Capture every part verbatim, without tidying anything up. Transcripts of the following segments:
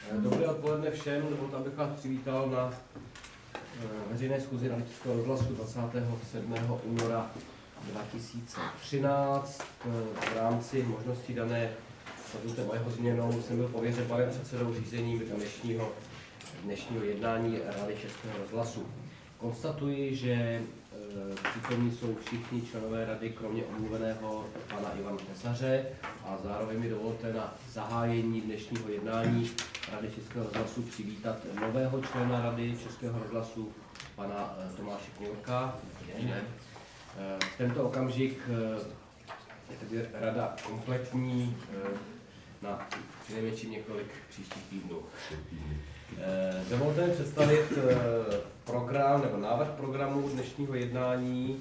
Dobré odpoledne všem, dovolte, abych vás přivítal na veřejné schůzi Rady Českého rozhlasu dvacátého sedmého února dva tisíce třináct. V rámci možností dané statutem a jeho změnou jsem byl pověřen panem předsedou řízením dnešního, dnešního jednání Rady Českého rozhlasu. Konstatuji, že přítomní jsou všichni členové rady, kromě omluveného pana Ivana Tesaře, a zároveň mi dovolte na zahájení dnešního jednání Rady Českého rozhlasu přivítat nového člena Rady Českého rozhlasu, pana Tomáše Kňourka. V tento okamžik je tedy rada kompletní na přinejmenším několik příštích týdnů. Dovolte mi představit program nebo návrh programu dnešního jednání,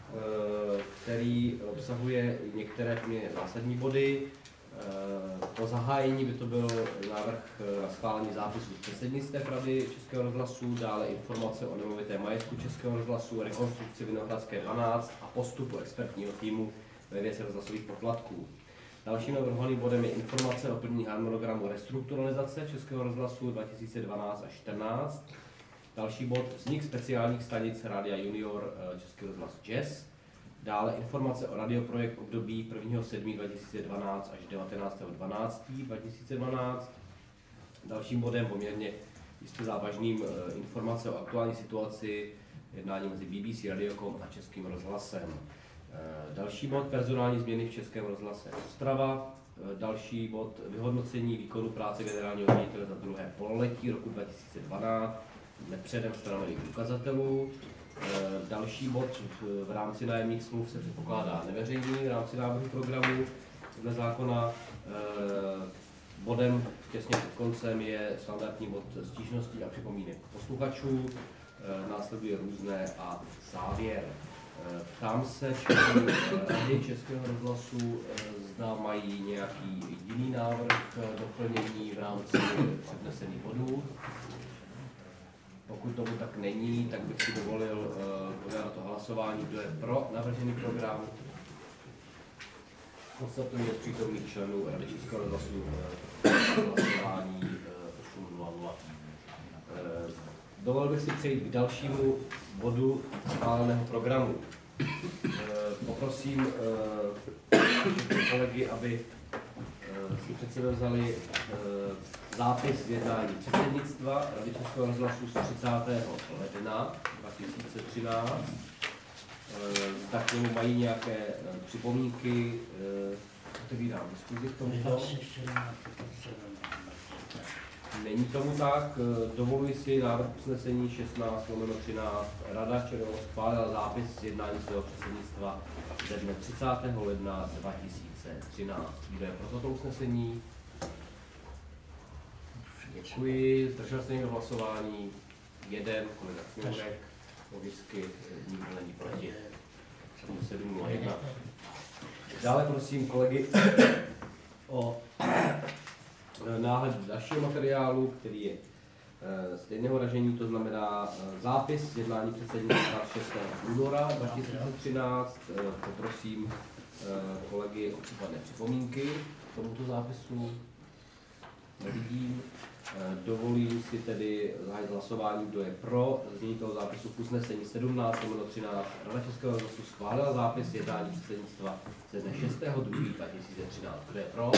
který obsahuje některé poměrně zásadní body. Po zahájení by to byl návrh na schválení zápisu z předsednictva Rady Českého rozhlasu, dále informace o nemovitém majetku Českého rozhlasu, rekonstrukci Vinohradské dvanáct a postupu expertního týmu ve věci rozhlasových poplatků. Dalším navrhovaným bodem je informace o plnění harmonogramu restrukturalizace Českého rozhlasu dva tisíce dvanáct až čtrnáct. Další bod vznik speciálních stanic Rádia Junior Český rozhlas Jazz. Dále informace o radioprojekt období prvního sedmého dva tisíce dvanáct až devatenáctého dvanáctého dva tisíce dvanáct. Dalším bodem, poměrně jistě závažným, informace o aktuální situaci jednání mezi B B C Radiocom a Českým rozhlasem. Další bod, personální změny v Českém rozhlase Ostrava. Další bod, vyhodnocení výkonu práce generálního ředitele za druhé pololetí roku dva tisíce dvanáct dle předem stanovených ukazatelů. Další bod, v rámci nájemních smluv se předpokládá neveřejný v rámci návrhu programu dle zákona. Bodem těsně před koncem je standardní bod stížností a připomínek posluchačů. Následuje různé a závěr. Ptám se členů Rady Českého rozhlasu, zda mají nějaký jiný návrh doplnění v rámci přednesených bodů. Pokud tomu tak není, tak bych si dovolil požádat o hlasování, kdo je pro navržený program. Konstatuji z přítomných členů Rady Českého rozhlasu hlasování osm nula nula. Dovolil bych si přejít k dalšímu bodu schváleného programu. Poprosím všechny kolegy, aby si před sebe vzali zápis z jednání předsednictva Rady Českého rozhlasu z třicátého ledna dva tisíce třináct. Tak k němu mají nějaké připomínky. Otevírám diskuzi k tomuto. Není tomu tak. Dovoluji si návrh usnesení šestnáct lomeno třináct. Rada ČR schválila zápis z jednání svého předsednictva ze dne třicátého ledna dva tisíce třináct. Kdo je pro toto usnesení? Děkuji. Zdržel se někdo hlasování? Jeden, kolega Kňourek. Logicky nikdo není proti. sedm nula jedna. Dále prosím kolegy o náhled dalšího materiálu, který je e, stejného ražení, to znamená e, zápis z jednání předsednictva šestého února dva tisíce třináct. E, poprosím e, kolegy o případné připomínky k tomuto zápisu. Nevidím. E, dovolím si tedy zahájit hlasování, kdo je pro znění toho zápisu v usnesení sedmnáct lomeno třináct. Rada Českého rozhlasu schválila zápis z jednání předsednictva ze dne šestého druhého dva tisíce třináct. Kdo je pro?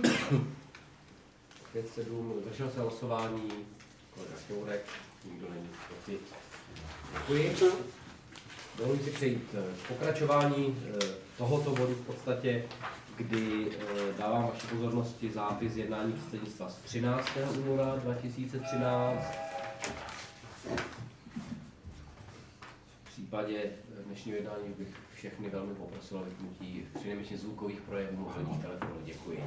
pět sedm, zdržel se hlasování, kolega Kňourek, nikdo není proti. Děkuji. Dovolím si přejít k pokračování tohoto bodu v podstatě, kdy dávám vaši pozornosti zápis z jednání předsednictva z třináctého února dva tisíce třináct. V případě dnešního jednání bych všechny velmi poprosil o vypnutí přinejmenším zvukových projevů mobilních telefonů. Děkuji.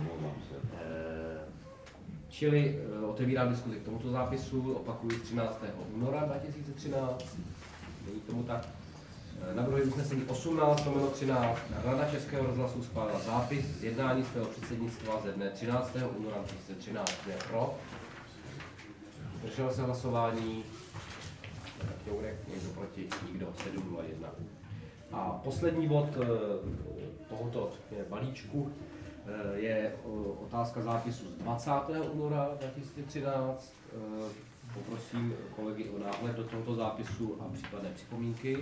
Čili otevírám diskuzi k tomuto zápisu, opakuji třináctého února dva tisíce třináct. Není tomu tak. Navrhuji usnesení osmnáct lomeno třináct. Rada Českého rozhlasu schválila zápis z jednání svého předsednictva ze dne třináctého února dva tisíce třináct. Kdo je pro? Zdržel se hlasování. Kňourek, někdo proti, nikdo, sedm nula jedna. A poslední bod tohoto balíčku je otázka zápisu z dvacátého února dva tisíce třináct. Poprosím kolegy o náhled do tohoto zápisu a případné připomínky.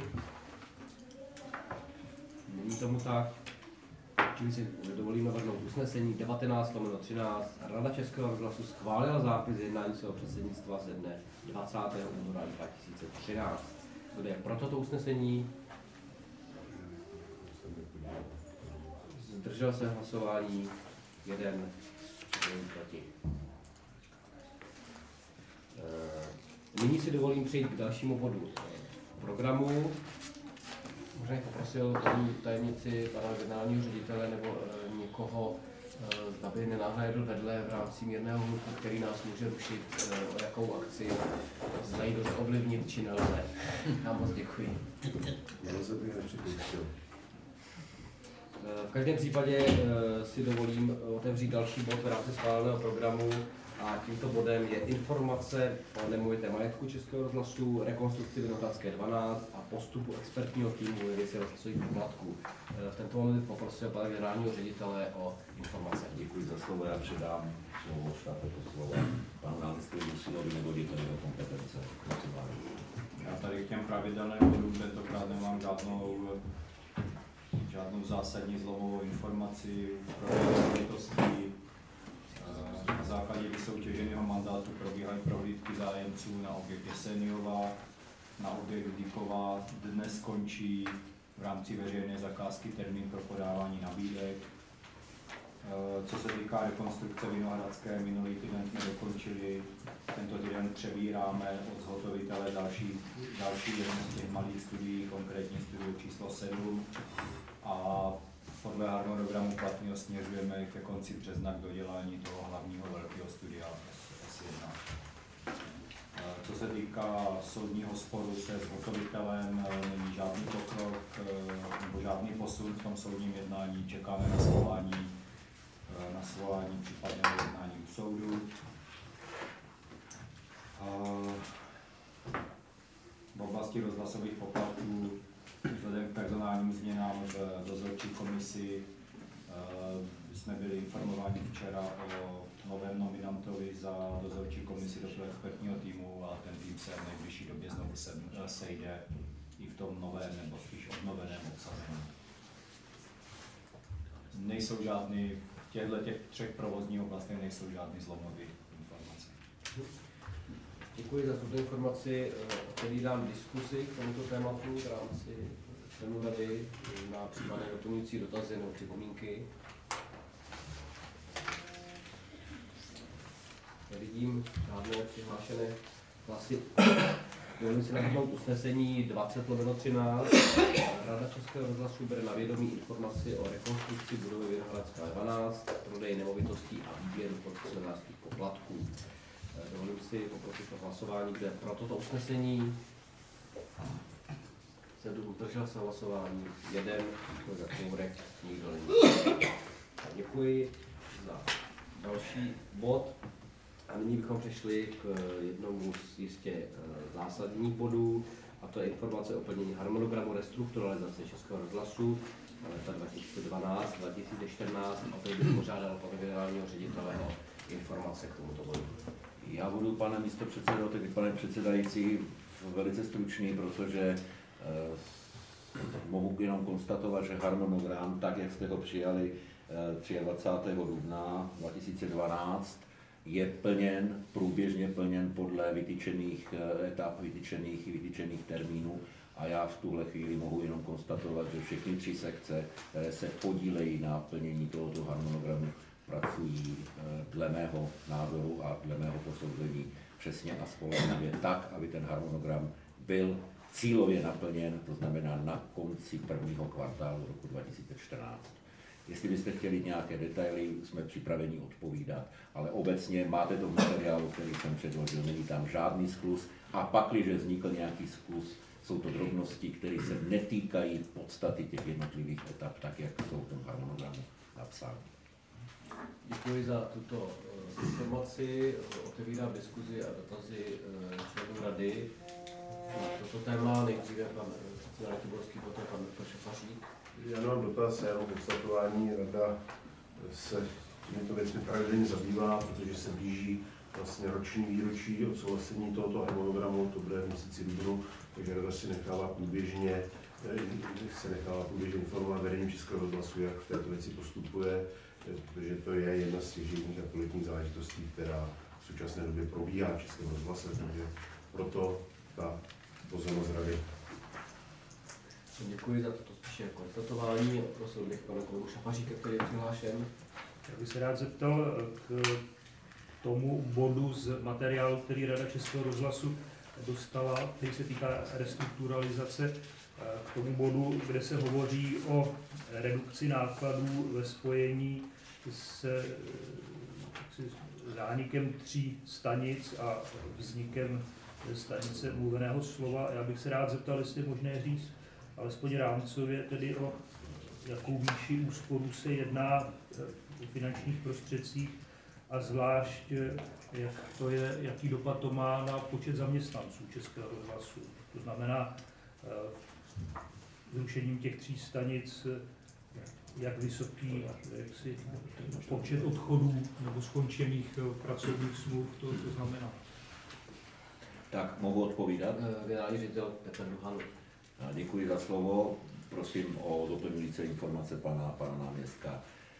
Není tomu tak. Čili si dovolím navrhnout usnesení devatenáct lomeno třináct. Rada Českého rozhlasu schválila zápis jednání svého předsednictva ze dne dvacátého února dva tisíce třináct. Kdo je pro toto usnesení? Zdržel se hlasování jeden, jeden proti. Nyní si dovolím přejít k dalšímu bodu programu. Možná bych poprosil paní tajemnici, pana generálního ředitele nebo e, někoho, e, zda by nenahlédl vedle v rámci mírného hluku, který nás může rušit, e, o jakou akci zda ji dost ovlivnit či nelze. Já moc děkuji. V každém případě e, si dovolím otevřít další bod v rámci schváleného programu. A tímto bodem je informace o nemovitém majetku Českého rozhlasu, rekonstrukci Vinohradské dvanáct a postupu expertního týmu ve věci rozhlasových poplatků. V tento moment poprosil pana generálního ředitele o informace. Děkuji za slovo, já předám slovo štátu slovo panu náměstkovi Musilovi nebo dělitelného kompetence. Já tady k těm pravidelným bodům tentokrát nemám žádnou, žádnou zásadní zlomovou informaci pro záležitosti. Na základě vysoutěženého mandátu probíhají prohlídky zájemců na objekt Jeseniova, na objekt Díková. Dnes končí v rámci veřejné zakázky termín pro podávání nabídek. Co se týká rekonstrukce Vinohradské, minulý týden jsme dokončili, tento týden přebíráme od zhotovitele další, další jeden z těch malých studií, konkrétně studiu číslo sedm. A podle harmonogramu platného směřujeme ke konci března k dodělání toho hlavního velkého studia S jedna. Co se týká soudního sporu se zhotovitelem, není žádný pokrok nebo žádný posun v tom soudním jednání. Čekáme na svolání, na svolání případného jednání u soudu. V oblasti rozhlasových poplatků vzhledem k personálním změnám v dozorčí komisi jsme byli informováni včera o novém nominantovi za dozorčí komisi do expertního týmu a ten tým se v nejbližší době znovu sejde i v tom novém nebo spíš obnoveném obsazení. Nejsou žádný, v těchto těch třech provozních oblastech nejsou žádný zlomové informace. Děkuji za tuto informaci. Otevírám diskusi k tomuto tématu v rámci členů rady na případné doplňující dotazy nebo připomínky. Nevidím žádné přihlášené hlasy. Dovolím si navrhnout usnesení dvacet lomeno třináct. Rada Českého rozhlasu bere na vědomí informaci o rekonstrukci budovy Vinohradská dvanáct, prodeji nemovitostí a výběru koncesionářských poplatků. Dovolím si poprosit o hlasování, kde pro toto usnesení sedm zdržel se hlasování, jeden, za Kourek, nikdo není. Děkuji za další bod. A nyní bychom přešli k jednomu z jistě zásadních bodů, a to je informace o plnění harmonogramu restrukturalizace Českého rozhlasu na leta dva tisíce dvanáct dva tisíce čtrnáct, a to bych požádal pana generálního ředitele o informace k tomuto bodu. Já budu, pane místopředsedo, tedy pane předsedající, velice stručný, protože eh, mohu jenom konstatovat, že harmonogram, tak jak jste ho přijali eh, dvacátého třetího dubna dva tisíce dvanáct, je plněn, průběžně plněn podle vytyčených eh, etap, vytyčených, vytyčených termínů. A já v tuhle chvíli mohu jenom konstatovat, že všechny tři sekce, které se podílejí na plnění tohoto harmonogramu, pracují dle mého názoru a dle mého posouzení přesně a spolehlivě tak, aby ten harmonogram byl cílově naplněn, to znamená na konci prvního kvartálu roku dva tisíce čtrnáct. Jestli byste chtěli nějaké detaily, jsme připraveni odpovídat, ale obecně máte to v materiálu, který jsem předložil, není tam žádný skluz, a pakliže vznikl nějaký skluz, jsou to drobnosti, které se netýkají podstaty těch jednotlivých etap, tak jak jsou v tom harmonogramu napsány. Děkuji za tuto uh, informaci. Otevírám diskuzi a dotazy uh, členů rady. Na toto téma nejdříve pan předseda Ratiborský, poté pan doktor Šafařík. Já mám dotaz, já mám konstatování. Rada se těmito věcmi pravidelně zabývá, protože se blíží vlastně roční výročí odsouhlasení tohoto harmonogramu, to bude v měsíci dubnu, takže rada si nechává průběžně, se nechává průběžně informovat vedení Českého rozhlasu, jak v této věci postupuje, protože to je jedna z těch životních a politických záležitostí, která v současné době probíhá v Českém rozhlase, takže proto ta pozornost rady. Děkuji za toto spíše konstatování. Prosil bych pana kolegu Šafaříka, který je přihlášen. Já bych se rád zeptal k tomu bodu z materiálu, který Rada Českého rozhlasu dostala, který se týká restrukturalizace, k tomu bodu, kde se hovoří o redukci nákladů ve spojení s zánikem tří stanic a vznikem stanice mluveného slova. Já bych se rád zeptal, jestli je možné říct, alespoň rámcově, tedy o jakou výši úsporu se jedná o finančních prostředcích a zvlášť, jak to je, jaký dopad to má na počet zaměstnanců Českého rozhlasu. To znamená, zrušením těch tří stanic, jak vysoký jak si, počet odchodů nebo skončených pracovních smluv to, to znamená. Tak, mohu odpovídat? Generální ředitel Petr Duhan. Děkuji za slovo. Prosím o doplňující informace pana, pana náměstka.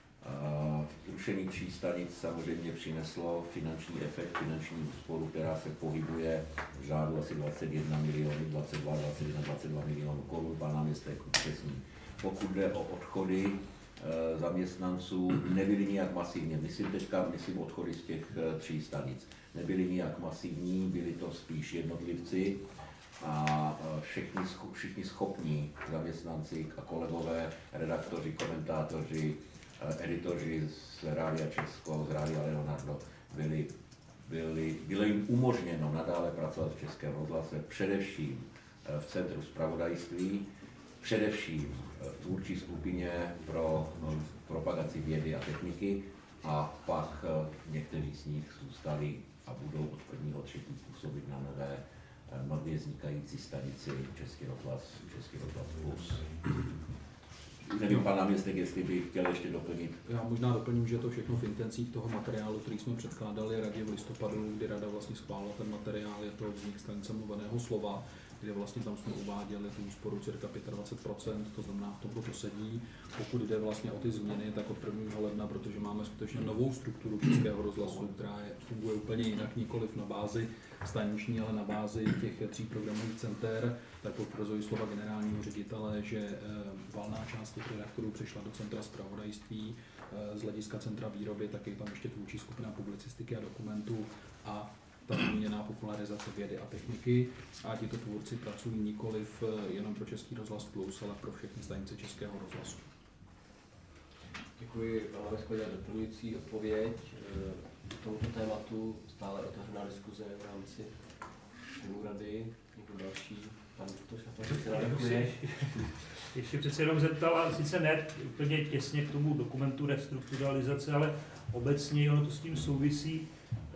Zrušení tří stanic samozřejmě přineslo finanční efekt, finanční úsporu, která se pohybuje v řádu asi dvacet jedna milionů, dvacet dva, dvacet jedna, dvacet dva milionů korun. Pan náměstek upřesní. Pokud jde o odchody e, zaměstnanců, nebyly nijak masivně. Myslím teďka, myslím odchody z těch e, tří stanic. Nebyly nijak masivní, byli to spíš jednotlivci a e, všichni, všichni schopní zaměstnanci a kolegové, redaktoři, komentátoři, editoři z Rádia Česko, z Rádia Leonardo, byli, byli, bylo jim umožněno nadále pracovat v Českém rozhlase, především v Centru zpravodajství, především v tvůrčí skupině pro no, propagaci vědy a techniky a pak někteří z nich zůstali a budou od prvního třetí působit na nové, nově vznikající stanici Český rozhlas, Český rozhlas Plus. Nevím, pan náměstek, jestli by chtěl ještě doplnit. Já možná doplním, že to všechno v intencích toho materiálu, který jsme předkládali radě v listopadu, kdy rada vlastně schválila ten materiál, je to vznik stanice mluveného slova, kde vlastně tam jsme uváděli tu úsporu cirka dvacet pět procent, to znamená, v tom to sedí. Pokud jde vlastně o ty změny, tak od prvního ledna, protože máme skutečně novou strukturu Českého rozhlasu, která je, funguje úplně jinak, nikoliv na bázi staniční, ale na bázi těch tří programových center, tak potvrzují slova generálního ředitele, že e, valná část těch redaktorů přešla do centra zpravodajství, e, z hlediska centra výroby, tak je tam ještě tvůrčí skupina publicistiky a dokumentů a ta zmíněná popularizace vědy a techniky a tito tvůrci pracují nikoliv jenom pro Český rozhlas Plus, ale pro všechny stanice Českého rozhlasu. Děkuji panu Veskovi za doplňující odpověď. K tomuto tématu stále otevřená diskuze v rámci členů rady. Někdo další? Pan doktor Šafařík se nadechuje. Ještě přece jenom zeptal, a sice ne úplně těsně k tomu dokumentu restrukturalizace, ale obecně ono to s tím souvisí.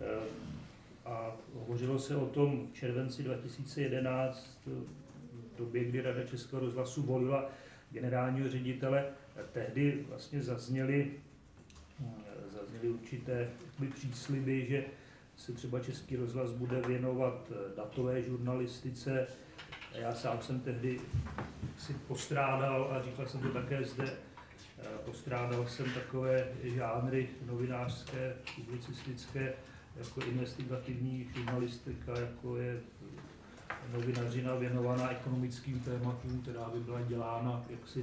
A hovořilo se o tom v červenci dva tisíce jedenáct, v době, kdy Rada Českého rozhlasu volila generálního ředitele. Tehdy vlastně zazněly, zazněly určité přísliby, že se třeba Český rozhlas bude věnovat datové žurnalistice. Já sám jsem tehdy si postrádal, a říkal jsem to také zde, postrádal jsem takové žánry novinářské, publicistické, jako investigativní žurnalistika, jako je novinařina věnovaná ekonomickým tématům, která by byla dělána jaksi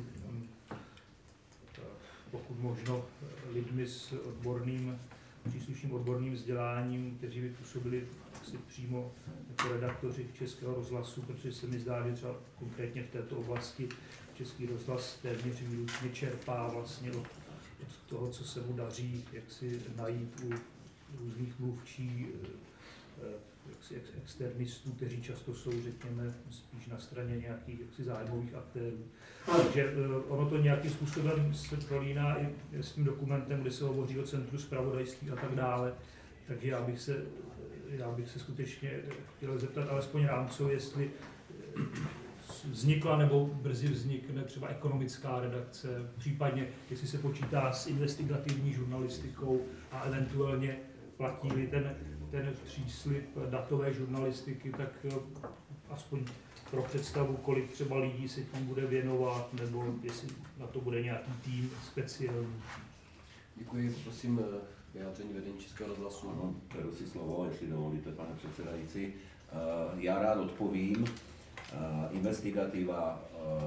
pokud možno lidmi s odborným, příslušným odborným vzděláním, kteří by působili jaksi přímo jako redaktoři Českého rozhlasu, protože se mi zdá, že třeba konkrétně v této oblasti Český rozhlas téměř výlučně čerpá vlastně od, od toho, co se mu daří, jak si najít u různých mluvčí, jaksi ex, externistů, kteří často jsou, řekněme, spíš na straně nějakých jaksi zájmových aktérů. Takže ono to nějakým způsobem se prolíná i s tím dokumentem, kde se hovoří o Centru zpravodajství a tak dále. Takže já bych se, já bych se skutečně chtěl zeptat alespoň rámcově, jestli vznikla nebo brzy vznikne třeba ekonomická redakce, případně jestli se počítá s investigativní žurnalistikou a eventuálně platí-li ten, ten příslib datové žurnalistiky, tak aspoň pro představu, kolik třeba lidí se tím bude věnovat, nebo jestli na to bude nějaký tým speciální. Děkuji, poprosím vyjádření vedení Českého rozhlasu. Ano, beru si slovo, jestli dovolíte, pane předsedající. Já rád odpovím. Investigativa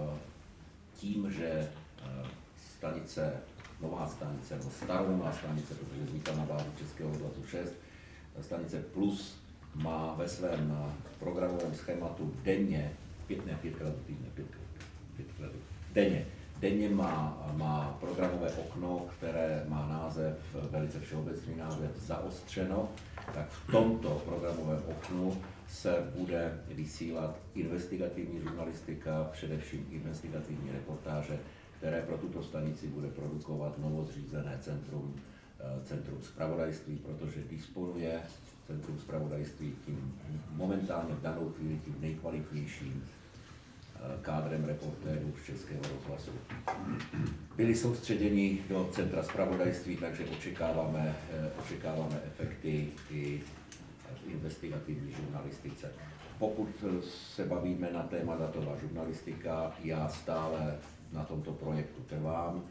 tím, že stanice, nová stanice, nebo staronová stanice, protože vznikla na bázi Českého rozhlasu šest, stanice Plus má ve svém programovém schématu denně, pět, ne, pětkrát do týdne, pět, pětkrát denně, denně má, má programové okno, které má název, velice všeobecný název, Zaostřeno, tak v tomto programovém oknu se bude vysílat investigativní žurnalistika, především investigativní reportáže, které pro tuto stanici bude produkovat novozřízené centrum, centrum zpravodajství, protože disponuje centrum zpravodajství tím momentálně v danou chvíli tím nejkvalitnějším kádrem reportérů z Českého rozhlasu. Byli soustředěni do centra zpravodajství, takže očekáváme, očekáváme efekty i v investigativní žurnalistice. Pokud se bavíme na téma datová žurnalistika, já stále na tomto projektu trvám.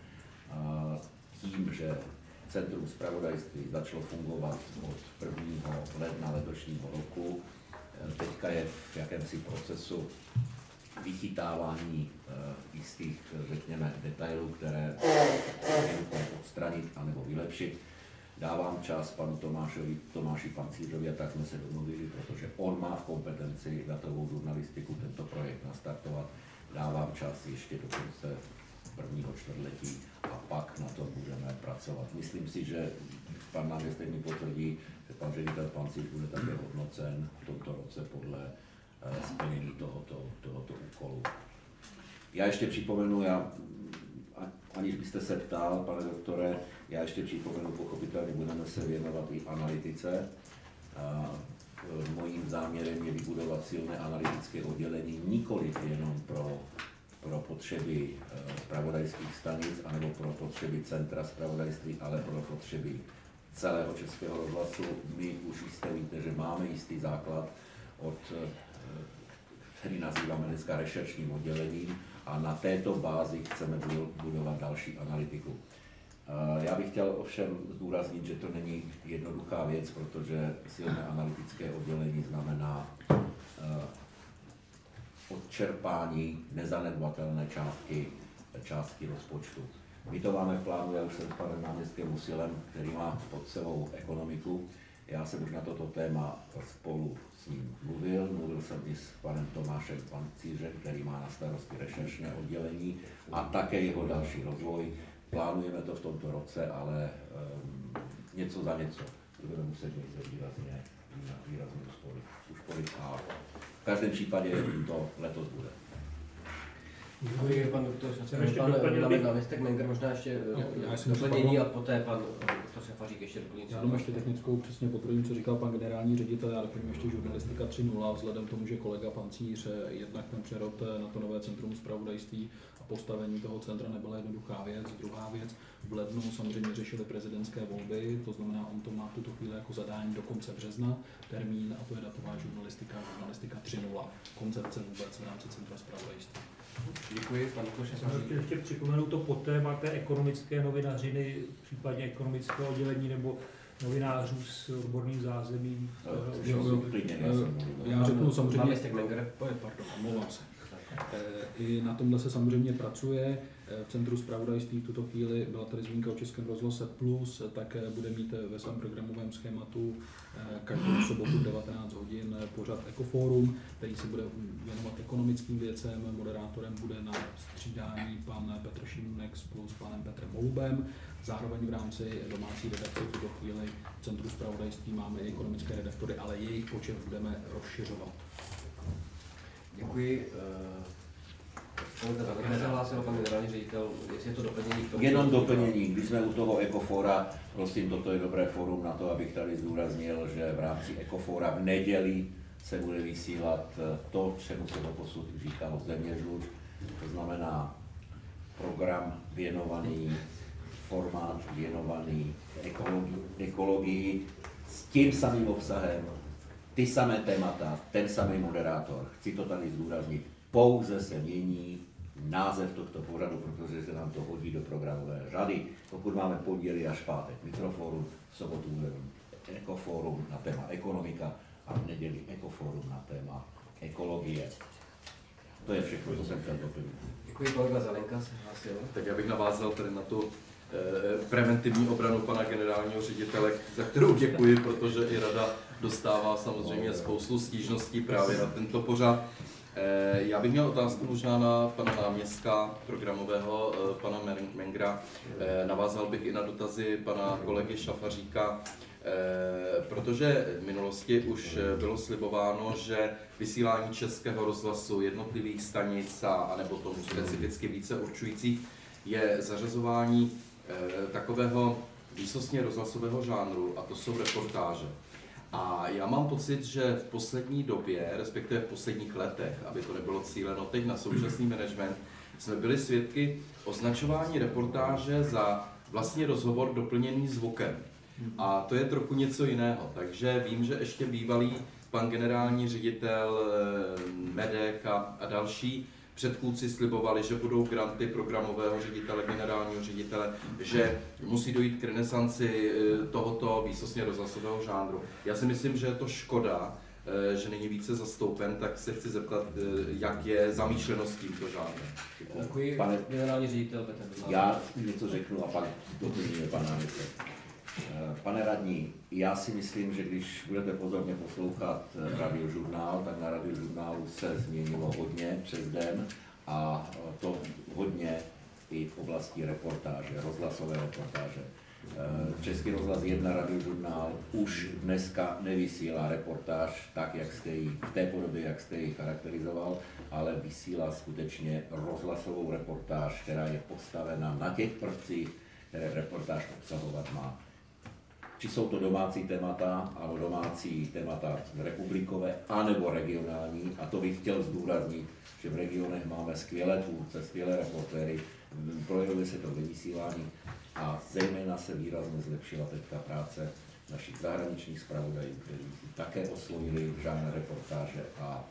Tím, že Centrum zpravodajství začalo fungovat od prvního ledna letošního roku, teďka je v jakémsi procesu vychytávání jistých, řekněme, detailů, které je nutné odstranit anebo vylepšit. Dávám čas panu Tomášovi, Tomáši Pancířovi a tak jsme se domluvili, protože on má v kompetenci datovou žurnalistiku tento projekt nastartovat. Dávám čas ještě do konce prvního čtvrtletí a pak na tom budeme pracovat. Myslím si, že pan náměstek mi potvrdí, že pan ředitel Pancíř bude také hodnocen v tomto roce podle splnění tohoto, tohoto úkolu. Já ještě připomenu, já, aniž byste se ptal, pane doktore, já ještě připomenu, pochopitelně budeme se věnovat i analytice. A mojím záměrem je vybudovat silné analytické oddělení nikoliv jenom pro, pro potřeby zpravodajských stanic anebo pro potřeby centra zpravodajství, ale pro potřeby celého Českého rozhlasu. My už jistě víte, že máme jistý základ, od, který nazýváme dneska rešeršním oddělením, a na této bázi chceme budovat další analytiku. Já bych chtěl ovšem zdůraznit, že to není jednoduchá věc, protože silné analytické oddělení znamená odčerpání nezanedbatelné částky, částky rozpočtu. My to máme v plánu, já už jsem s panem náměstkem Musilem, který má pod sebou ekonomiku. Já jsem už na toto téma spolu s ním mluvil, mluvil jsem i s panem Tomášem Pancířem, který má na starosti rešeršné oddělení a také jeho další rozvoj. Plánujeme to v tomto roce, ale um, něco za něco budeme muset někde výrazně, výrazně usporit. usporit a v každém případě to letos bude. Děkuji, pan doktor, pan náměstek Menger, možná ještě doplnění a poté pan doktor Šafařík ještě doplní. Já jenom ještě technickou přesně potvrdím, co říkal pan generální ředitel, já doplním ještě žurnalistika tři nula, vzhledem tomu, že kolega Pancíř jednak ten přerod na to nové centrum zpravodajství a postavení toho centra nebyla jednoduchá věc. Druhá věc, v lednu samozřejmě řešili prezidentské volby, to znamená, on to má v tuto chvíli jako zadání do konce března, termín, a to je datová žurnalistika, žurnalistika tři nula, koncepce vůbec v rámci centra zpravodajství. Děkuji, pan doktor Šafařík. Ještě připomenu to pod téma té ekonomické novinařiny, případně ekonomického oddělení nebo novinářů s odborným zázemím. Já řeknu samozřejmě... Náměstek Menger. Pardon, omlouvám se. I na tomhle se samozřejmě pracuje. V Centru zpravodajství v tuto chvíli byla tady zmínka o Českém rozhlase Plus, také bude mít ve svém programovém schématu každou sobotu v devatenáct hodin pořad Ekoforum, který se bude věnovat ekonomickým věcem. Moderátorem bude na střídání pan Petr Šimunek spolu s panem Petrem Holubem. Zároveň v rámci domácí redakce v tuto chvíli v Centru zpravodajství máme i ekonomické redaktory, ale jejich počet budeme rozšiřovat. Děkuji. Tak nezahlásil pan generální ředitel, jestli je to doplnění k tomu? Jenom doplnění, když jsme u toho Ekofora, prosím, toto je dobré fórum na to, abych tady zdůraznil, že v rámci Ekofora v neděli se bude vysílat to, čemu se doposud říkalo zeměžluč, to znamená program věnovaný, formát věnovaný ekologii, ekologii s tím samým obsahem, ty samé témata, ten samý moderátor. Chci to tady zdůraznit. Pouze se mění název tohto pořadu, protože se nám to hodí do programové řady. Pokud máme pondělí až pátek Mikrofórum, v sobotu Ekofórum na téma ekonomika a v neděli Ekofórum na téma ekologie. To je všechno, co jsem chtěl doplnit. Děkuji, kolega Zelenka se hlásil. Tak já bych navázal tady na tu eh, preventivní obranu pana generálního ředitele, za kterou děkuji, protože i rada dostává samozřejmě spoustu stížností právě na tento pořad. Eh, já bych měl otázku možná na pana náměstka programového, eh, pana Mengra. Eh, navázal bych i na dotazy pana kolegy Šafaříka, eh, protože v minulosti už bylo slibováno, že vysílání Českého rozhlasu, jednotlivých stanic a anebo tomu specificky více určujících je zařazování eh, takového výsostně rozhlasového žánru, a to jsou reportáže. A já mám pocit, že v poslední době, respektive v posledních letech, aby to nebylo cíleno teď na současný management, jsme byli svědky označování reportáže za vlastně rozhovor doplněný zvukem. A to je trochu něco jiného, takže vím, že ještě bývalý pan generální ředitel, Medek a, a další předchůdci slibovali, že budou granty programového ředitele, generálního ředitele, že musí dojít k renesanci tohoto výsostně rozhlasového žánru. Já si myslím, že je to škoda, že není více zastoupen, tak se chci zeptat, jak je zamýšleno s tímto žánrem. Děkuji, pane generální ředitel Petr. Já něco řeknu a pak doplníme pana náměstka. Pane radní, já si myslím, že když budete pozorně poslouchat radiožurnál, tak na radiožurnálu se změnilo hodně přes den a to hodně i v oblasti reportáže, rozhlasové reportáže. Český rozhlas jedna radiožurnál už dneska nevysílá reportáž tak, jak jste ji, v té podobě, jak jste ji charakterizoval, ale vysílá skutečně rozhlasovou reportáž, která je postavena na těch prvcích, které reportáž obsahovat má. Či jsou to domácí témata, ano, domácí témata republikové, anebo regionální, a to bych chtěl zdůraznit, že v regionech máme skvělé tvůrce, skvělé reportéry, projevuje se to ve vysílání a zejména se výrazně zlepšila teďka práce našich zahraničních zpravodajů, kteří také osvojili žánr reportáže a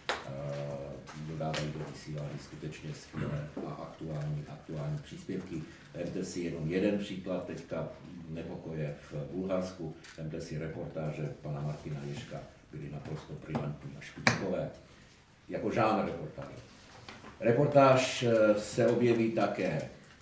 dodávají do vysílání skutečně skvělé a aktuální, aktuální příspěvky. Vemte si jenom jeden příklad teďka nepokoje v Bulharsku, vemte si reportáže pana Martina Ježka, byly naprosto brilantní a špičkové, jako žánr reportáže. Reportáž se objeví také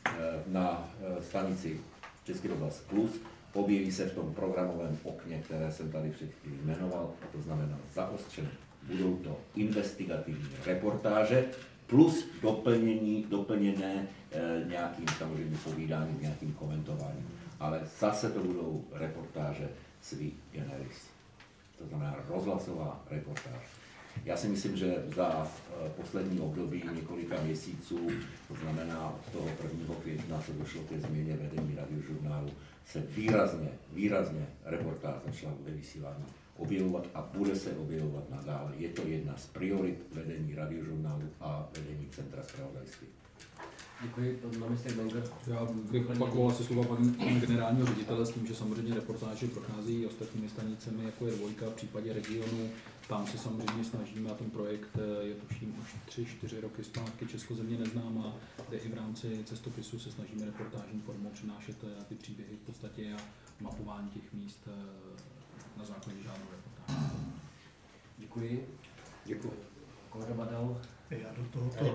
na stanici Český rozhlas Plus, objeví se v tom programovém okně, které jsem tady před chvílí jmenoval, to znamená zaostřené. Budou to investigativní reportáže plus doplnění, doplněné e, nějakým samozřejmě povídáním, nějakým komentováním. Ale zase to budou reportáže sui generis. To znamená rozhlasová reportáž. Já si myslím, že za e, poslední období několika měsíců, to znamená od toho prvního května, se došlo ke změně vedení radiožurnálu, se výrazně, výrazně reportáž začala ve vysílání objevovat a bude se objevovat nadále. Je to jedna z priorit vedení radiožurnálu a vedení Centra zpravodajství. Děkuji, pan náměstek Menger. Já bych opakoval si slova pana generálního ředitele s tím, že samozřejmě reportáže procházejí ostatními stanicemi, jako je Dvojka v případě regionu. Tam se samozřejmě snažíme a ten projekt je tuším už tři, čtyři roky zpátky Česko země neznámá, kde i v rámci cestopisu se snažíme reportážní formou přinášet ty příběhy v podstatě a mapování těch míst na základě žádnou reportáže. Děkuji. Děkuji. Kolega Badal. Já do tohoto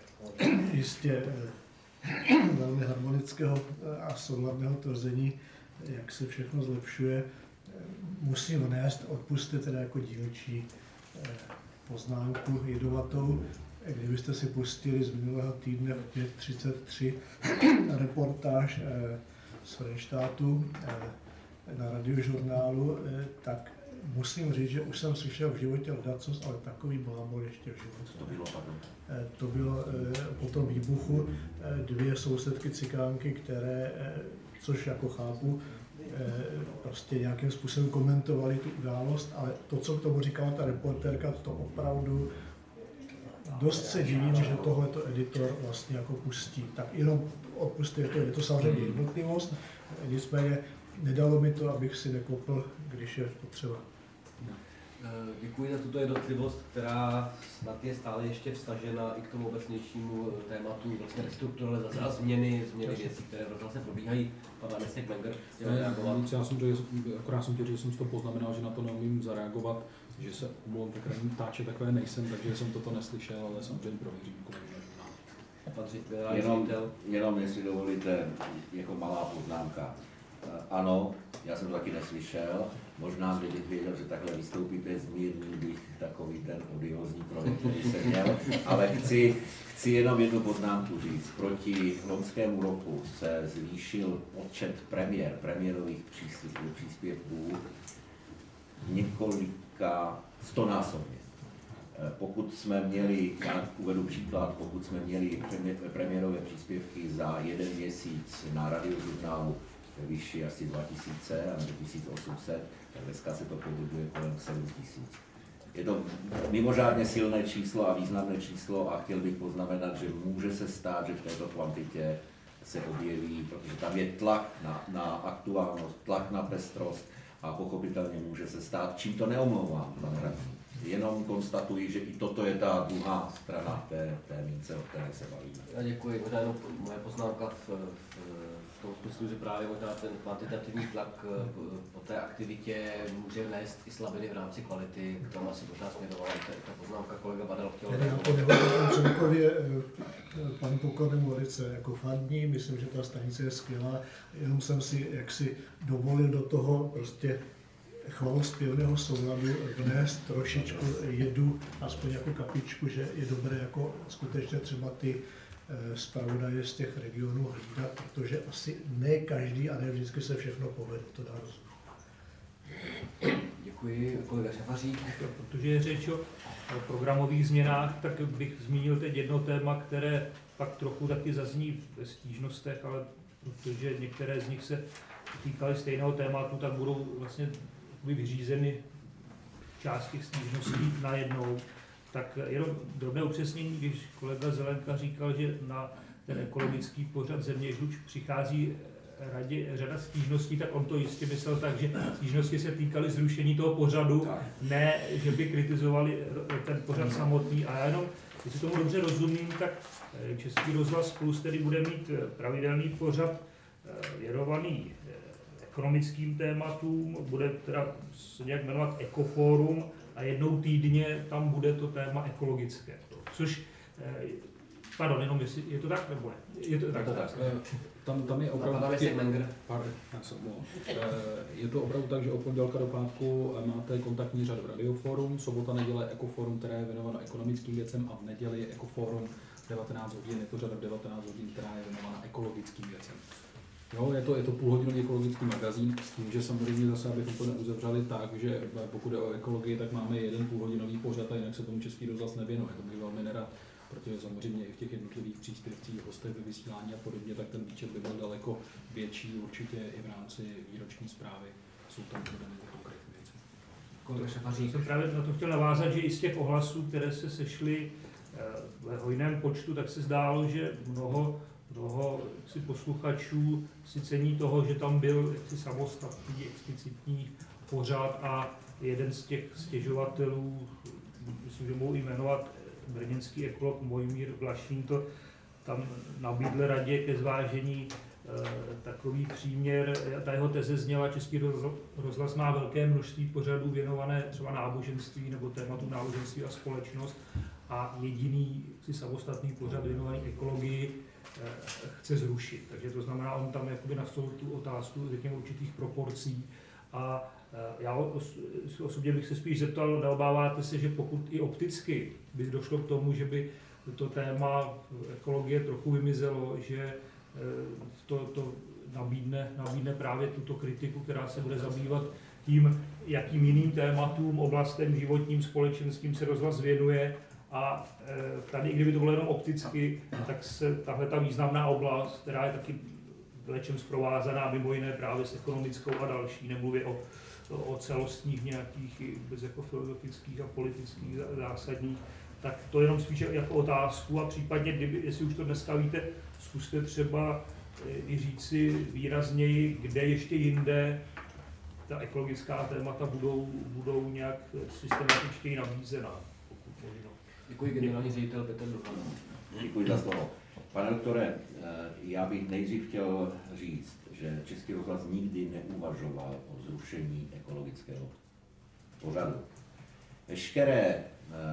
jistě velmi harmonického a souladného tvrzení, jak se všechno zlepšuje, musím vnést, odpusťte teda jako dílčí poznámku jedovatou. Kdybyste si pustili z minulého týdne v pět třicet tři reportáž z Frenštátu na radiožurnálu, tak musím říct, že už jsem slyšel v životě ledacos, ale takový blábol ještě v životě. To bylo, pardon. To bylo po tom výbuchu dvě sousedky cikánky, které, což jako chápu, prostě nějakým způsobem komentovali tu událost, ale to, co k tomu říkala ta reportérka, to opravdu dost se divím, že tohleto editor vlastně jako pustí. Tak jenom odpustí, je to, je to samozřejmě jednotlivost, nicméně nedalo mi to, abych si nekopl, když je potřeba. Děkuji za tuto jednotlivost, která snad je stále ještě vztažena i k tomu obecnějšímu tématu vlastně restrukturalizace a změny, změny věcí, které v roce probíhají. Pan náměstek Menger chtěl reagovat. Já jsem to, akorát jsem chtěl, že jsem to poznamenal, že na to neumím zareagovat, že se omlouvám, tak ranní ptáče takové nejsem, takže jsem toto neslyšel, ale samozřejmě prověřím, jenom, jenom jestli dovolíte, jako malá poznámka. Ano, já jsem to taky neslyšel. Možná, kdybych věděl, že takhle vystoupíte, zmírnil bych takový ten odiózní projev, který jsem měl. Ale chci, chci jenom jednu poznámku říct. Proti loňskému roku se zvýšil počet premiér, premiérových příspěvků několika stonásobně. Pokud jsme měli, já uvedu příklad, pokud jsme měli premiérové příspěvky za jeden měsíc na Radiožurnálu ve výši asi dva tisíce a dva tisíce osm set, tak dneska se to pohybuje kolem sedm tisíc. Je to mimořádně silné číslo a významné číslo a chtěl bych poznamenat, že může se stát, že v této kvantitě se objeví, protože tam je tlak na, na aktuálnost, tlak na pestrost a pochopitelně může se stát, čím to neomlouvám, pan radní. Jenom konstatuji, že i toto je ta druhá strana té, té mince, o které se bavíme. Já děkuji. Možná jenom moje poznámka v, v, v tom smyslu, že právě možná ten kvantitativní tlak po té aktivitě může vnést i slabiny v rámci kvality, k tomu asi možná směrovala ta, ta poznámka, kolega Badal chtěl. Já to nehodnotím celkově panu plukovnímu velice jako fandní, myslím, že ta stanice je skvělá, jenom jsem si jaksi dovolil do toho prostě chvalospěvného souladu vnést trošičku jedu, aspoň jako kapičku, že je dobré jako skutečně třeba ty zpravodaje z těch regionů hlídat, protože asi ne každý a ne vždycky se všechno povede, to dá rozumět. Děkuji, kolega Šafařík. Protože je řeč o programových změnách, tak bych zmínil teď jedno téma, které pak trochu taky zazní ve stížnostech, ale protože některé z nich se týkaly stejného tématu, tak budou vlastně vyřízeny části stížností najednou. Tak jenom drobné upřesnění, když kolega Zelenka říkal, že na ten ekologický pořad Země žluč přichází radě, řada stížností, tak on to jistě myslel tak, že stížnosti se týkaly zrušení toho pořadu, ne, že by kritizovali ten pořad samotný. A já jenom, jestli tomu dobře rozumím, tak Český rozhlas Plus tedy bude mít pravidelný pořad věnovaný ekonomickým tématům, bude teda se nějak jmenovat Ekoforum a jednou týdně tam bude to téma ekologické. Což, pardon, jenom jestli je to tak, nebo ne? Je to tak, tak. tak. Tam, tam je opravdu... Pardon, je to opravdu tak, že od pondělka do pátku máte kontaktní řadu Radioforum, sobota, neděle Ekoforum, které je věnováno ekonomickým věcem a v neděli je Ekoforum devatenáct hodin, je to řada v devatenáct hodin, která je věnována ekologickým věcem. Jo, je to, je to půlhodinový ekologický magazín, s tím, že samozřejmě zase, abychom to neuzavřeli tak, že pokud je o ekologii, tak máme jeden půlhodinový pořad a jinak se tomu Český rozhlas nevěnuje. To bych velmi nerad, protože samozřejmě i v těch jednotlivých příspěvcích, hostech ve vysílání a podobně, tak ten výčet by byl daleko větší, určitě i v rámci výroční zprávy jsou tam provedeny konkrétní věci. Kolega Šafařík. Jsem právě na to chtěl navázat, že i z těch ohlasů, které se sešly ve hojném počtu, tak se zdálo, že mnoho mnoho si posluchačů si cení toho, že tam byl jaksi samostatný, explicitní pořad a jeden z těch stěžovatelů, myslím, že mohu jmenovat brněnský ekolog Mojmír Vlašín, to tam nabídl radě ke zvážení e, takový příměr. Ta jeho teze zněla, Český rozhlas má velké množství pořadů věnované třeba náboženství nebo tématu náboženství a společnost a jediný si samostatný pořad věnovaný ekologii chce zrušit. Takže to znamená, on tam jakoby nastolil tu otázku řekněme určitých proporcí a já osobně bych se spíš zeptal, neobáváte se, že pokud i opticky by došlo k tomu, že by to téma ekologie trochu vymizelo, že to, to nabídne, nabídne právě tuto kritiku, která se bude zabývat tím, jakým jiným tématům, oblastem životním, společenským se rozhlas věnuje. A tady, kdyby to bylo jenom opticky, tak se tahle ta významná oblast, která je taky lečem zprovázaná mimo jiné právě s ekonomickou a další, nemluvě o, o celostních nějakých vůbec jako filozofických a politických zásadních, tak to jenom spíše jako otázku a případně, kdyby, jestli už to dneska víte, zkuste třeba i říci výrazněji, kde ještě jinde ta ekologická témata budou, budou nějak systematičtěji nabízená, pokud možno. Děkuji, generální ředitel Petr Duchan. Děkuji za slovo. Pane doktore, já bych nejdřív chtěl říct, že Český rozhlas nikdy neuvažoval o zrušení ekologického pořadu. Veškeré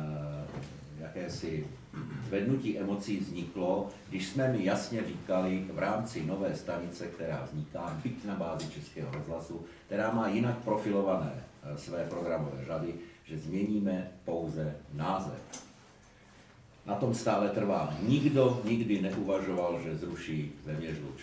jakési zvednutí emocí vzniklo, když jsme mi jasně říkali v rámci nové stanice, která vzniká, byť na bázi Českého rozhlasu, která má jinak profilované své programové řady, že změníme pouze název. Na tom stále trvá. Nikdo nikdy neuvažoval, že zruší Zeměžluč.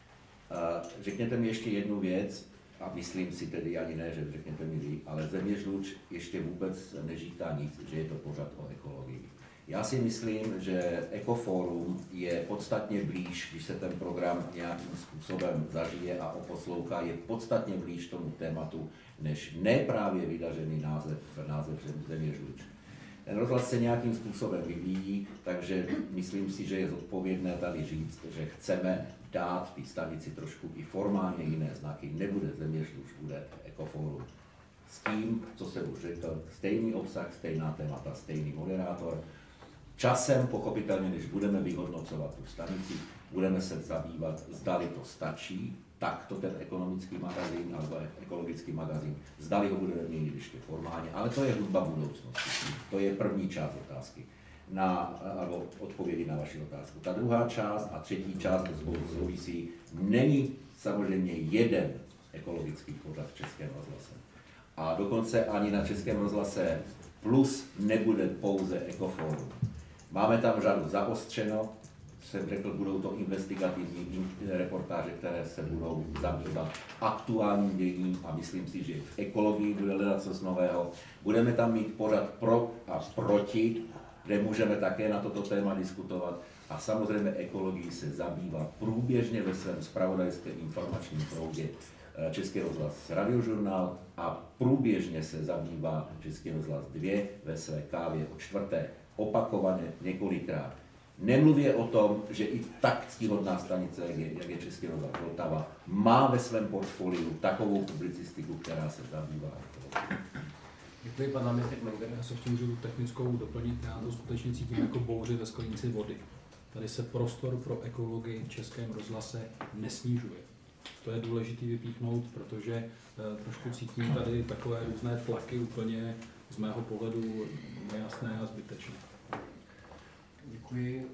Řekněte mi ještě jednu věc, a myslím si tedy ani ne, že řekněte mi vy, ale Zeměžluč ještě vůbec neříká nic, že je to pořad o ekologii. Já si myslím, že Ekoforum je podstatně blíž, když se ten program nějakým způsobem zažije a oposlouchá, je podstatně blíž tomu tématu, než neprávě vydařený název, název Zeměžluč. Ten rozhlas se nějakým způsobem vyvíjí, takže myslím si, že je zodpovědné tady říct, že chceme dát té stanici trošku i formálně jiné znaky. Nebude Zeměžluč, bude Ekoforum. S tím, co jsem už řekl, stejný obsah, stejná témata, stejný moderátor. Časem, pochopitelně, když budeme vyhodnocovat tu stanici, budeme se zabývat, zdali to stačí, tak to ten ekonomický magazín nebo ekologický magazín, zdali ho budeme měnit ještě formálně, ale to je hudba budoucnosti. To je první část otázky, na, nebo odpovědi na vaši otázku. Ta druhá část a třetí část spolu souvisí, není samozřejmě jeden ekologický pořad v Českém rozhlase. A dokonce ani na Českém rozhlase Plus nebude pouze Ekoforum. Máme tam řadu zaostřeno, jsem řekl, budou to investigativní reportáže, které se budou zabývat aktuálním děním a myslím si, že v ekologii bude hledat co nového. Budeme tam mít pořad pro a proti, kde můžeme také na toto téma diskutovat a samozřejmě ekologii se zabývá průběžně ve svém zpravodajském informačním proudě Český rozhlas Radiožurnál a průběžně se zabývá Český rozhlas dva ve své kávě o čtvrté, opakovaně několikrát. Nemluvě o tom, že i tak ctihodná stanice, jak je, jak je Český rozhlas Vltava, má ve svém portfoliu takovou publicistiku, která se zabývá. Děkuji, pan náměstek Menger. Já se ještě můžu tu technickou doplnit, já to skutečně cítím jako bouři ve sklenici vody. Tady se prostor pro ekologii v Českém rozhlase nesnižuje. To je důležité vypíchnout, protože e, trošku cítím tady takové různé tlaky úplně z mého pohledu nejasné a zbytečné. Děkuji.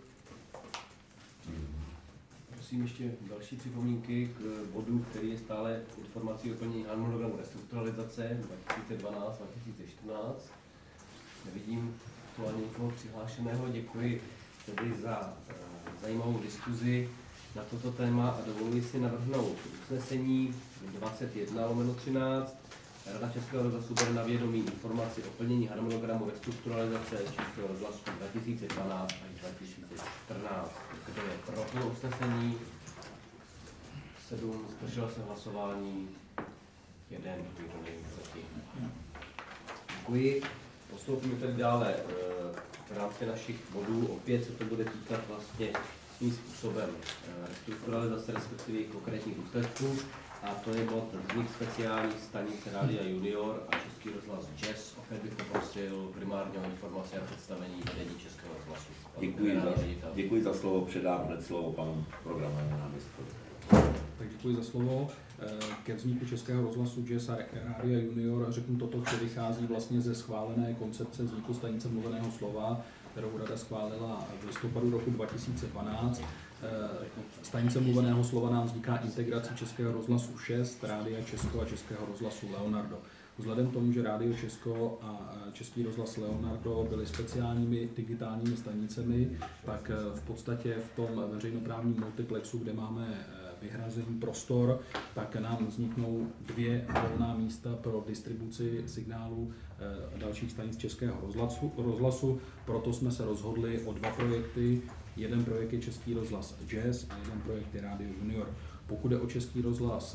Prosím ještě další připomínky k bodu, který je stále informací o plnění harmonogramu restrukturalizace dva tisíce dvanáct dva tisíce čtrnáct. Nevidím aktuálně někoho přihlášeného. Děkuji tedy za uh, zajímavou diskuzi na toto téma a dovoluji si navrhnout usnesení dvacet jedna lomeno třináct. Rada Českého rozhlasu bere na vědomí informaci o plnění harmonogramu restrukturalizace Českého rozhlasu dva tisíce dvanáct až dva tisíce čtrnáct. Kdo je pro to usnesení? sedm, zdržel se hlasování, jeden, nikdo není proti. Děkuji. Postoupíme tedy dále v rámci našich bodů. Opět se to bude týkat vlastně svým způsobem restrukturalizace, respektive konkrétních důsledků. A to je bod vznik speciální stanice Rádia Junior a Český rozhlas Jazz. Opět bych poprosil primárně o informace a představení vedení Českého rozhlasu. Děkuji za, děkuji za slovo, předám hned slovo panu programovému náměstkovi. Tak děkuji za slovo. Ke vzniku Českého rozhlasu Jazz a Rádia Junior řeknu toto, co vychází vlastně ze schválené koncepce vzniku stanice mluveného slova, kterou Rada schválila v listopadu roku dva tisíce dvanáct. Stanice mluveného slova nám vzniká integrací Českého rozhlasu šest, Rádia Česko a Českého rozhlasu Leonardo. Vzhledem k tomu, že Rádio Česko a Český rozhlas Leonardo byly speciálními digitálními stanicemi, tak v podstatě v tom veřejnoprávním multiplexu, kde máme vyhrazený prostor, tak nám vzniknou dvě volná místa pro distribuci signálů dalších stanic Českého rozhlasu. rozhlasu. Proto jsme se rozhodli o dva projekty. Jeden projekt je Český rozhlas Jazz a jeden projekt je Rádio Junior. Pokud je o Český rozhlas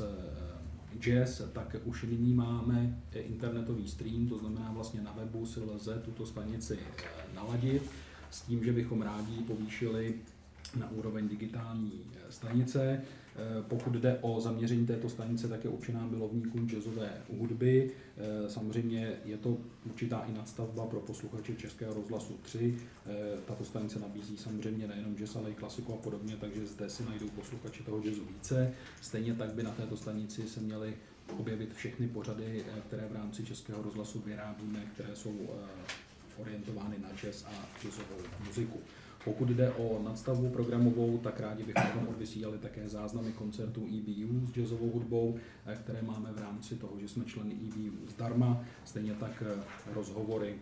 Jazz, tak už nyní máme internetový stream, to znamená vlastně na webu si lze tuto stanici naladit s tím, že bychom rádi povýšili na úroveň digitální stanice. Pokud jde o zaměření této stanice, tak je určená milovníkům jazzové hudby. Samozřejmě je to určitá i nadstavba pro posluchače Českého rozhlasu tři. Tato stanice nabízí samozřejmě nejenom jazz, ale i klasiku a podobně, takže zde si najdou posluchači toho jazzu více. Stejně tak by na této stanici se měly objevit všechny pořady, které v rámci Českého rozhlasu vyrábíme, které jsou orientovány na jazz a jazzovou muziku. Pokud jde o nadstavbu programovou, tak rádi bychom tam odvysílali také záznamy koncertů E B U s jazzovou hudbou, které máme v rámci toho, že jsme členy E B U zdarma, stejně tak rozhovory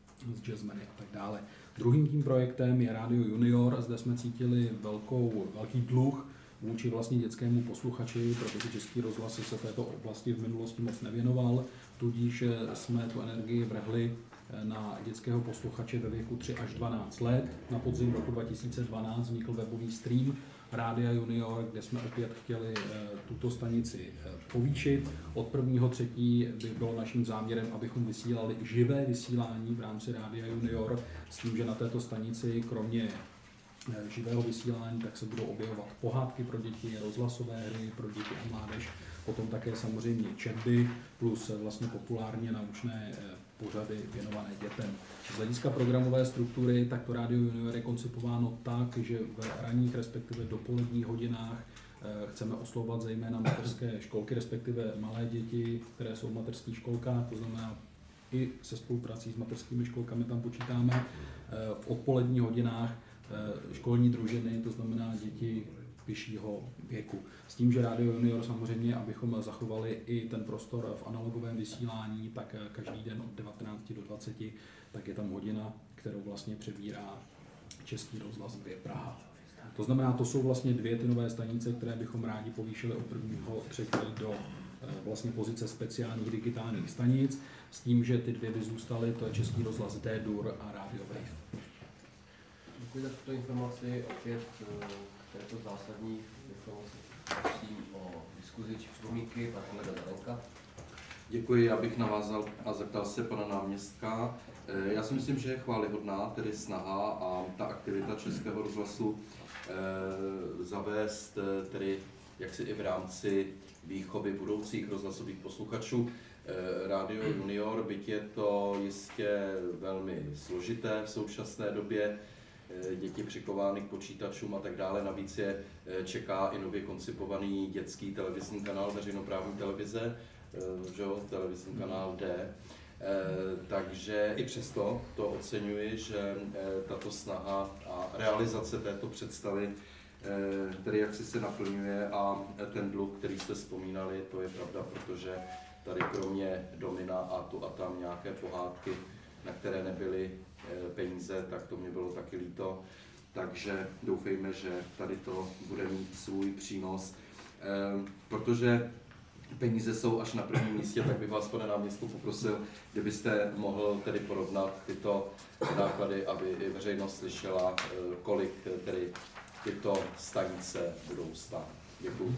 s jazzmeny a tak dále. Druhým tím projektem je Radio Junior, zde jsme cítili velkou, velký dluh vůči vlastně dětskému posluchači, protože Český rozhlas se této oblasti v minulosti moc nevěnoval, tudíž jsme tu energii vrhli na dětského posluchače ve věku tři až dvanáct let. Na podzim roku dva tisíce dvanáct vznikl webový stream Rádia Junior, kde jsme opět chtěli tuto stanici povýšit. Od prvního třetí by bylo naším záměrem, abychom vysílali živé vysílání v rámci Rádia Junior, s tím, že na této stanici kromě živého vysílání tak se budou objevovat pohádky pro děti, rozhlasové hry pro děti a mládež, potom také samozřejmě četby plus vlastně populárně naučné pořady věnované dětem. Z hlediska programové struktury, tak to Rádio Junior je koncipováno tak, že v ranních, respektive dopoledních hodinách chceme oslovovat zejména mateřské školky, respektive malé děti, které jsou v mateřských školkách, to znamená i se spoluprací s mateřskými školkami tam počítáme. V odpoledních hodinách školní družiny, to znamená děti vyššího věku. S tím, že Rádio Junior samozřejmě, abychom zachovali i ten prostor v analogovém vysílání, tak každý den od devatenácti do dvaceti, tak je tam hodina, kterou vlastně přebírá Český rozhlas dvě Praha. To znamená, to jsou vlastně dvě ty nové stanice, které bychom rádi povýšili od prvního třetího do vlastně pozice speciálních digitálních stanic, s tím, že ty dvě by zůstaly, to je Český rozhlas D-Dur a Radio Wave. Děkuji za tuto informaci, opět této zásadní informace prosím o diskuzi či připomínky, pan kolega Zelenka. Děkuji, já bych navázal a zeptal se pana náměstka. Já si myslím, že je chvályhodná tedy snaha a ta aktivita Českého rozhlasu eh, zavést tedy jaksi i v rámci výchovy budoucích rozhlasových posluchačů eh, Radio Junior, byť je to jistě velmi složité v současné době, děti přikovány k počítačům a tak dále. Navíc je čeká i nově koncipovaný dětský televizní kanál veřejnoprávní televize, že jo, televizní kanál D. Takže i přesto to oceňuji, že tato snaha a realizace této představy, který jaksi se naplňuje, a ten dluh, který jste vzpomínali, to je pravda, protože tady kromě Domina a tu a tam nějaké pohádky, na které nebyly peníze, tak to mě bylo taky líto. Takže doufejme, že tady to bude mít svůj přínos. Protože peníze jsou až na prvním místě, tak bych vás, pane náměstku, poprosil, kdybyste mohl tedy porovnat tyto náklady, aby i veřejnost slyšela, kolik tedy tyto stanice budou stát. Děkuji.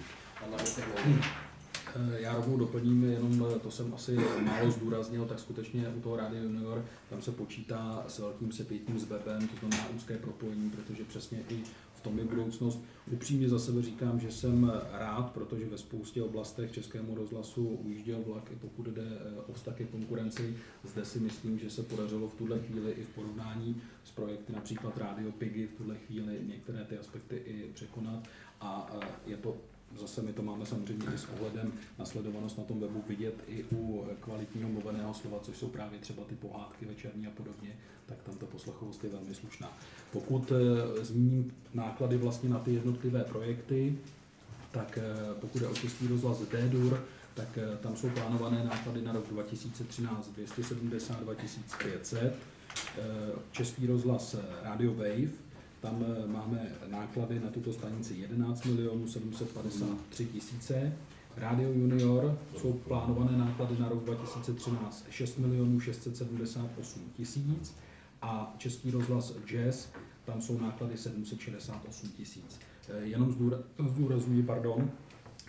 Já rovnou doplním, jenom to jsem asi málo zdůraznil, tak skutečně u toho Rádia Junior tam se počítá s velkým sepětím s webem, to znamená úzké propojení, protože přesně i v tom je budoucnost. Upřímně za sebe říkám, že jsem rád, protože ve spoustě oblastech Českému rozhlasu ujížděl vlak, i pokud jde o vztah ke konkurenci. Zde si myslím, že se podařilo v tuhle chvíli i v porovnání s projekty například Radio Piggy v tuhle chvíli některé ty aspekty i překonat, a je to zase, my to máme samozřejmě i s ohledem na sledovanost na tom webu vidět i u kvalitního mluveného slova, což jsou právě třeba ty pohádky večerní a podobně, tak tam ta poslechovost je velmi slušná. Pokud e, zmíním náklady vlastně na ty jednotlivé projekty, tak e, pokud je o Český rozhlas D-Dur, tak e, tam jsou plánované náklady na rok dva tisíce třináct dvě stě sedmdesát dva tisíc pět set, e, Český rozhlas Radio Wave, tam máme náklady na tuto stanici jedenáct milionů sedm set padesát tři tisíce. Radio Junior jsou plánované náklady na rok dva tisíce třináct šest milionů šest set sedmdesát osm tisíc a Český rozhlas Jazz, tam jsou náklady sedm set šedesát osm tisíc. Jenom zdůrazňuji, pardon,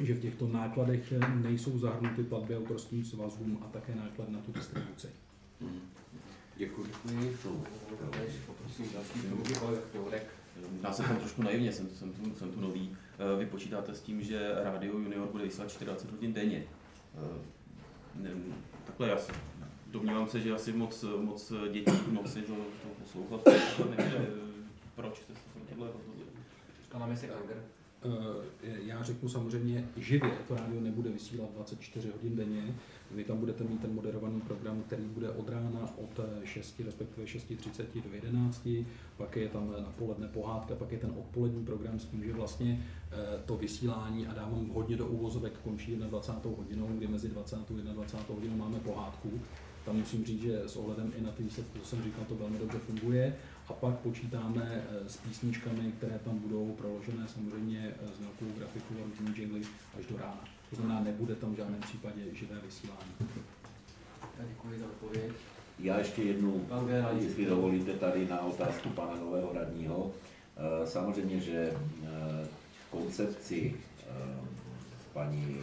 že v těchto nákladech nejsou zahrnuty platby autorským svazům a také náklad na tu distribuci. Hmm. Děkuji. Děkuji. Poprosím další promluvy, kolega Kňourek. Já jsem tam trošku naivně, jsem, jsem, tu, jsem tu nový. Vy počítáte s tím, že Rádio Junior bude vysílat dvacet čtyři hodin denně. Ne, takhle já si domnívám se, že asi moc, moc dětí moc si to, to poslouchat. Nevíte, proč jste se tohle rozhodli? Pana Misek Anger. Já řeknu samozřejmě, živě to rádio nebude vysílat dvacet čtyři hodin denně. Vy tam budete mít ten moderovaný program, který bude od rána od šesti, respektive šesti třicet do jedenácti, pak je tam napoledne pohádka, pak je ten odpolední program s tím, že vlastně to vysílání, a dávám hodně do uvozovek, končí dvacátou hodinou, kdy mezi dvacátou a dvacátou hodinou máme pohádku. Tam musím říct, že s ohledem i na ty výsledky, co jsem říkal, to velmi dobře funguje. A pak počítáme s písničkami, které tam budou proložené samozřejmě s nějakou grafikou a různými jingly až do rána. To znamená, nebude tam v žádném případě živé vysílání. Tak děkuji za odpověď. Já ještě jednou, jestli dovolíte, tady na otázku pana nového radního. Samozřejmě, že v koncepci paní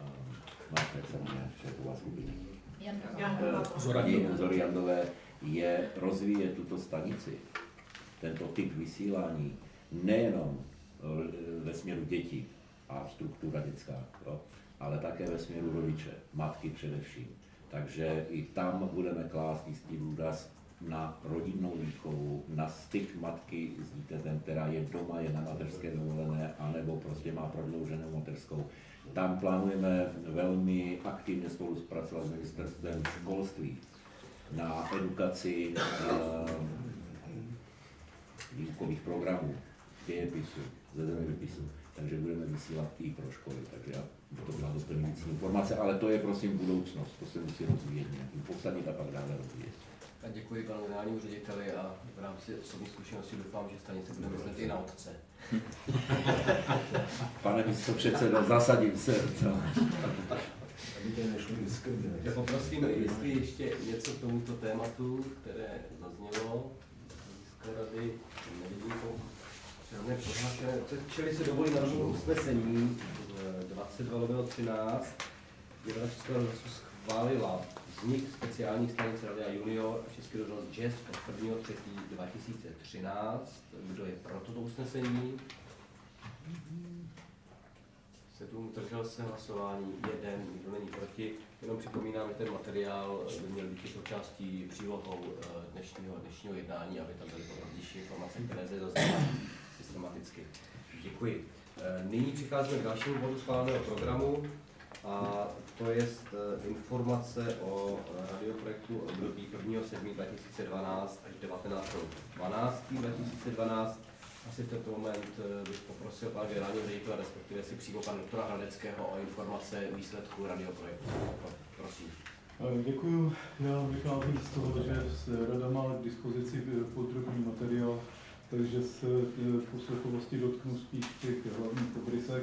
šéfová skupiny Zory Jandové je rozvíjet tuto stanici, tento typ vysílání, nejenom ve směru dětí a struktura dětská, jo, ale také ve směru rodiče, matky především. Takže i tam budeme klást jistý důraz na rodinnou výchovu, na styk matky s dítětem, která je doma, je na mateřské dovolené, anebo prostě má prodlouženou mateřskou. Tam plánujeme velmi aktivně spolupracovat s ministerstvem školství na edukaci uh, výukových programů, dějepisu, ze zeměpisu, takže budeme vysílat i pro školy, takže to byla doplňující informace, ale to je prosím budoucnost, to se musí rozvíjet nějakým posadit a pak dále rozvíjet. A děkuji panu generálnímu řediteli a v rámci osobní zkušenosti doufám, že stanice bude myslet i na otce. Pane místopředsedo, zasadím se. Já poprosím, jestli ještě něco k tomuto tématu, které zaznělo z rady, nevidím to žádné prohlášené. Čili se dovolí navrhnout usnesení dvacet dva lomeno třináct, kde Rada Českého rozhlasu schválila vznik speciálních stanic Radia Junior a Český rozhlas Jazz od prvního třetího dva tisíce třináct. Kdo je pro toto usnesení? Sedm, držel se hlasování, jeden, nikdo není proti. Jenom připomínám, že ten materiál by měl být součástí přílohou dnešního, dnešního jednání, aby tam byly podrobnější informace, které zde zazněly systematicky. Děkuji. Nyní přicházíme k dalšímu bodu schváleného programu, a to je informace o radioprojektu období prvního sedmého dva tisíce dvanáct až devatenáctého dvanáctého dva tisíce dvanáct. Asi v tento moment bych poprosil pana generálního ředitele, respektive si přímo pana doktora Hradeckého o informace výsledků radioprojektu. Prosím. Děkuji. Já vycházím z toho, že Rada má k dispozici podrobný materiál, takže se poslechovosti dotknu spíš těch hlavních obrysek.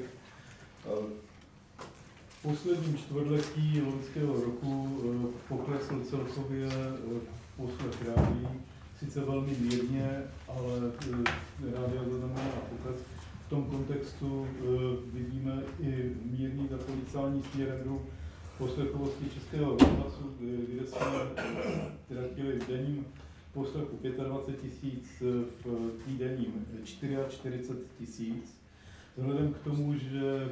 V posledním čtvrtletí loňského roku poklesl celkově poslech rádií, sice velmi mírně, ale rádia zaznamená pokles. V tom kontextu vidíme i mírný zapolicání směrem do poslechovosti Českého rozhlasu, kde jsme tratili v denním poslechu dvacet pět tisíc, v týdenním čtyřicet čtyři tisíc. Vzhledem k tomu, že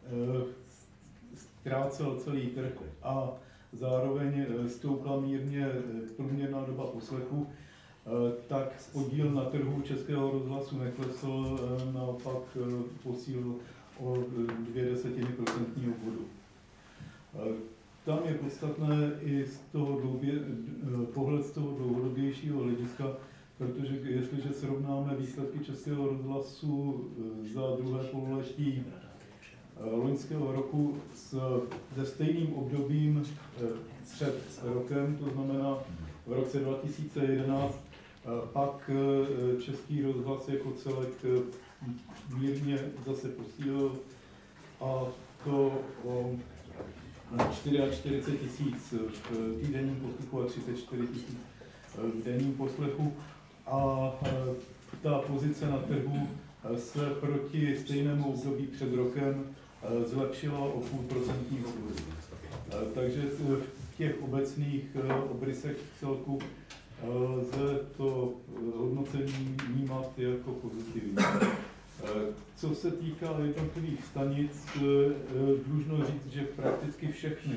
ztrácel celý trh a zároveň stoupla mírně průměrná doba poslechu, tak podíl na trhu Českého rozhlasu neklesl, naopak posílil o dvě desetiny procentního bodu. Tam je podstatné i z toho dloubě, pohled z toho dlouhodobějšího hlediska, protože jestliže srovnáme výsledky Českého rozhlasu za druhé pololetí loňského roku s, se stejným obdobím před rokem, to znamená v roce dva tisíce jedenáct, pak Český rozhlas jako celek mírně zase posílil, a to o čtyřicet čtyři tisíc v týdenním poslechu a třicet čtyři tisíc v denním poslechu. A ta pozice na trhu se proti stejnému období před rokem zlepšila o půl procentního bodu. Takže v těch obecných obrysech celku lze to hodnocení vnímat jako pozitivní. Co se týká jednotlivých stanic, dlužno říct, že prakticky všechny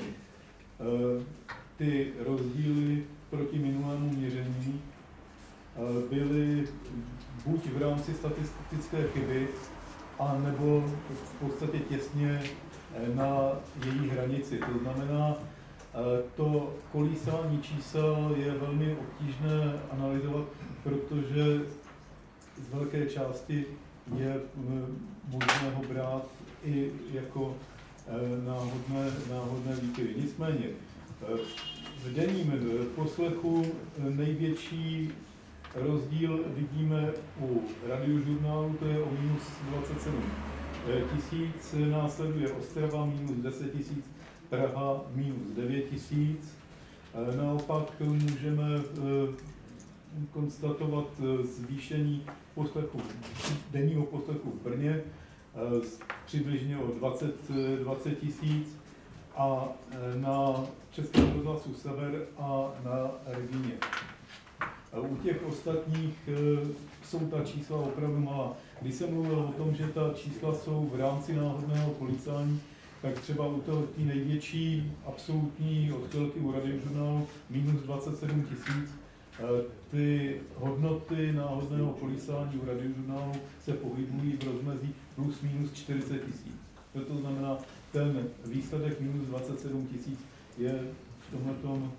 ty rozdíly proti minulému měření byly buď v rámci statistické chyby, a nebo v podstatě těsně na její hranici. To znamená, to kolísání čísel je velmi obtížné analyzovat, protože z velké části je možné ho brát i jako náhodné, náhodné výkyvy. Nicméně, v denním poslechu největší rozdíl vidíme u radiožurnálu, to je o minus dvacet sedm tisíc, následuje Ostrava minus deset tisíc, Praha minus devět tisíc. Naopak můžeme konstatovat zvýšení poslechu, denního poslechu v Brně přibližně o dvacet tisíc a na Českém rozhlasu Sever a na Regině. U těch ostatních jsou ta čísla opravdu malá. Když jsem mluvil o tom, že ta čísla jsou v rámci náhodného kolísání, tak třeba u toho tý největší absolutní odchylky u radiožurnálu minus dvacet sedm tisíc, ty hodnoty náhodného kolísání u radiožurnálu se pohybují v rozmezí plus minus čtyřicet tisíc. To znamená, ten výsledek minus dvacet sedm tisíc je v tomhletom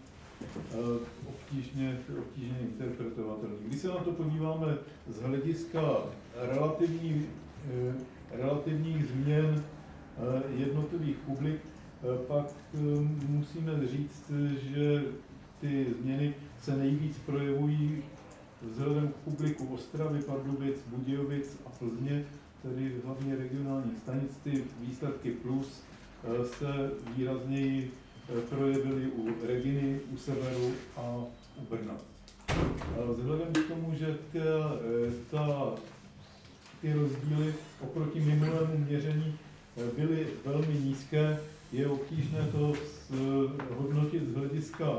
obtížně, obtížně interpretovatelný. Když se na to podíváme z hlediska relativní, relativních změn jednotlivých publik, pak musíme říct, že ty změny se nejvíc projevují vzhledem k publiku Ostravy, Pardubic, Budějovic a Plzně, tedy hlavně regionálních stanic. Ty výsledky plus se výrazněji projevily u Reginy, u Severu a u Brna. Vzhledem k tomu, že ta, ta, ty rozdíly oproti minulému měření byly velmi nízké, je obtížné to hodnotit z hlediska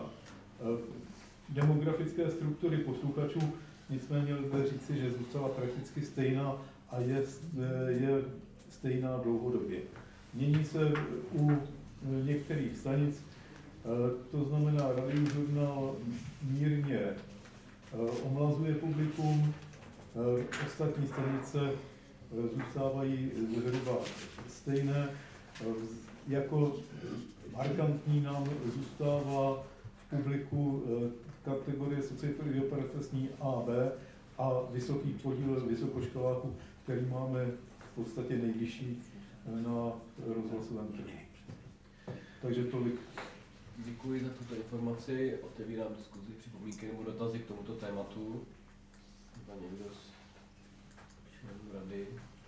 demografické struktury posluchačů, nicméně lze říci, že zůstala prakticky stejná a je, je stejná dlouhodobě. Mění se u některých stanic, to znamená, radiožurnál mírně omlazuje publikum, ostatní stanice zůstávají zhruba stejné. Jako markantní nám zůstává v publiku kategorie socioprofesní A B a vysoký podíl vysokoškoláků, který máme v podstatě nejvyšší na rozhlasovém trhu. Takže tolik. Děkuji za tuto informaci. Otevírám diskuzi, připomínky nebo dotazy k tomuto tématu. Zda někdo z členů rady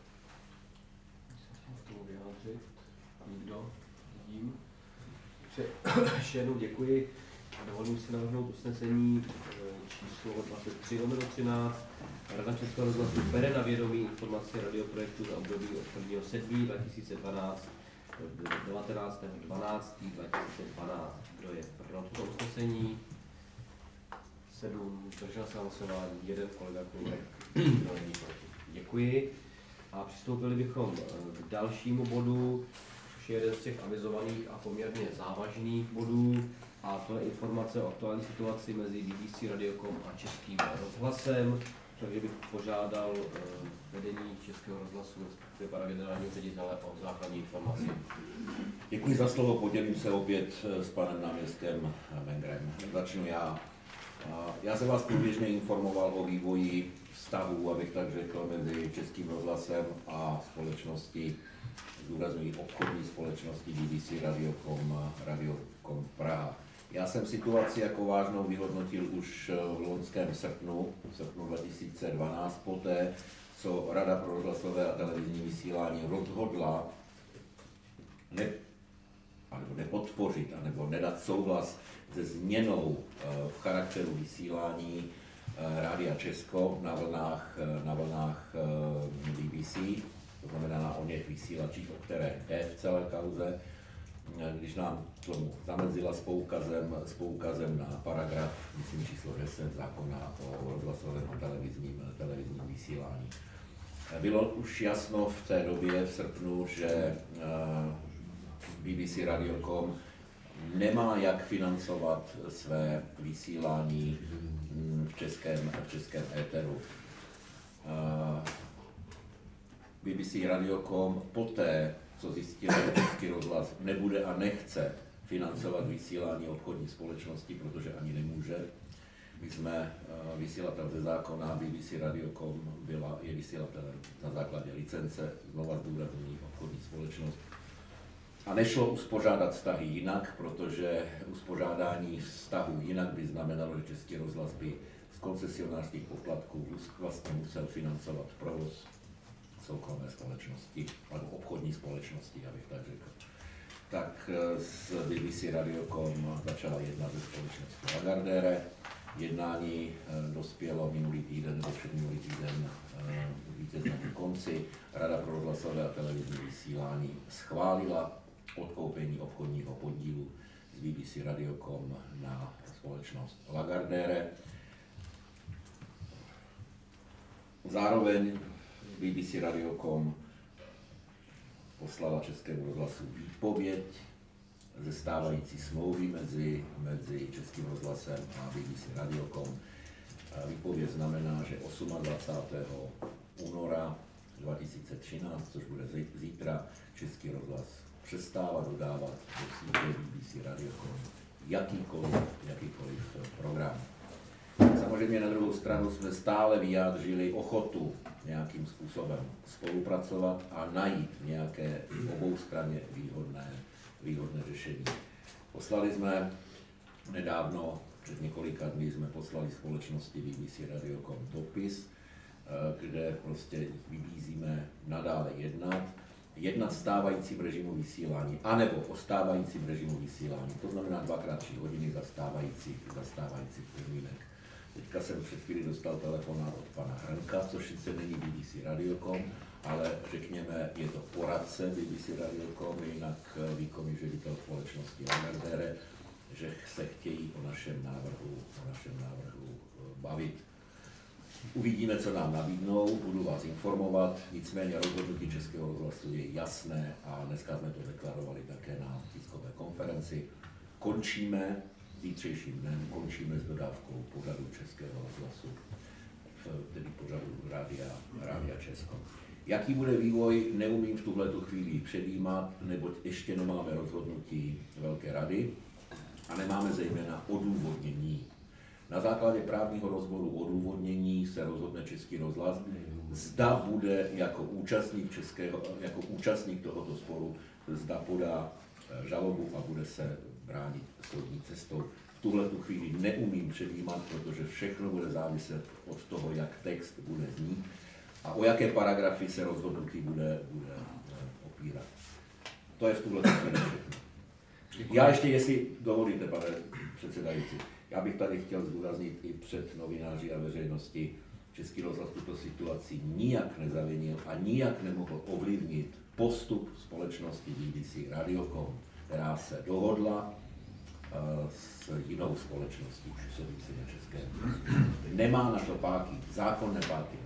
se chtěl k tomu vyjádřit. Nikdo? Vidím. Takže ještě jednou děkuji. Dovolím si navrhnout usnesení číslo dvacet tři lomeno třináct. Rada Českého rozhlasu bere na vědomí informaci radioprojektu za období od prvního sedmého dva tisíce dvanáct do devatenáctého dvanáctého dva tisíce dvanáct. Kdo je pro to usnesení? Sedm, zdržel se hlasování, jeden kolega Koulek, kdo není proti. Děkuji. A přistoupili bychom k dalšímu bodu, což je jeden z těch avizovaných a poměrně závažných bodů, a to je informace o aktuální situaci mezi B B C Radiocom a Českým rozhlasem. Takže bych požádal vedení Českého rozhlasu, respektive pana generálního ředitele, o základní informaci. Děkuji za slovo, podělím se opět s panem náměstkem Mengrem. Začnu já. Já jsem vás průběžně informoval o vývoji vztahu, abych tak řekl, mezi Českým rozhlasem a společností, zdůrazňuji obchodní společnosti B B C Radiocom, Radiocom Praha. Já jsem situaci jako vážnou vyhodnotil už v loňském srpnu, v srpnu dva tisíce dvanáct, poté, co Rada pro rozhlasové a televizní vysílání rozhodla ne, anebo nepodpořit, anebo nedat souhlas se změnou v charakteru vysílání Rádia Česko na vlnách, na vlnách B B C. to znamená na oněch vysílačích, o které jde v celé kauze. Když nám tomu zamezila s poukazem, s poukazem na paragraf, myslím číslo deset zákona o rozhlasovém a televizním, televizním vysílání. Bylo už jasno v té době, v srpnu, že B B C Radiocom nemá jak financovat své vysílání v českém, v českém éteru. B B C Radiocom poté, co zjistil, že Český rozhlas nebude a nechce financovat vysílání obchodní společnosti, protože ani nemůže. My jsme vysílatel ze zákona, B B C Radiocom byla, je vysílatelem na základě licence, znova zdůrazňují obchodní společnost. A nešlo uspořádat vztahy jinak, protože uspořádání vztahů jinak by znamenalo, že Český rozhlas by z koncesionářských poplatků vlastně musel financovat provoz soukromé společnosti, nebo obchodní společnosti, abych tak řekl. Tak s B B C Radiocom začala jednat ze společnosti Lagardère. Jednání dospělo minulý týden, nebo předminulý týden vítězně ke konci. Rada pro rozhlasové a televizní vysílání schválila odkoupení obchodního podílu z B B C Radiocom na společnost Lagardère. Zároveň B B C Radiocom poslala Českému rozhlasu výpověď ze stávající smlouvy mezi, mezi Českým rozhlasem a B B C Radiocom. Výpověď znamená, že dvacátého osmého února dva tisíce třináct, což bude zítra, Český rozhlas přestává dodávat do sítě B B C Radiocom jakýkoliv, jakýkoliv program. Samozřejmě na druhou stranu jsme stále vyjádřili ochotu nějakým způsobem spolupracovat a najít nějaké oboustranně výhodné, výhodné řešení. Poslali jsme nedávno, před několika dny jsme poslali společnosti B B C Radiocom dopis, kde prostě vybízíme nadále jednat, jednat stávajícím režimu vysílání, anebo o stávajícím režimu vysílání, to znamená dvakrát tři hodiny za stávajících, za stávajících podmínek. Teďka jsem před chvíli dostal telefonát od pana Hrnka, což sice není B B C Radiocom, ale řekněme, je to poradce B B C Radiocom, jinak výkonný ředitel společnosti Lagardère, že se chtějí o našem návrhu, o našem návrhu bavit. Uvidíme, co nám nabídnou, budu vás informovat, nicméně rozhodnutí Českého rozhlasu je jasné a dneska jsme to deklarovali také na tiskové konferenci. Končíme zítřejším dnem, končíme s dodávkou pořadu Českého rozhlasu, tedy pořadu Rádia, Rádia Česko. Jaký bude vývoj, neumím v tuhletu chvíli předjímat, neboť ještě nemáme rozhodnutí Velké rady a nemáme zejména odůvodnění. Na základě právního rozboru odůvodnění se rozhodne Český rozhlas, zda bude jako účastník, českého, jako účastník tohoto sporu, zda podá žalobu a bude se bránit soudní cestou. V tuhletu chvíli neumím předjímat, protože všechno bude záviset od toho, jak text bude znít a o jaké paragrafy se rozhodnutí bude, bude opírat. To je v tuhletu chvíli všechno. Já ještě, jestli dovolíte, pane předsedající, já bych tady chtěl zdůraznit i před novináři a veřejnosti, Český rozhlas tuto situaci nijak nezavinil a nijak nemohl ovlivnit postup společnosti B B C Radiocom, která se dohodla uh, s jinou společností působící na Českém. Nemá na to páky, zákonné páky.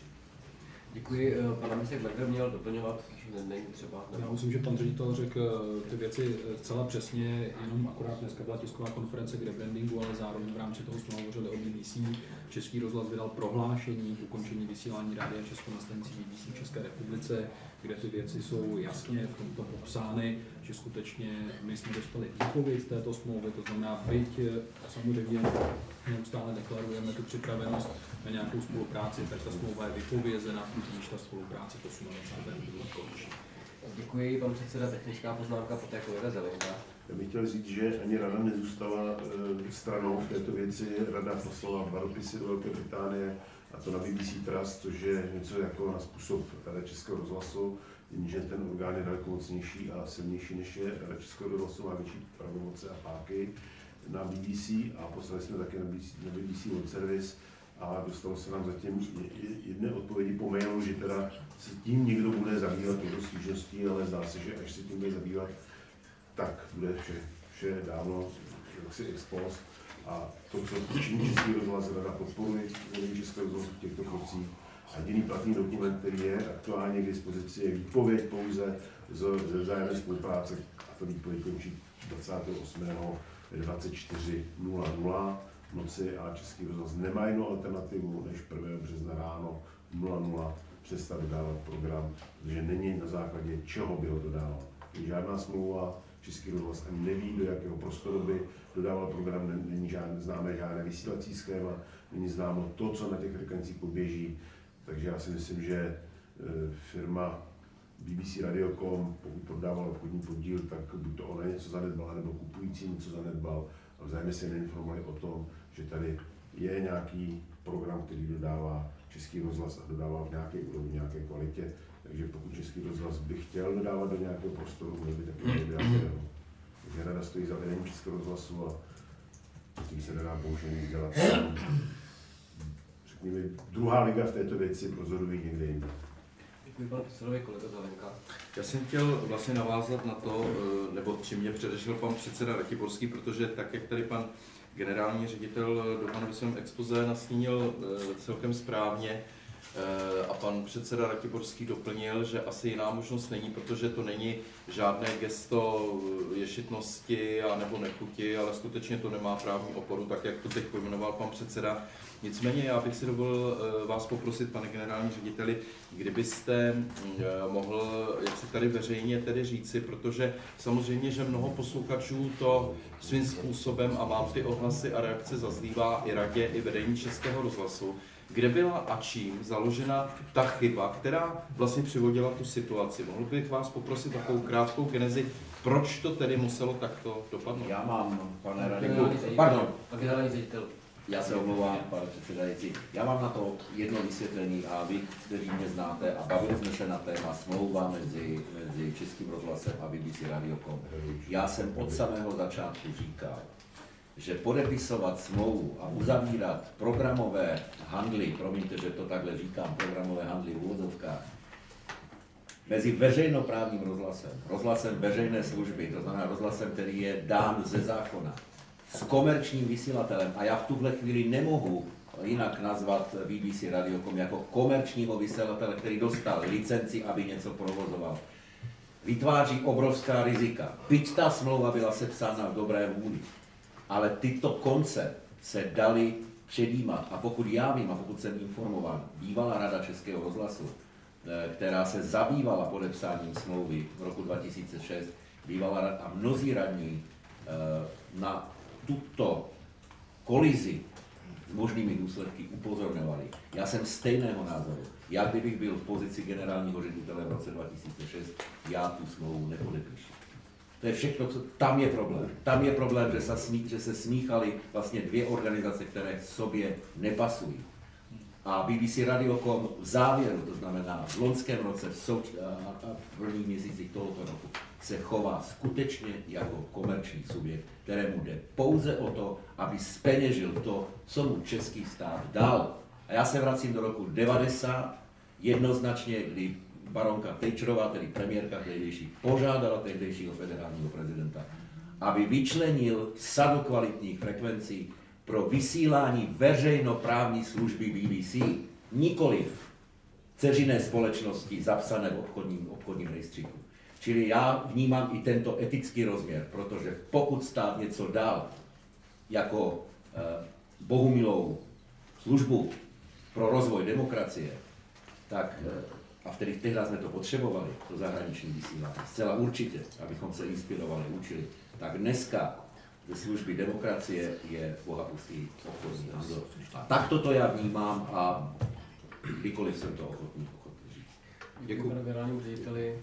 Děkuji. Pan náměstek Berger měl doplňovat, není třeba. Já myslím, že pan ředitel řekl ty věci celá přesně, jenom akorát dneska byla tisková konference k rebrandingu, ale zároveň v rámci toho jsme hovořili o B B C. Český rozhlas vydal prohlášení k ukončení vysílání Rádia Česko na stanici B B C v České republice, kde ty věci jsou jasně v tomto popsány, že skutečně my jsme dostali výpověď z této smlouvy, to znamená, byť samozřejmě neustále deklarujeme tu připravenost na nějakou spolupráci, tak ta smlouva je vypovězena, když ta spolupráce dvacátého osmého končí. Děkuji, pan předseda, technická poznámka, poté kolega Zelenka. Já bych chtěl říct, že ani rada nezůstala e, stranou v této věci. Rada poslala dva dopisy do Velké Británie, a to na B B C Trust, což je něco jako na způsob Rady Českého rozhlasu, jenže ten orgán je daleko mocnější a silnější než je Rada Českého rozhlasu, má větší pravomoce a páky na B B C a poslali jsme také na B B C, na B B C World Service, a dostalo se nám zatím jedné odpovědi po mailu, že teda se tím někdo bude zabývat touto stížností, ale zdá se, že až se tím bude zabývat, tak bude vše, vše dávno jaksi ex post. A to, co činí Český rozhlas, rada podporuje Českého rozhlasu v těchto krocích. A jediný platný dokument, který je aktuálně k dispozici, je výpověď pouze ze vzájemné spolupráce. A to výpověď končí dvacátého osmého dvacet čtyři nula nula v noci a Český rozhlas nemá jinou alternativu než prvního března ráno nula nula přestat dodávat program, protože není na základě čeho by ho dodával. Není žádná smlouva, Český rozhlas ani neví, do jakého prostoru by dodával program, není žádné, známé žádné vysílací schéma, není známo to, co na těch frekvencích poběží. Takže já si myslím, že firma B B C Radiocom, pokud prodával obchodní podíl, tak buď to ona něco zanedbala, nebo kupující něco zanedbal. A vzájemně se neinformovali o tom, že tady je nějaký program, který dodává Český rozhlas a dodává v nějaké úrovni, v nějaké kvalitě. Takže pokud Český rozhlas by chtěl dodávat do nějakého prostoru, měl by taky nějakého. Takže rada stojí za vedením Českého rozhlasu a s tím se nedá bohužel nic dělat. Řekněme, druhá liga v této věci rozhoduje někde jinde. Děkuji panu předsedovi, kolega Zelenka. Já jsem chtěl vlastně navázat na to, nebo čím mě předešel pan předseda Ratiborský, protože tak, jak tady pan generální ředitel Doman ve svém expoze nastínil celkem správně, a pan předseda Ratiborský doplnil, že asi jiná možnost není, protože to není žádné gesto ješitnosti a nebo nechuti, ale skutečně to nemá právní oporu, tak jak to teď pojmenoval pan předseda. Nicméně já bych si dovolil vás poprosit, pane generální řediteli, kdybyste mohl, jak si tady veřejně tedy říci, protože samozřejmě, že mnoho posluchačů to svým způsobem, a mám ty ohlasy a reakce zazlívá i radě, i vedení Českého rozhlasu, kde byla a čím založena ta chyba, která vlastně přivodila tu situaci. Mohl bych vás poprosit takovou krátkou genezi, proč to tedy muselo takto dopadnout? Já mám, pane Radiko, pardon, generální ředitel. Já se omlouvám, pane předsedající. Já mám na to jedno vysvětlení a vy, kteří mě znáte, a bavili jsme se na téma smlouva mezi, mezi Českým rozhlasem a B B C Radiocom. Já jsem od samého začátku říkal, že podepisovat smlouvu a uzavírat programové handly, promiňte, že to takhle říkám, programové handly v úvodzovkách, mezi veřejnoprávním rozhlasem, rozhlasem veřejné služby, to znamená rozhlasem, který je dán ze zákona, s komerčním vysílatelem, a já v tuhle chvíli nemohu jinak nazvat B B C Radiocom jako komerčního vysílatele, který dostal licenci, aby něco provozoval, vytváří obrovská rizika. Byť ta smlouva byla sepsána v dobré vůli, ale tyto konce se daly předjímat. A pokud já vím, a pokud jsem informován, bývalá rada Českého rozhlasu, která se zabývala podepsáním smlouvy v roku dva tisíce šest, bývalá rada a mnozí radní na tuto kolizi s možnými důsledky upozorňovali. Já jsem stejného názoru. Já kdybych byl v pozici generálního ředitele v roce dva tisíce šest, já tu smlouvu nepodepíšu. To je všechno, co tam je problém. Tam je problém, že se, smí, že se smíchaly vlastně dvě organizace, které sobě nepasují. A B B C Radiocom v závěru, to znamená v loňském roce, v, souč- a v prvních měsících tohoto roku, se chová skutečně jako komerční subjekt, kterému jde pouze o to, aby zpeněžil to, co mu český stát dal. A já se vracím do roku devadesát, jednoznačně, kdy baronka Thatcherová, tedy premiérka tehdejší, požádala tehdejšího federálního prezidenta, aby vyčlenil sadu kvalitních frekvencí pro vysílání veřejnoprávní služby B B C, nikoliv dceřiné společnosti zapsané v obchodním, obchodním rejstříku. Čili já vnímám i tento etický rozměr, protože pokud stát něco dal jako eh, bohumilou službu pro rozvoj demokracie, tak eh, a v kterých tehdy jsme to potřebovali, to zahraniční vysílání, zcela určitě, abychom se inspirovali, učili, tak dneska ze služby demokracie je bohapustý obchodní handel. A takto to já vnímám a kdykoliv jsem to ochotný, ochotný říct. Děkuji panu generálnímu řediteli.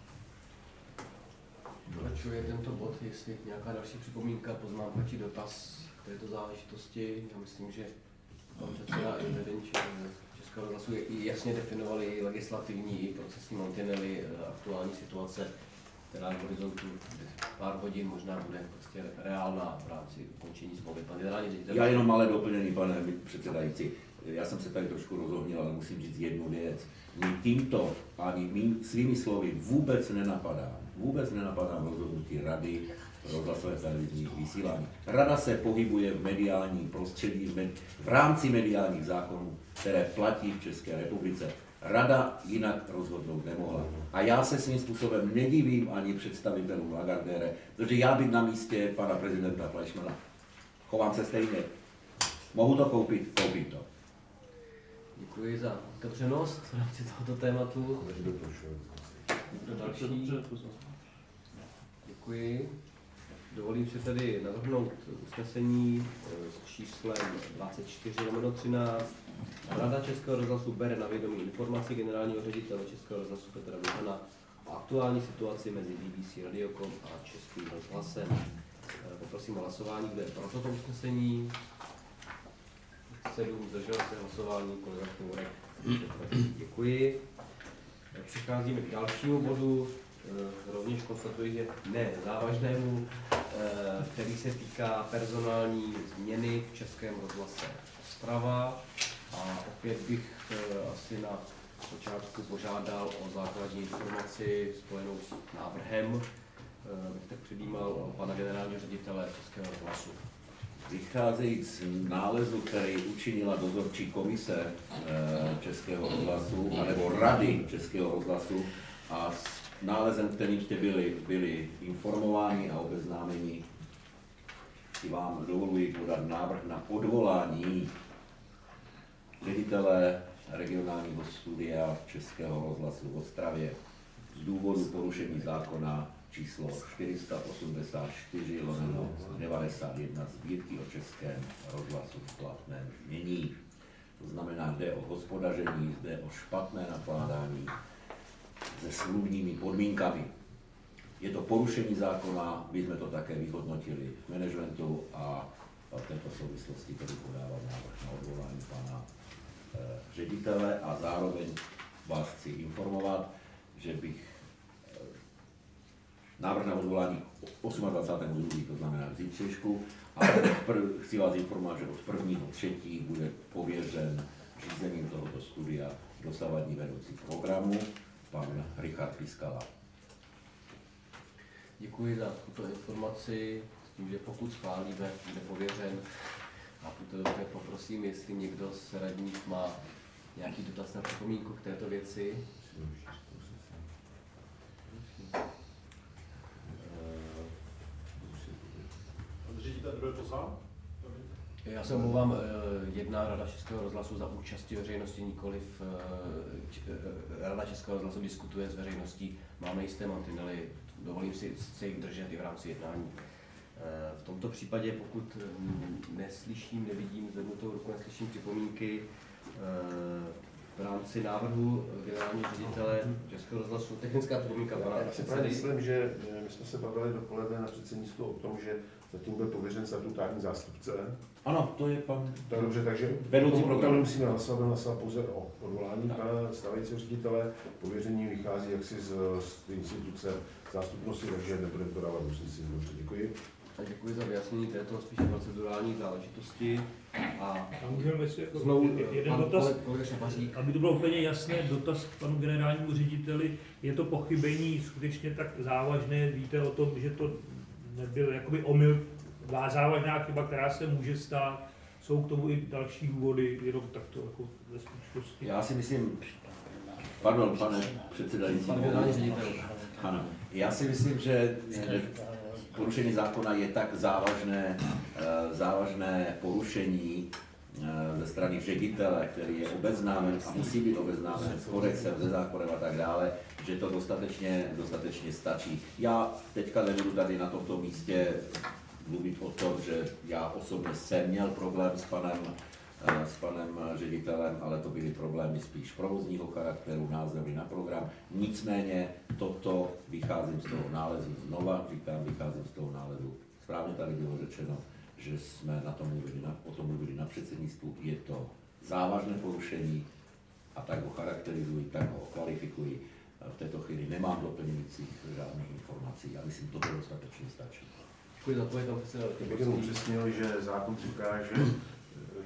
Pokračuje tento bod, jestli nějaká další připomínka, poznámka či dotaz k této záležitosti. Já myslím, že pan předseda i vedení Českého rozhlasu jasně definovali legislativní i procesní mantinely aktuální situace, která v horizontu pár hodin možná bude prostě reálná v rámci ukončení smlouvy. Pan generální ředitel. Já jenom malé doplnění, pane předsedající. já jsem se tady trošku rozohnil, ale musím říct jednu věc. Mě tímto ani mým, svými slovy vůbec nenapadá, vůbec nenapadá rozhodnutí Rady rozhlasové televizní vysílání. Rada se pohybuje v mediálním prostředí, v, med, v rámci mediálních zákonů, které platí v České republice. Rada jinak rozhodnout nemohla. A já se svým způsobem nedivím ani představitelům Lagardère, protože já bych na místě pana prezidenta Fleischmana. Chovám se stejně. Mohu to koupit? Koupit to. Děkuji za otevřenost v rámci tohoto tématu. Kdo další? Děkuji. Dovolím si tedy navrhnout usnesení s číslem dvacet čtyři lomeno třináct. Rada Českého rozhlasu bere na vědomí informaci generálního ředitele Českého rozhlasu Petra Duhana o aktuální situaci mezi B B C Radiocom a Českým rozhlasem. Poprosím o hlasování, kdo je pro toto usnesení. sedm, zdržel se hlasování, kolega Kmourek. Děkuji. Přicházíme k dalšímu bodu. Rovněž konstatuji, že ne závažnému, který se týká personální změny v Českém rozhlase Ostrava. A opět bych asi na počátku požádal o základní informaci spojenou s návrhem, bych tak předjímal pana generálního ředitele Českého rozhlasu. Vycházejíc z nálezu, který učinila dozorčí komise Českého rozhlasu, anebo Rady Českého rozhlasu a s nálezem, kterým jste byli, byli informováni a obeznámeni, si vám dovoluji podat návrh na odvolání ředitele regionálního studia Českého rozhlasu v Ostravě z důvodu porušení zákona číslo čtyři sta osmdesát čtyři lomeno devadesát jedna Sbírky o Českém rozhlasu v platném znění. To znamená, jde o hospodaření, jde o špatné nakládání se smluvními podmínkami. Je to porušení zákona, my jsme to také vyhodnotili v managementu a v této souvislosti tedy podávám návrh na odvolání pana eh, ředitele a zároveň vás chci informovat, že bych eh, návrh na odvolání dvacátého osmého druhého to znamená k zítřejšku, a prv, chci vás informovat, že od prvního třetího bude pověřen řízením tohoto studia dosavadní vedoucí programu, pan Richard Piskala. Děkuji za tuto informaci, s tím, že pokud schválíme, bude pověřen. A tuto dobře poprosím, jestli někdo z radních má nějaký dotaz na připomínku k této věci. Já se omlouvám, jedná Rada Českého rozhlasu za účasti veřejnosti, nikoliv Rada Českého rozhlasu diskutuje s veřejností. Máme jisté mantinely, dovolím si se jich držet i v rámci jednání. V tomto případě, pokud neslyším, nevidím zvednutou ruku, neslyším připomínky, v rámci návrhu generálního ředitele Českého rozhlasu, technická připomínka pana Já si právě myslím, že my jsme se bavili dopoledne na předsednictvu o tom, že zatím byl pověřen statutární zástupce. Ano, to je pan... To je dobře, takže vedoucí programu musíme hlasovat, byl hlasovat pouze o odvolání pana stávajícího ředitele. Pověření vychází jaksi z, z instituce zástupnosti, takže nebudeme to dávat usnesení. Dobře, děkuji. A děkuji za vyjasnění této spíše procedurální záležitosti. A můžeme si jako znovu jeden dotaz, aby to bylo úplně jasné, dotaz k panu generálnímu řediteli. Je to pochybení skutečně tak závažné? Víte o tom, že to nebyl jakoby omyl, závažná chyba, která se může stát? Jsou k tomu i další důvody, jenom takto jako ve stručnosti? Já si myslím, pardon, pane předsedající, pan generální ředitel. Ano, já si myslím, že porušení zákona je tak závažné, závažné porušení ze strany ředitele, který je obeznámen a musí být obeznámen s kodexem, se zákonem a tak dále, že to dostatečně, dostatečně stačí. Já teďka nebudu tady na tomto místě mluvit o tom, že já osobně jsem měl problém s panem, s panem ředitelem, ale to byly problémy spíš provozního charakteru, názory na program. Nicméně toto vycházím z toho nálezu znova, říkám, vycházím z toho nálezu. Správně tady bylo řečeno, že jsme na tom mluvili, na, o tom mluvili na předsednictvu. Je to závažné porušení a tak ho charakterizuji, tak ho kvalifikuji. V této chvíli nemám doplňujících žádných informací. Já myslím, že to dostatečně stačí. Děkuji za to, je tam Já bych jenom upřesnil, že zákon říká, že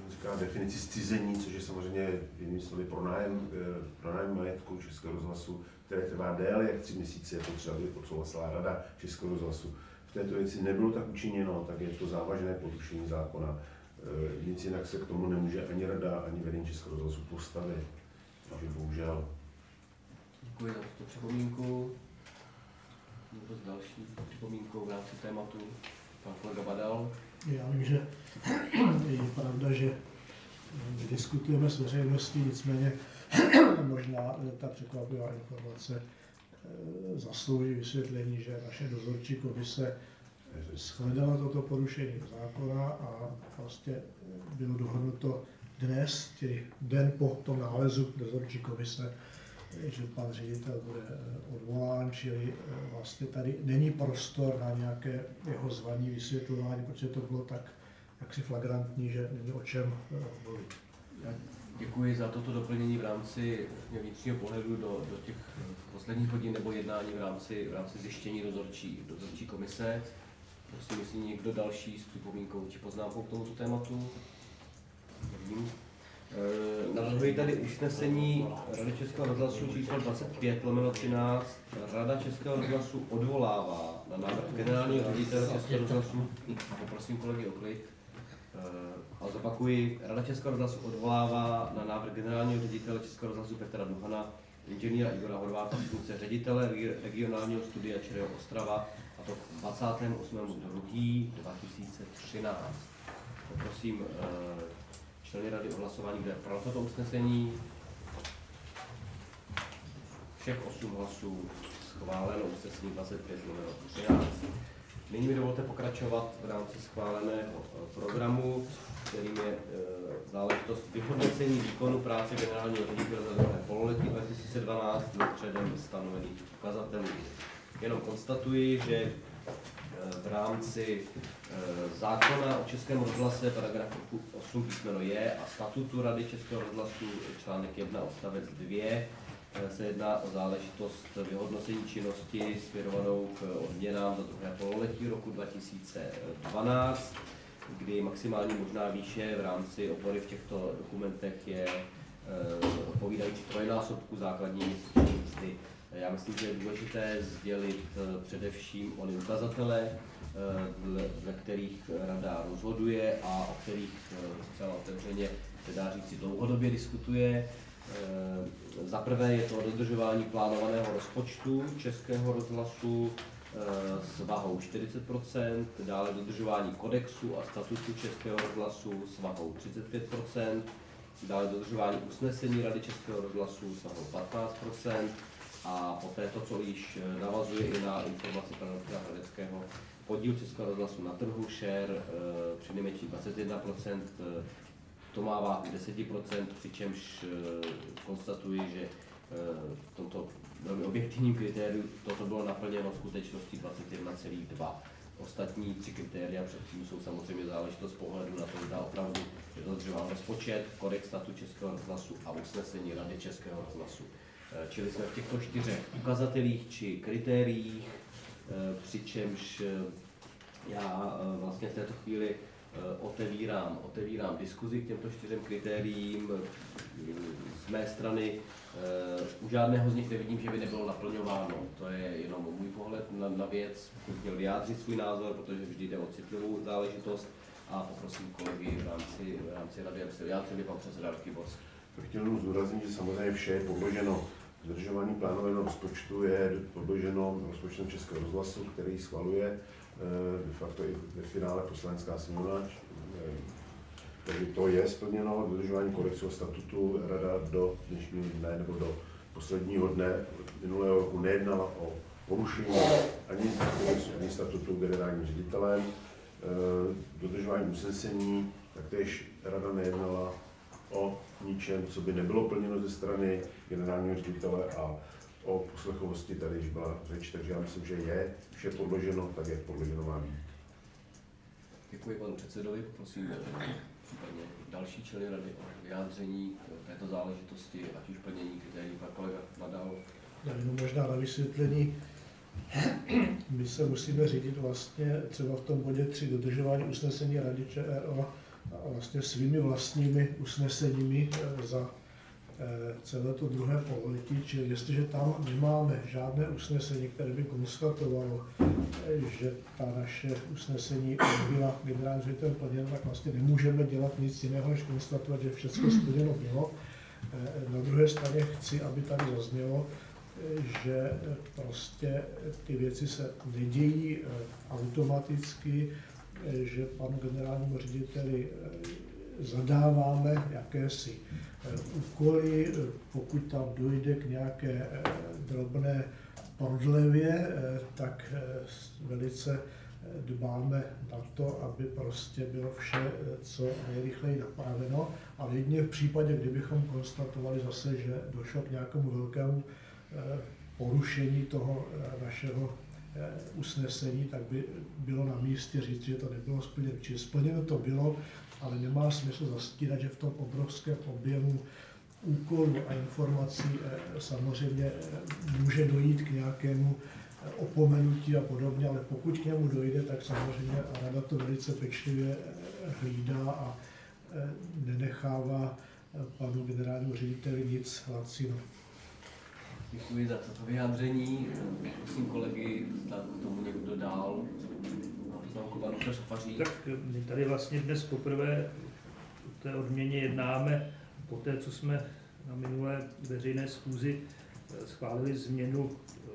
říká definici zcizení, což je samozřejmě jinými slovy pronájem, pronájem majetku Českého rozhlasu, které trvá déle jak tři měsíce, je potřeba, aby odsouhlasila Rada Českého rozhlasu. V této věci nebylo tak učiněno, tak je to závažné porušení zákona. Nic jinak se k tomu nemůže ani Rada, ani vedení Českého rozhlasu postavit. Takže bohužel. Děkuji za tuto připomínku. Někdo s další připomínkou v rámci tématu? Pan kolega Badal. Já vím, že je pravda, že diskutujeme s veřejností, nicméně možná ta překvapivá informace zaslouží vysvětlení, že naše dozorčí komise shledala toto porušení zákona a vlastně bylo dohodnuto dnes, tedy den po tom nálezu dozorčí komise, že pan ředitel bude odvolán, čili vlastně tady není prostor na nějaké jeho zvaní vysvětlování, protože to bylo tak jaksi flagrantní, že není o čem mluvit. Děkuji za toto doplnění v rámci vnitřního pohledu do, do těch posledních hodin nebo jednání v rámci, v rámci zjištění dozorčí, dozorčí komise. Prosím, jestli někdo další s připomínkou či poznámkou k tomuto tématu. Nevím. E, navrhuji tady usnesení Rady Českého rozhlasu číslo dvacet pět lomeno třináct. Rada Českého rozhlasu odvolává na návrh generálního ředitele Českého rozhlasu. Poprosím kolegy o klid. A zopakuji, Rada Českého rozhlasu odvolává na návrh generálního ředitele Českého rozhlasu Petra Duhana inženýra Igora Horváta z funkce ředitele regionálního studia ČR Ostrava, a to k dvacátého osmého druhého dva tisíce třináct. Poprosím členy rady o hlasování, kde pro toto usnesení. Všech osm hlasů schváleno, usnesení dvacet pět lomeno třináct. Nyní mi dovolte pokračovat v rámci schváleného programu, kterým je e, záležitost vyhodnocení výkonu práce generálního ředitele za druhé pololetí dva tisíce dvanáct na předem stanovených ukazatelů. Jenom konstatuji, že e, v rámci e, zákona o Českém rozhlase paragrafu osm písmeno J a statutu Rady Českého rozhlasu článek jedna odstavec dva se jedná o záležitost vyhodnocení činnosti směrovanou k odměnám za druhé pololetí roku dva tisíce dvanáct, kdy maximální možná výše v rámci opory v těchto dokumentech je odpovídající trojnásobku základní měsíční mzdy. Já myslím, že je důležité sdělit především ony ukazatele, dle kterých Rada rozhoduje a o kterých zcela otevřeně se dá říci dlouhodobě diskutuje. Za prvé je to dodržování plánovaného rozpočtu Českého rozhlasu s vahou čtyřicet procent, dále dodržování kodexu a statutu Českého rozhlasu s vahou třicet pět procent, dále dodržování usnesení Rady Českého rozhlasu s vahou patnáct procent a poté to, co již navazuje i na informaci pana doktora Hradeckého, podíl Českého rozhlasu na trhu, share přinejmenším dvacet jedna procent, to má váhu deset procent, přičemž e, konstatuji, že e, v tomto velmi objektivním kritériu toto bylo naplněno v skutečnosti dvacet jedna celá dva. Ostatní tři kritéria předtím jsou samozřejmě záležitost pohledu na to, zda opravdu je dodržován rozpočet, kodex statu Českého rozhlasu a usnesení Rady Českého rozhlasu. E, čili jsme v těchto čtyřech ukazatelích či kritériích, e, přičemž e, já e, vlastně v této chvíli Otevírám, otevírám diskuzi k těmto čtyřem kritériím. Z mé strany u žádného z nich nevidím, že by nebylo naplňováno. To je jenom můj pohled na, na věc, pokud měl vyjádřit svůj názor, protože vždy jde o citlivou záležitost a poprosím kolegy v rámci, v rámci rady, aby se vyjádřili, pan předseda Borsk. Chtěl jenom zdůraznit, že samozřejmě vše je podloženo. Dodržování plánovaného rozpočtu je podloženo rozpočtem Českého rozhlasu, který schvaluje de facto i ve finále poslanecká sněmovna, takže to je splněno. Dodržování kodexu a statutu Rada do dnešního dne nebo do posledního dne minulého roku nejednala o porušení ani kodexu, ani statutu generálním ředitelem. Dodržování usnesení taktéž Rada nejednala o ničem, co by nebylo plněno ze strany generálního ředitele, a o poslechovosti tady již byla řeč, takže já myslím, že je vše podloženo tak, jak podloženo má být. Děkuji panu předsedovi, prosím případně další členy rady o vyjádření této záležitosti, ať už plnění kritérií. Pan kolega Nadal. Já jenom možná na vysvětlení. My se musíme řídit vlastně třeba v tom bodě tři dodržování usnesení Rady ČR a vlastně svými vlastními usneseními za celé to druhé pololetí, čili jestliže tam nemáme žádné usnesení, které by konstatovalo, že ta naše usnesení byla generální ředitel plněna, tak vlastně nemůžeme dělat nic jiného, než konstatovat, že všechno splněno bylo. Na druhé straně chci, aby tady zaznělo, že prostě ty věci se nedějí automaticky, že panu generálnímu řediteli zadáváme jakési úkoly, pokud tam dojde k nějaké drobné prodlevě, tak velice dbáme na to, aby prostě bylo vše co nejrychleji napraveno. A jedině v případě, kdybychom konstatovali zase, že došlo k nějakému velkému porušení toho našeho usnesení, tak by bylo na místě říct, že to nebylo splněno. Čili splněno to bylo, ale nemá smysl zastírat, že v tom obrovském objemu úkolů a informací samozřejmě může dojít k nějakému opomenutí a podobně, ale pokud k němu dojde, tak samozřejmě rada to velice pečlivě hlídá a nenechává panu generálnímu řediteli nic hladcino. Děkuji za toto vyjádření. Prosím kolegy, tak k tomu někdo dál. Tak my tady vlastně dnes poprvé o té odměně jednáme po té, co jsme na minulé veřejné schůzi schválili změnu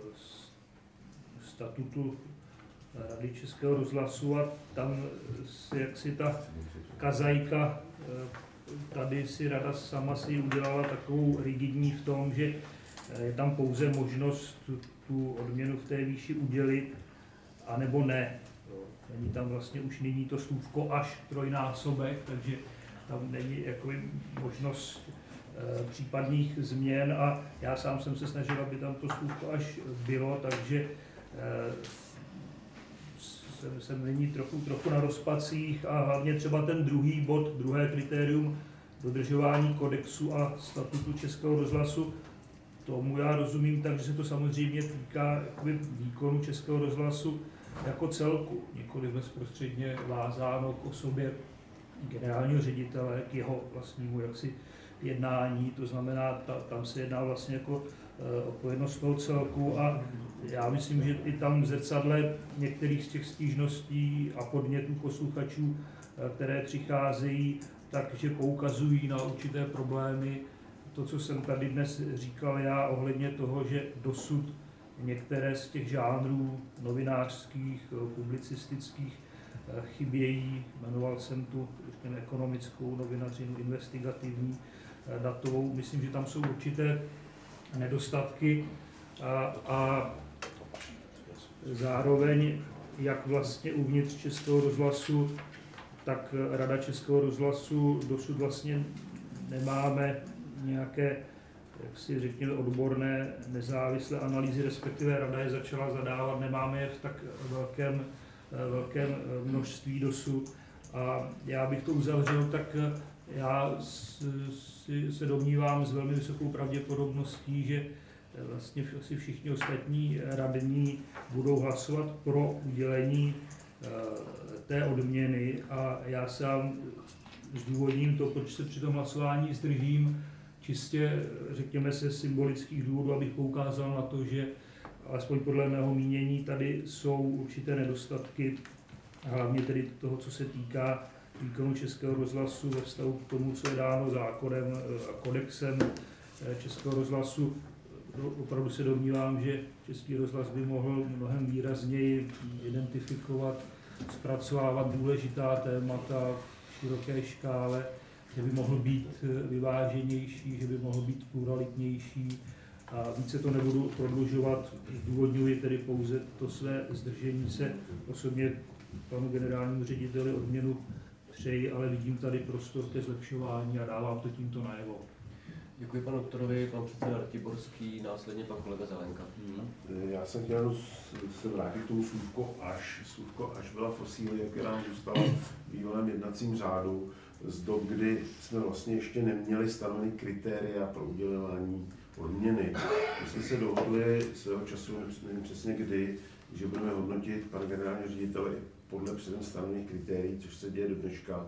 statutu Rady Českého rozhlasu a tam si jaksi ta kazajka, tady si rada sama si udělala takovou rigidní v tom, že je tam pouze možnost tu, tu odměnu v té výši udělit, anebo ne. Není tam vlastně už nyní to slůvko až trojnásobek, takže tam není jakoby možnost e, případných změn a já sám jsem se snažil, aby tam to slůvko až bylo, takže e, jsem, jsem nyní trochu, trochu na rozpacích a hlavně třeba ten druhý bod, druhé kritérium dodržování kodexu a statutu Českého rozhlasu, tomu já rozumím tak, že se to samozřejmě týká jakoby výkonu Českého rozhlasu jako celku, nikoli bezprostředně vázáno k osobě generálního ředitele, k jeho vlastnímu jaksi jednání, to znamená, ta, tam se jedná vlastně jako e, odpovědnost toho celku a já myslím, že i tam v zrcadle některých z těch stížností a podnětů posluchačů, e, které přicházejí, takže poukazují na určité problémy. To, co jsem tady dnes říkal já ohledně toho, že dosud některé z těch žánrů novinářských, publicistických chybějí. Jmenoval jsem tu řekněme, ekonomickou novinařinu, investigativní, datovou. Myslím, že tam jsou určité nedostatky a, a zároveň, jak vlastně uvnitř Českého rozhlasu, tak Rada Českého rozhlasu dosud vlastně nemáme nějaké, jak si řekněme, odborné nezávislé analýzy, respektive rada je začala zadávat, nemáme je v tak velkém, velkém množství dosud. A já bych to uzavřel, tak já si, se domnívám s velmi vysokou pravděpodobností, že vlastně asi všichni ostatní radní budou hlasovat pro udělení té odměny a já sám zdůvodním to, proč se při tom hlasování zdržím, čistě, řekněme se, symbolických důvodů, abych poukázal na to, že alespoň podle mého mínění tady jsou určité nedostatky, hlavně tedy toho, co se týká výkonu Českého rozhlasu ve vztahu k tomu, co je dáno zákonem a kodexem Českého rozhlasu. Opravdu se domnívám, že Český rozhlas by mohl mnohem výrazněji identifikovat, zpracovávat důležitá témata v široké škále, že by mohl být vyváženější, že by mohl být pluralitnější. A více to nebudu prodlužovat, zdůvodňuji tedy pouze to své zdržení se. Osobně panu generálnímu řediteli odměnu přeji, ale vidím tady prostor ke zlepšování a dávám to tímto najevo. Děkuji panu doktorovi, pan předseda Ratiborský, následně pan kolega Zelenka. Hmm. Já jsem chtěl se vrátit k tomu slůvko až. Slůvko až byla fosílie, která nám zůstala v bývalém jednacím řádu z dob, kdy jsme vlastně ještě neměli stanoveny kritéria pro udělování odměny. My jsme se dohodli svého času, nevím přesně kdy, že budeme hodnotit pana generálního ředitele podle předem stanovených kritérií, což se děje do dneška.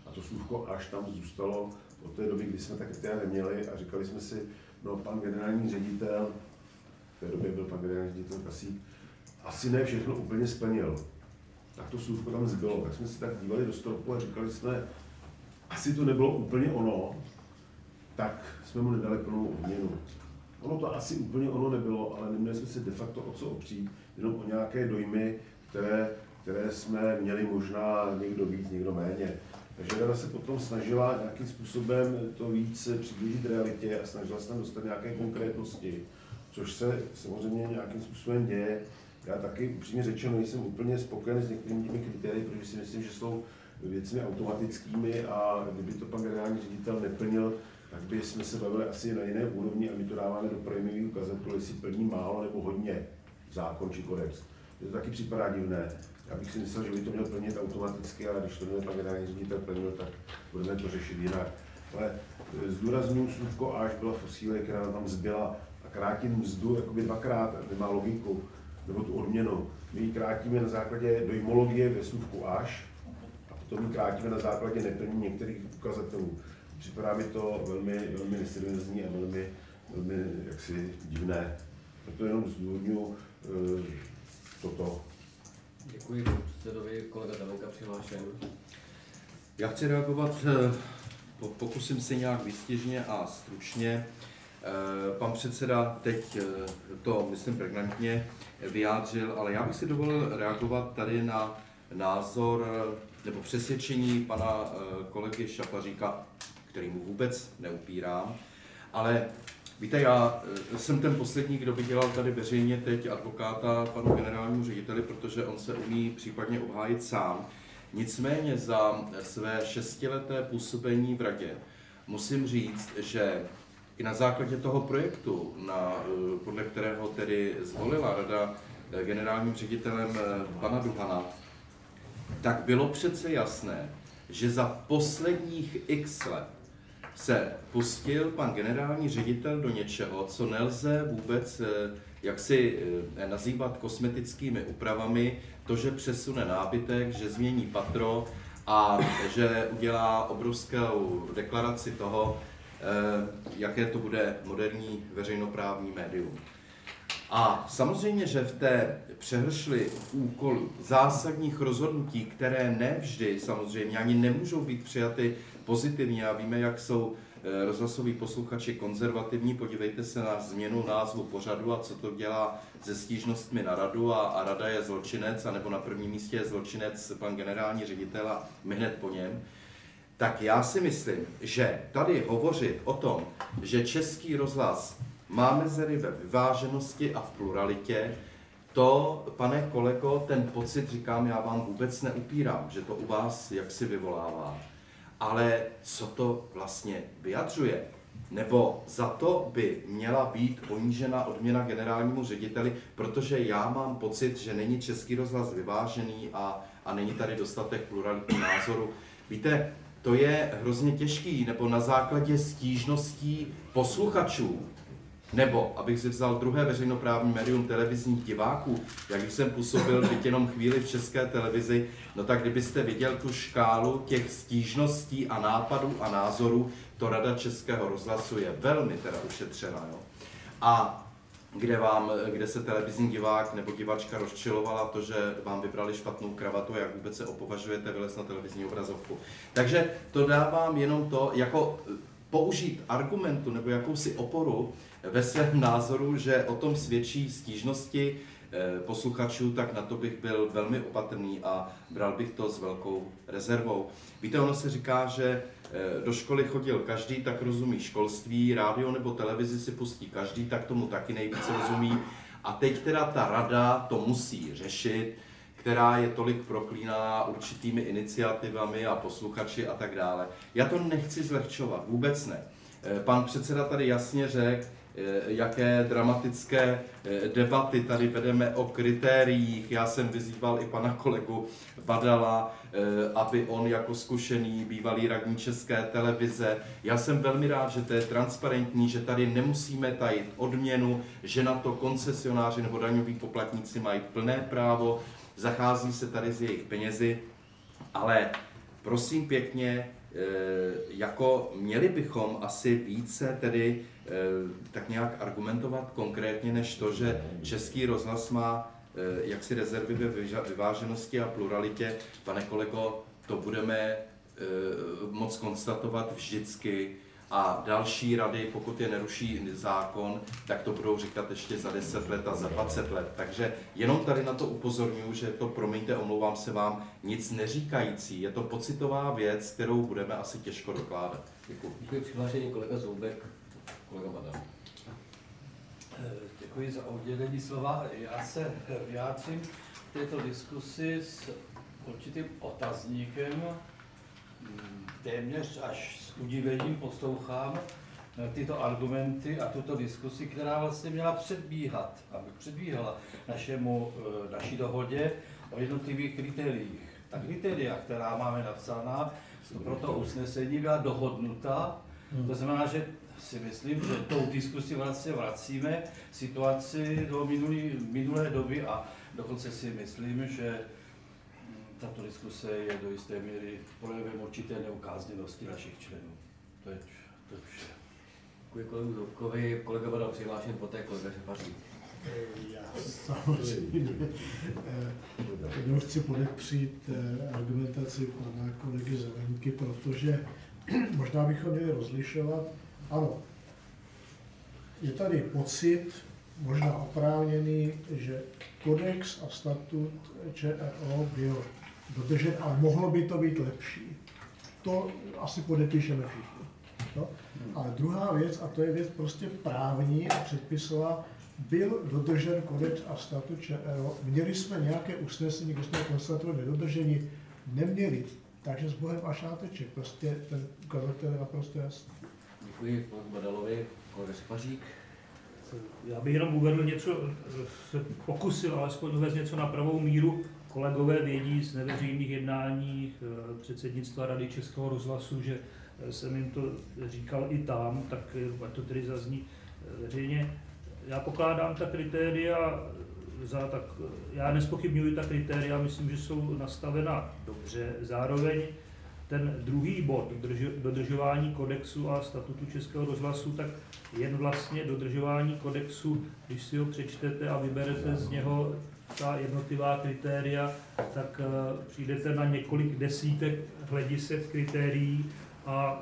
A to slůvko až tam zůstalo od té doby, kdy jsme ta kritéria neměli a říkali jsme si, no pan generální ředitel, v té době byl pan generální ředitel Kasík, asi ne všechno úplně splnil. Tak to slůvko tam zbylo. Tak jsme si tak dívali do stropu a říkali jsme, asi to nebylo úplně ono, tak jsme mu nedali plnou odměnu. Ono to asi úplně ono nebylo, ale neměli jsme se de facto o co opřít, jenom o nějaké dojmy, které, které jsme měli možná někdo víc, někdo méně. Takže rada se potom snažila nějakým způsobem to víc přiblížit realitě a snažila se tam dostat nějaké konkrétnosti, což se samozřejmě nějakým způsobem děje. Já taky upřímně řečeno nejsem úplně spokojený s některými těmi kritérii, protože si myslím, že jsou věcmi automatickými a kdyby to pan generální ředitel neplnil, tak by jsme se bavili asi na jiné úrovni a my to dáváme do prémiového ukazatele, jestli plní málo nebo hodně zákon či kodex. Mně to taky připadá divné. Já bych si myslel, že by to měl plnit automaticky, ale když to měl pan generální ředitel plnil, tak budeme to řešit jinak. Ale zdůraznuju slůvko až byla fosíle, která tam zbyla a krátit mzdu jakoby dvakrát nemá logiku, nebo tu odměnu. My ji krátíme na základě dojmologie ve slůvku až a potom ji krátíme na základě neplnění některých ukazatelů. Připadá mi to velmi, velmi neseriózní a velmi, velmi jaksi divné. Proto jenom zdůvodňuji e, toto. Děkuji panu předsedovi, kolega Davenka přihlášen. Já chci reagovat, pokusím se nějak výstižně a stručně. Pan předseda teď to, myslím, pregnantně vyjádřil, ale já bych si dovolil reagovat tady na názor nebo přesvědčení pana kolegy Šafaříka, který mu vůbec neupírám, ale víte, já jsem ten poslední, kdo by dělal tady veřejně teď advokáta panu generálnímu řediteli, protože on se umí případně obhájit sám. Nicméně za své šestileté působení v radě musím říct, že i na základě toho projektu, na, podle kterého tedy zvolila rada generálním ředitelem pana Duhana, tak bylo přece jasné, že za posledních x let se pustil pan generální ředitel do něčeho, co nelze vůbec jaksi nazývat kosmetickými úpravami, to, že přesune nábytek, že změní patro a že udělá obrovskou deklaraci toho, jaké to bude moderní veřejnoprávní médium. A samozřejmě, že v té přehršli úkolů, zásadních rozhodnutí, které nevždy samozřejmě ani nemůžou být přijaty pozitivně, a víme, jak jsou rozhlasoví posluchači konzervativní, podívejte se na změnu názvu pořadu a co to dělá se stížnostmi na radu a, a rada je zločinec, anebo na prvním místě je zločinec pan generální ředitel a my hned po něm. Tak já si myslím, že tady hovořit o tom, že Český rozhlas má mezery ve vyváženosti a v pluralitě, to, pane kolego, ten pocit, říkám, já vám vůbec neupírám, že to u vás jaksi vyvolává. Ale co to vlastně vyjadřuje? Nebo za to by měla být ponížena odměna generálnímu řediteli, protože já mám pocit, že není Český rozhlas vyvážený a, a není tady dostatek pluralitní názoru. Víte, to je hrozně těžký, nebo na základě stížností posluchačů, nebo, abych si vzal druhé veřejnoprávní médium televizních diváků, jak když jsem působil byť jenom chvíli v České televizi, no tak kdybyste viděl tu škálu těch stížností a nápadů a názorů, to Rada Českého rozhlasu je velmi teda ušetřená. Jo? A kde, vám, kde se televizní divák nebo divačka rozčilovala to, že vám vybrali špatnou kravatu a jak vůbec se opovažujete vylez na televizní obrazovku. Takže to dávám jenom to, jako použít argumentu nebo jakousi oporu ve svém názoru, že o tom svědčí stížnosti posluchačů, tak na to bych byl velmi opatrný a bral bych to s velkou rezervou. Víte, ono se říká, že do školy chodil každý, tak rozumí školství, rádio nebo televizi si pustí každý, tak tomu taky nejvíce rozumí. A teď teda ta rada to musí řešit, která je tolik proklínaná určitými iniciativami a posluchači a tak dále. Já to nechci zlehčovat, vůbec ne. Pan předseda tady jasně řekl, jaké dramatické debaty tady vedeme o kritériích. Já jsem vyzýval i pana kolegu Badala, aby on jako zkušený bývalý radní České televize. Já jsem velmi rád, že to je transparentní, že tady nemusíme tajit odměnu, že na to koncesionáři nebo daňoví poplatníci mají plné právo, zachází se tady s jejich penězi, ale prosím pěkně, jako měli bychom asi více tedy tak nějak argumentovat konkrétně, než to, že Český rozhlas má jaksi rezervy ve vyváženosti a pluralitě. Pane kolego, to budeme moc konstatovat vždycky. A další rady, pokud je neruší zákon, tak to budou říkat ještě za deset let a za dvacet let. Takže jenom tady na to upozorňuji, že to, promiňte, omlouvám se vám, nic neříkající. Je to pocitová věc, kterou budeme asi těžko dokládat. Děkuji. Děkuji, přihlášení kolega Zoubek, kolega Badal. Děkuji za udělení slova. Já se vyjádřím v této diskusi s určitým otazníkem. Téměř až s udivením poslouchám tyto argumenty a tuto diskusi, která vlastně měla předbíhat, aby předbíhala našemu, naší dohodě o jednotlivých kritériích. Ta kritéria, která máme napsaná, pro to usnesení byla dohodnuta. To znamená, že si myslím, že tou diskusi vlastně vracíme situaci do minulý, minulé doby a dokonce si myslím, že tato diskuse je do jisté míry projevem určité neukázněnosti našich členů. To je, to je vše. Děkuji kolegu Zoubkovi. Kolega Badal přihlášen, poté kolega Šefařík. Já samozřejmě jenom chci podepřít argumentaci pana kolegy Zelenky, protože možná bychom měli rozlišovat. Ano, je tady pocit, možná oprávněný, že kodex a statut ČRO byl dodržen, ale mohlo by to být lepší. To asi podepíšeme všichni. No? Ale druhá věc, a to je věc prostě právní a předpisová, byl dodržen kodex a statut ČRO. Měli jsme nějaké usnesení, kde jsme konstatovali nedodržení, neměli. Takže s Bohem a šáteček. Prostě ten ukazatel je naprosto jasný. Děkuji kolegu Badalovi, kolega Šefařík. Já bych jenom uvedl něco, se pokusil alespoň uvést něco na pravou míru. Kolegové vědí z neveřejných jednání předsednictva Rady Českého rozhlasu, že jsem jim to říkal i tam, tak ať to tedy zazní veřejně. Já pokládám ta kritéria za tak, já nespochybňuji ta kritéria, myslím, že jsou nastavena dobře. Zároveň ten druhý bod, dodržování kodexu a statutu Českého rozhlasu, tak jen vlastně dodržování kodexu, když si ho přečtete a vyberete z něho ta jednotlivá kritéria, tak přijdete na několik desítek hledisek kritérií a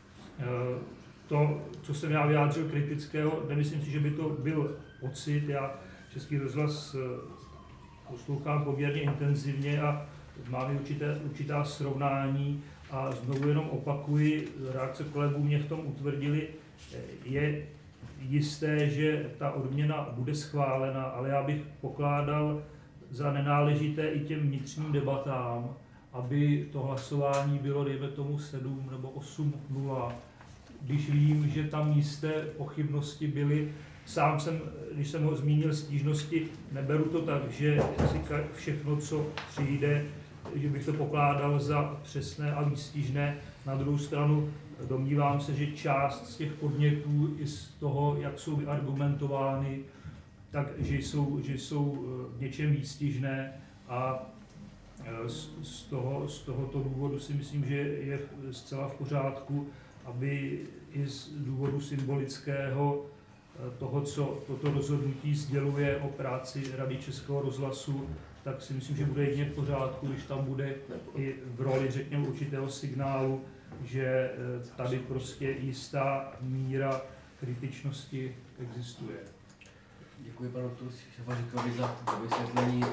to, co jsem já vyjádřil kritického, nemyslím si, že by to byl pocit. Já Český rozhlas poslouchám poměrně intenzivně a mám určité, určitá srovnání a znovu jenom opakuji, reakce kolegů mě v tom utvrdili, je jisté, že ta odměna bude schválena, ale já bych pokládal za nenáležité i těm vnitřním debatám, aby to hlasování bylo, dejme tomu, sedm nebo osm nula, když vím, že tam jisté pochybnosti byly. Sám jsem, když jsem ho zmínil stížnosti, neberu to tak, že si všechno, co přijde, že bych to pokládal za přesné a výstižné. Na druhou stranu domnívám se, že část z těch podnětů i z toho, jak jsou vyargumentovány, takže jsou, že jsou v něčem výstižné a z, z, toho, z tohoto důvodu si myslím, že je zcela v pořádku, aby i z důvodu symbolického toho, co toto rozhodnutí sděluje o práci Rady Českého rozhlasu, tak si myslím, že bude jedině v pořádku, když tam bude i v roli, řekněme, určitého signálu, že tady prostě jistá míra kritičnosti existuje. Děkuji panu Šefaříkovi za vysvětlení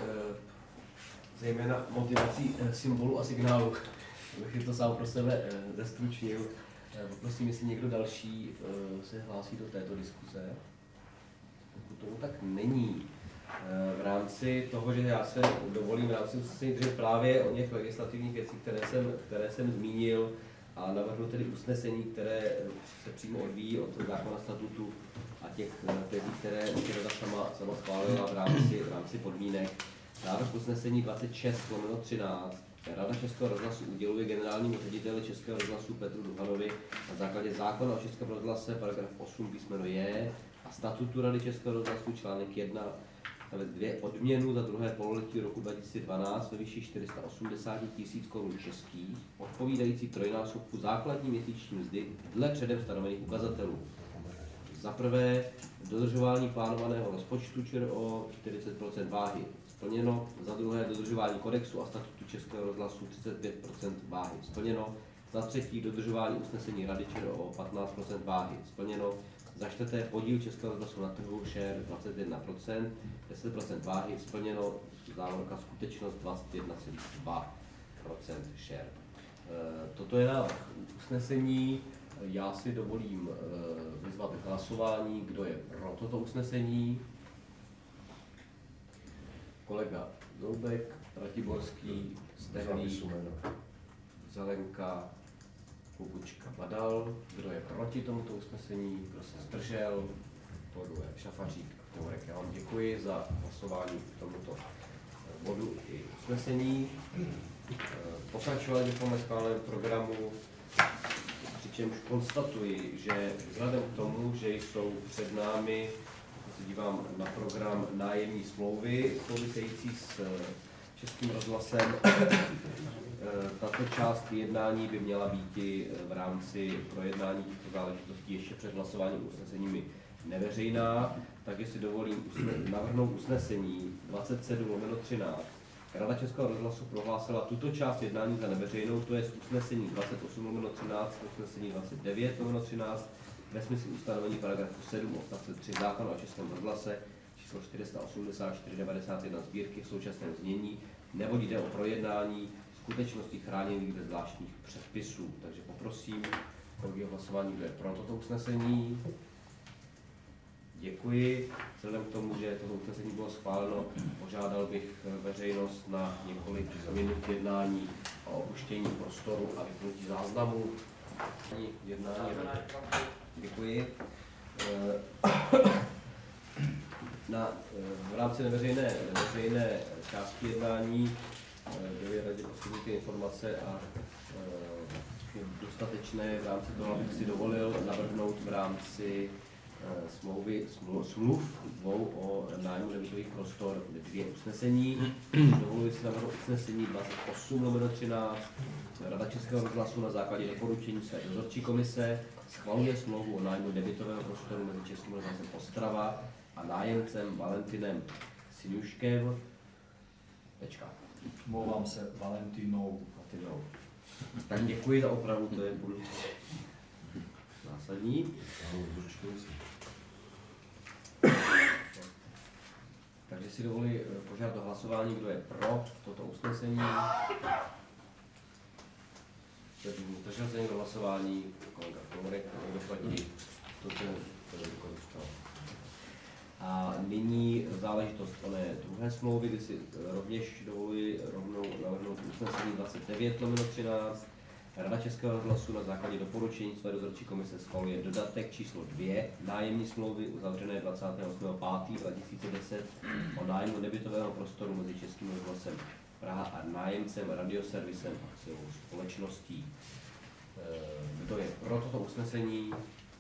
zejména motivací symbolu a signálu. Bych to sám pro sebe zestručnil. Poprosím, jestli někdo další se hlásí do této diskuse. Pokud tomu tak není, v rámci toho, že já se dovolím v rámci usnesení držet právě o něch legislativních věcí, které jsem, které jsem zmínil, a navrhnu tedy usnesení, které se přímo odvíjí od zákona statutu a těch tezí, které si Rada sama, sama schválila v rámci, v rámci podmínek. Návrh usnesení dvacet šest lomeno třináct. Rada Českého rozhlasu uděluje generálnímu řediteli Českého rozhlasu Petru Duhanovi na základě zákona o Českém rozhlase paragraf osm písmeno J a statutu Rady Českého rozhlasu článek jedna odstavec dvě odměnu za druhé pololetí roku dva tisíce dvanáct ve výši čtyři sta osmdesát tisíc korun českých, odpovídající trojnásobku základní měsíční mzdy dle předem stanovených ukazatelů. Za prvé, dodržování plánovaného rozpočtu ČRO čtyřicet procent váhy splněno, za druhé dodržování kodexu a statutu Českého rozhlasu třicet pět procent váhy splněno, za třetí dodržování usnesení Rady ČRO patnáct procent váhy splněno, za čtvrté podíl Českého rozhlasu na trhu share dvacet jedna procent, deset procent váhy splněno, závorka skutečnost dvacet jedna celá dva procenta share. Toto je návrh usnesení. Já si dovolím vyzvat k hlasování, kdo je pro toto usnesení. Kolega Zoubek, Ratiborský, Stehlík, Zelenka, Kukučka, Badal. Kdo je proti tomuto usnesení, kdo se zdržel, to je Šafařík a Kourek. Já vám děkuji za hlasování k tomuto bodu i usnesení. Pokračovali bychom ve schváleném programu, přičemž konstatuji, že vzhledem k tomu, že jsou před námi, se dívám na program nájemní smlouvy související s Českým rozhlasem, tato část jednání by měla být v rámci projednání těchto záležitostí ještě před hlasováním usneseními neveřejná, tak jestli dovolím navrhnout usnesení dvacet sedm lomeno třináct. Rada Českého rozhlasu prohlásila tuto část jednání za neveřejnou, to je z usnesení dvacet osm lomeno třináct, usnesení dvacet devět lomeno třináct, ve smyslu ustanovení paragrafu sedm odstavce tři zákona o Českém rozhlase číslo čtyři sta osmdesát čtyři devadesát jedna sbírky v současném znění, neboť jde o projednání skutečností chráněných ve zvláštních předpisů. Takže poprosím kolegy o hlasování, kdo je pro toto usnesení. Děkuji. Vzhledem k tomu, že toto usnesení bylo schváleno, požádal bych veřejnost na několik minut jednání o opuštění prostoru a vypnutí záznamu. Jednání. Děkuji. Na, v rámci neveřejné, neveřejné části jednání byly radě poskytnuty informace a je dostatečné v rámci toho, abych si dovolil navrhnout v rámci smlouvy, smluv, smluv dvou o nájmu nebytových prostor dvě usnesení. Dovoluji si navrhnout usnesení dvacet osm lomeno třináct. Rada Českého rozhlasu na základě doporučení své dozorčí komise schvaluje smlouvu o nájmu nebytového prostoru mezi Českým rozhlasem Ostrava a nájemcem Valentinem Sinuškem. Tečka. Mluvám se Valentinou. Valentinou. Tak děkuji za opravu, to je poměrně zásadní. Takže si dovolí požádat o hlasování, kdo je pro toto usnesení. Zdržel se někdo hlasování, kolega Kourek, někdo platí toto dostal. A nyní záležitost oné druhé smlouvy, kdy si rovněž dovoluji rovnou navrhnout usnesení dvacet devět lomeno třináct. Rada Českého rozhlasu na základě doporučení své dozorčí komise schvaluje dodatek číslo dvě nájemní smlouvy uzavřené dvacátého osmého pátého dva tisíce deset o nájmu nebytového prostoru mezi Českým rozhlasem Praha a nájemcem Radioservisem akciovou společností. Kdo je pro toto usnesení?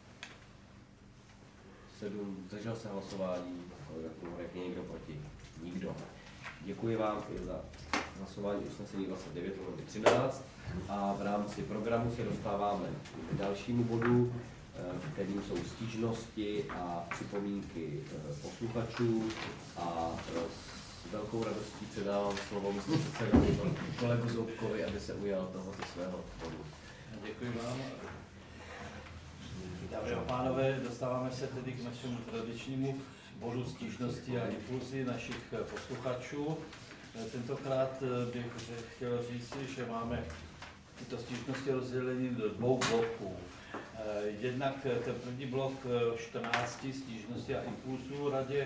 Sedm, zdržel se hlasování, kolega Kourek, je někdo proti? Nikdo. Děkuji vám i za hlasování usnesení dvacet devět lomeno třináct a v rámci programu se dostáváme k dalšímu bodu, kterým jsou stížnosti a připomínky posluchačů a s velkou radostí předávám slovo místopředsedovi kolegu Zoubkovi, aby se ujal tohoto svého bodu. Děkuji vám. Dámy a pánové, dostáváme se tedy k našemu tradičnímu bodu stížnosti a impulzy našich posluchačů. Tentokrát bych chtěl říct, že máme tyto stížnosti rozděleny do dvou bloků. Jednak ten první blok čtrnácti stížnosti a impulzů radě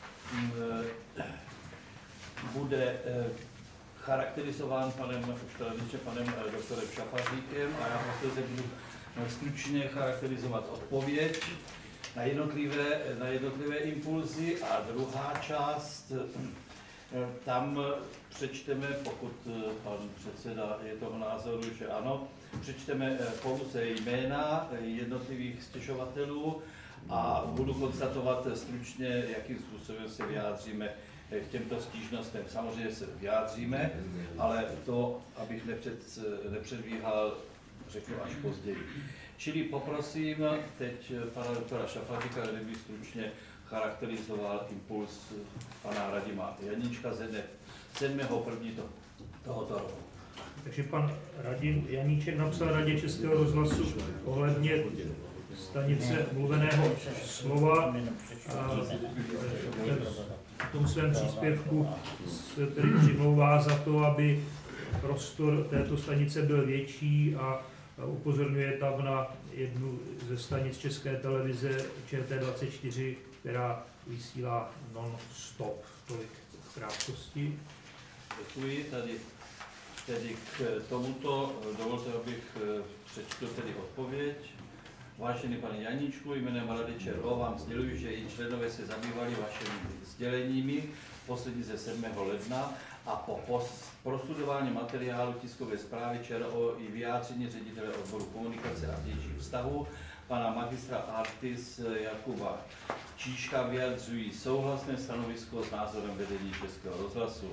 bude charakterizován panem, už tradičně panem doktorem Šafaříkem a já prostě budu stručně charakterizovat odpověď na jednotlivé, na jednotlivé impulzy a druhá část, tam přečteme, pokud pan předseda je toho názoru, že ano, přečteme pouze jména jednotlivých stěžovatelů a budu konstatovat stručně, jakým způsobem se vyjádříme k těmto stížnostem. Samozřejmě se vyjádříme, ale to, abych nepřed, nepředbíhal, řeknu až později. Čili poprosím teď pana doktora Šaflatíka, který by stručně charakterizoval impuls pana Radima Janíčka ze dne sedmého prvního to, tohoto roku. Takže pan Radim Janíček napsal Radě Českého rozhlasu ohledně stanice mluveného slova a v tom svém příspěvku se tedy přimlouvá za to, aby prostor této stanice byl větší a upozorňuje tam na jednu ze stanic České televize Č T dvacet čtyři, která vysílá non-stop. Tolik v krátkosti. Děkuji. Tady, tedy k tomuto dovolte, abych přečetl tedy odpověď. Vážený pane Janíčku, jménem Rady ČRO vám sděluji, že i členové se zabývali vašimi sděleními poslední ze sedmého ledna a po prostudování materiálu tiskové zprávy ČRO i vyjádření ředitele odboru komunikace a vnějších vztahů pana magistra Artis Jakuba Číška vyjadřují souhlasné stanovisko s názorem vedení Českého rozhlasu.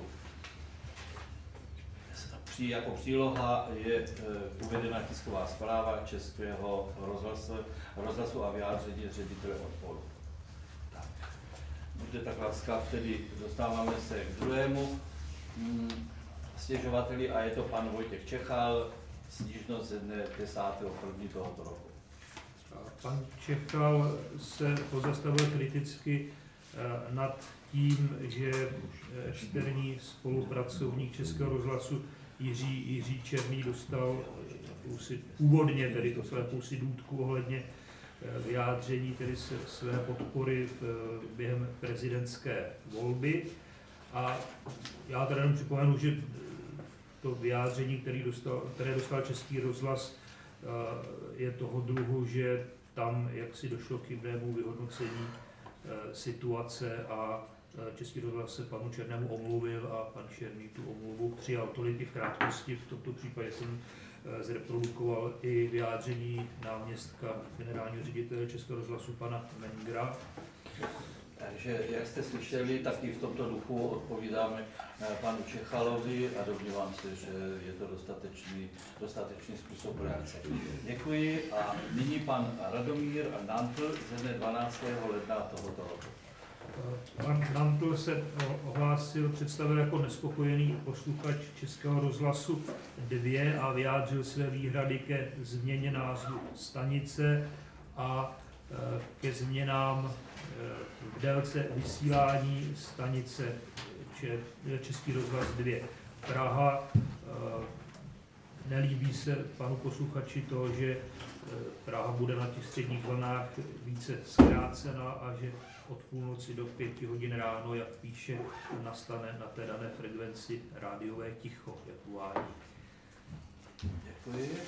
Při, jako příloha je e, uvedena tisková zpráva Českého rozhlasu, rozhlasu a vyjádření ředitele odboru. Tak. Buďte tak laskav, tedy dostáváme se k druhému mm, stěžovateli a je to pan Vojtěch Čechal, stížnost ze dne desátého prvního tohoto roku. Pan Čechal se pozastavil kriticky e, nad tím, že externí spolupracovník Českého rozhlasu Jiří, Jiří Černý dostal jakousi, původně tedy to své jakousi důtku ohledně vyjádření tedy se své podpory v, během prezidentské volby. A já tady jenom připomenu, že to vyjádření, který dostal, které dostal Český rozhlas, je toho druhu, že tam jaksi došlo k chybnému vyhodnocení situace a Český rozhlas se panu Černému omluvil a pan Černý tu omluvu přijal. Tolik i v krátkosti. V tomto případě jsem zreprodukoval i vyjádření náměstka generálního ředitele Českého rozhlasu pana Mengra. Takže, jak jste slyšeli, taky v tomto duchu odpovídáme panu Čechalovi a domnívám se, že je to dostatečný, dostatečný způsob reakce. Děkuji a nyní pan Radomír Nantl ze dne dvanáctého ledna tohoto roku. Pan Nantl se ohlásil, představil jako nespokojený posluchač Českého rozhlasu dvě a vyjádřil své výhrady ke změně názvu stanice a ke změnám v délce vysílání stanice Český rozhlas dvě. Praha. Nelíbí se panu posluchači to, že Praha bude na těch středních vlnách více zkrácena a že od půlnoci do pěti hodin ráno, jak píše, nastane na té dané frekvenci rádiové ticho, jak uvádí. Děkuji.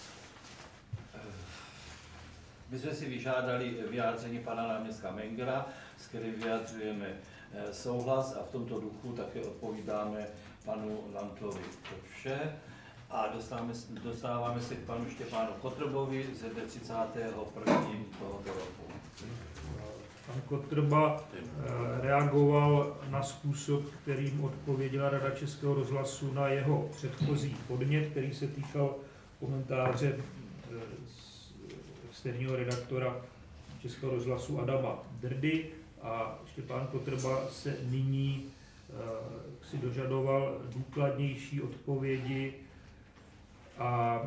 My jsme si vyžádali vyjádření pana náměstka Mengera, s kterým vyjadřujeme souhlas a v tomto duchu také odpovídáme panu Nantlovi. To vše. A dostáváme, dostáváme se k panu Štěpánu Kotrbovi ze dne třicátého prvního tohoto roku. Pan Kotrba reagoval na způsob, kterým odpověděla Rada Českého rozhlasu na jeho předchozí podnět, který se týkal komentáře externího redaktora Českého rozhlasu Adama Drdy a Štěpán Kotrba se nyní si dožadoval důkladnější odpovědi a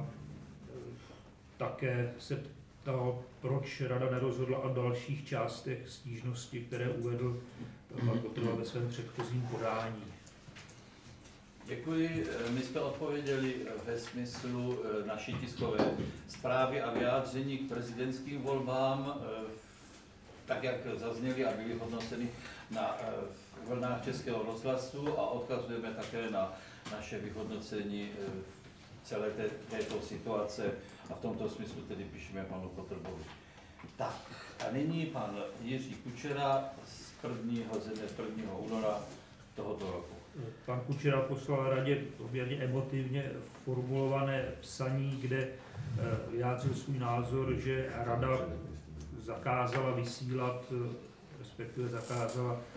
také se ptal, proč Rada nerozhodla o dalších částech stížnosti, které uvedl pan Kotrba ve svém předchozím podání. Děkuji. My jsme odpověděli ve smyslu naší tiskové zprávy a vyjádření k prezidentským volbám, tak jak zazněly a byly hodnoceny na vlnách Českého rozhlasu a odkazujeme také na naše vyhodnocení celé té, této situace a v tomto smyslu tedy píšeme panu Kotrbovi. Tak a nyní pan Jiří Kučera z prvního ze dne prvního února tohoto roku. Pan Kučera poslal Radě poměrně emotivně formulované psaní, kde vyjádřil svůj názor, že Rada zakázala vysílat, respektive zakázala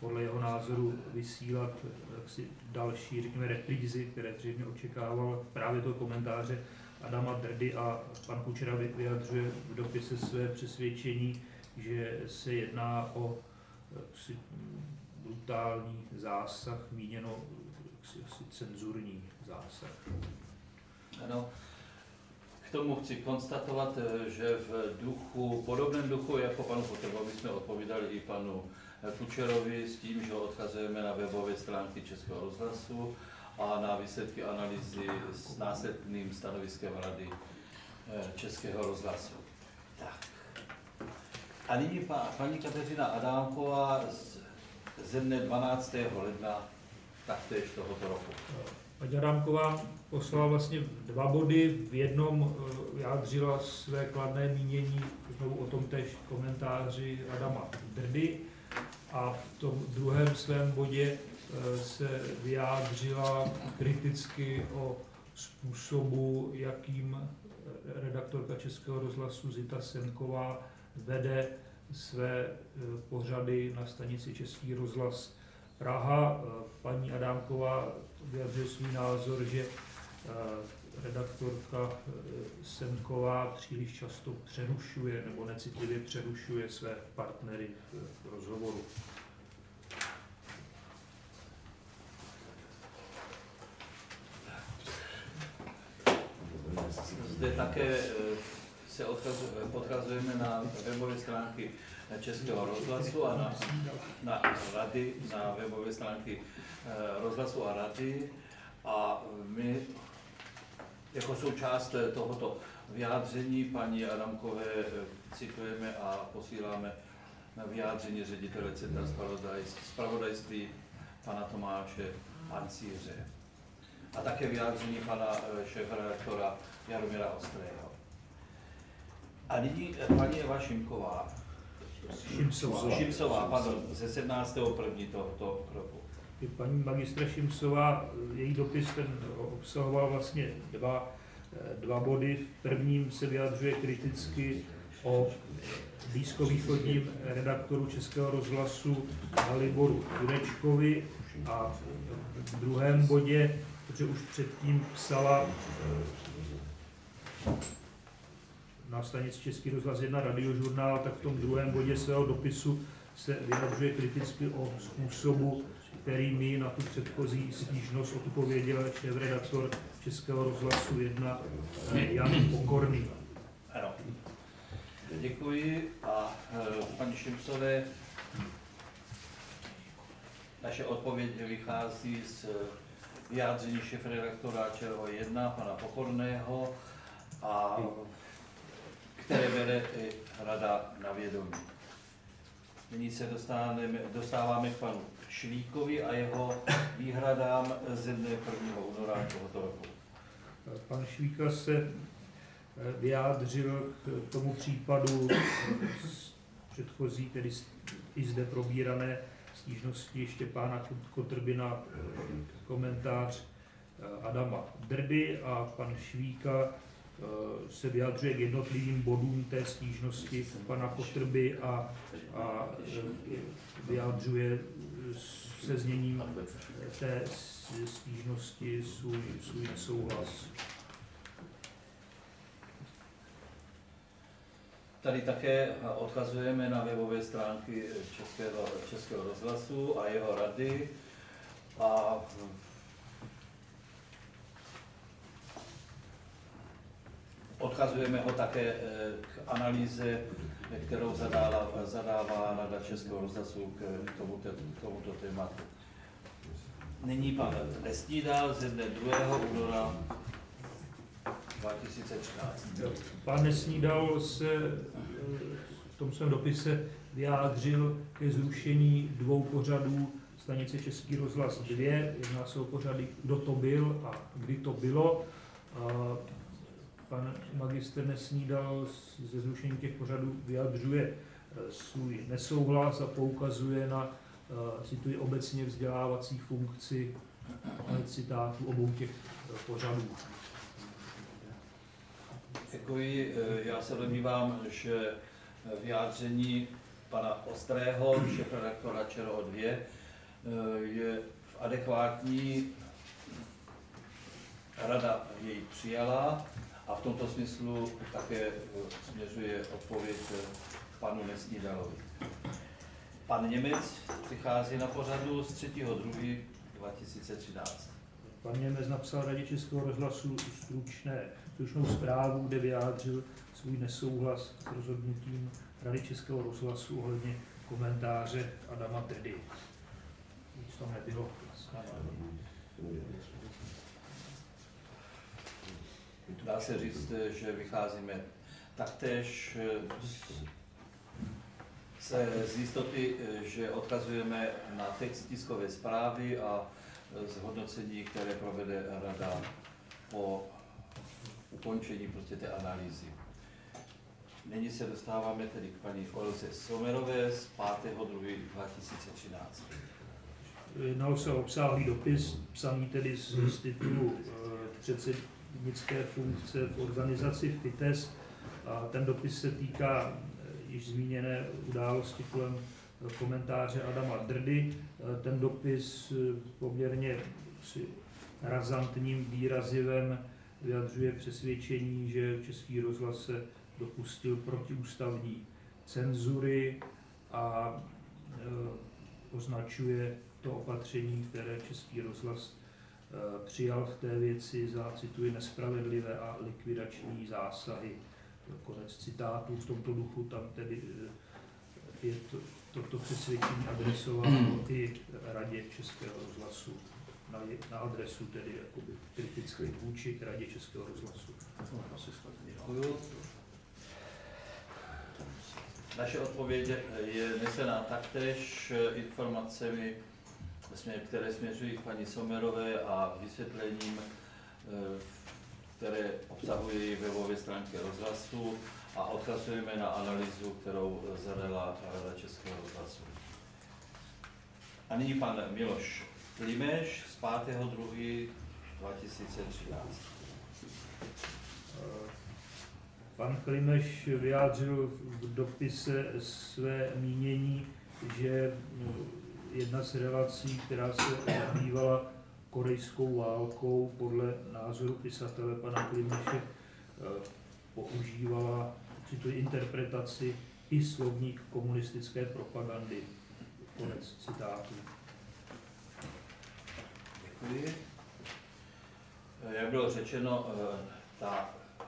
podle jeho názoru vysílat jaksi další, řekněme, reprízy, které zřejmě očekával právě toho komentáře Adama Drdy, a pan Kučera vyjadřuje v dopise své přesvědčení, že se jedná o jaksi brutální zásah, míněno jaksi, asi cenzurní zásah. Ano. K tomu chci konstatovat, že v duchu, podobném duchu jako panu Potrbovi jsme odpovídali i panu Kučerovi s tím, že odkazujeme na webové stránky Českého rozhlasu a na výsledky analýzy s následným stanoviskem Rady Českého rozhlasu. Tak. A nyní pa, paní Kateřina Adámková z, ze dne dvanáctého ledna taktéž tohoto roku. Paní Adámková poslala vlastně dva body. V jednom vyjádřila své kladné mínění znovu o tom též komentáři Adama Drdy, a v tom druhém svém bodě se vyjádřila kriticky o způsobu, jakým redaktorka Českého rozhlasu Zita Semková vede své pořady na stanici Český rozhlas Praha. Paní Adámková vyjadřuje svůj názor, že redaktorka Semková příliš často přerušuje nebo necitlivě přerušuje své partnery v rozhovoru. Zde také se odkazujeme na webové stránky Českého rozhlasu a na, na, rady, na webové stránky rozhlasu a rady, a my jako součást tohoto vyjádření paní Adamkové citujeme a posíláme na vyjádření ředitele Centra zpravodajství pana Tomáše Ancíře a také vyjádření pana šéfredaktora Jaromíra Ostrého. A nyní paní Eva Šimková, Šimsová, Šimsová pardon, ze sedmnáctého prvního tohoto roku. Paní magistra Šimsová, její dopis ten obsahoval vlastně dva, dva body. V prvním se vyjadřuje kriticky o blízkovýchodním redaktoru Českého rozhlasu Haliboru Jurečkovi, a v druhém bodě, protože už předtím psala na stanici Český rozhlas jedna radiožurnál, tak v tom druhém bodě svého dopisu se vyjadřuje kriticky o způsobu, který mi na tu předchozí stížnost odpověděl šéfredaktor Českého rozhlasu jedna Jan Pokorný. Ano. Děkuji, a paní Šimsové naše odpověď vychází z vyjádření šéfredaktora ČR jedna pana Pokorného, a které bere i Rada na vědomí. Nyní se dostáváme, dostáváme k panu Švíkovi a jeho výhradám ze dne prvního února tohoto roku. Pan Švíka se vyjádřil k tomu případu předchozí, tedy i zde probírané stížnosti Štěpána Kotrbina, komentář Adama Drdy, a pan Švíka se vyjadřuje k jednotlivým bodům té stížnosti pana Kotrby a, a vyjadřuje se zněním té stížnosti svůj, svůj nesouhlas. Tady také odkazujeme na webové stránky Českého, Českého rozhlasu a jeho rady, a odkazujeme ho také k analýze, kterou zadala, zadává Rada Českého rozhlasu k tomuto, k tomuto tématu. Nyní pan Nesnídal ze dne druhého února dva tisíce třináct. Pan Nesnídal se v tom svém dopise vyjádřil ke zrušení dvou pořadů stanice Český rozhlas dvě. Jedná se o pořady, kdo to byl a kdy to bylo. Pan magistr Nesnídal ze zrušení těch pořadů vyjadřuje svůj nesouhlas a poukazuje na, cituji, obecně vzdělávací funkci citátu obou těch pořadů. Děkuji. Já se domnívám, že vyjádření pana Ostrého, šéfredaktora ČR O dva, je adekvátní, rada jej přijala a v tomto smyslu také směřuje odpověď panu Nesnídalovi. Pan Němec přichází na pořadu z třetího druhého dva tisíce třináct. Pan Němec napsal Radě Českého rozhlasu stručné, stručnou zprávu, kde vyjádřil svůj nesouhlas s rozhodnutím Rady Českého rozhlasu ohledně komentáře Adama Drdy. Nic tam nebylo. Dá se říct, že vycházíme taktéž z, z jistoty, že odkazujeme na text tiskové zprávy a zhodnocení, které provede rada po ukončení prostě té analýzy. Nyní se dostáváme tedy k paní Olze Sommerové z pátého druhého dva tisíce třináct. Jednalo se o obsáhlý dopis, psaný tedy z, z titulu předsednické funkce v organizaci FITES. A ten dopis se týká již zmíněné události kolem komentáře Adama Drdy. Ten dopis poměrně razantním výrazivem vyjadřuje přesvědčení, že Český rozhlas se dopustil protiústavní cenzury a e, označuje to opatření, které Český rozhlas e, přijal v té věci za, cituji, nespravedlivé a likvidační zásahy. Konec citátu. V tomto duchu tam tedy e, je to, toto přesvědčení adresováno i Radě Českého rozhlasu. Na, na adresu tedy jakoby kritické vůči Radě Českého rozhlasu. Děkuju. Naše odpověď je nesená taktéž informacemi, které směřují k paní Sommerové a vysvětlením, které obsahuje webové stránky rozhlasu a odkazujeme na analýzu, kterou zadala Rada Českého rozhlasu. A nyní pan Miloš Klimeš z pátého druhého dva tisíce třináct. Pan Klimeš vyjádřil v dopise své mínění, že jedna z relací, která se zabývala korejskou válkou, podle názoru pisatele pana Klimeše používala cituji, interpretaci i slovník komunistické propagandy. Konec citátu. Děkuji. Jak bylo řečeno, ta,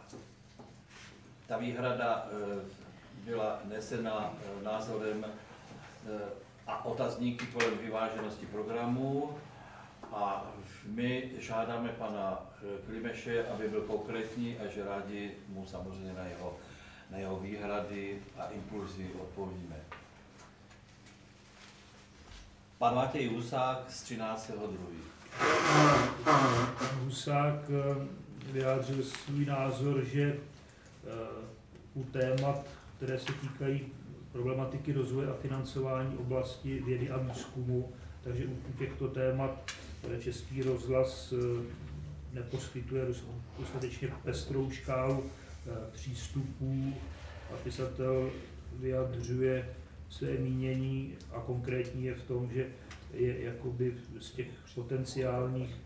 ta výhrada byla nesena názorem a otazníky kolem vyváženosti programu a my žádáme pana Klimeše, aby byl konkrétní a že rádi mu samozřejmě na jeho, na jeho výhrady a impulzy odpovíme. Pan Matěj Husák z třináctého druhého Husák vyjádřil svůj názor, že u témat, které se týkají problematiky rozvoje a financování oblasti vědy a výzkumu, takže u těchto témat Český rozhlas neposkytuje dostatečně pestrou škálu přístupů a pisatel vyjadřuje své mínění a konkrétní je v tom, že je jakoby z těch potenciálních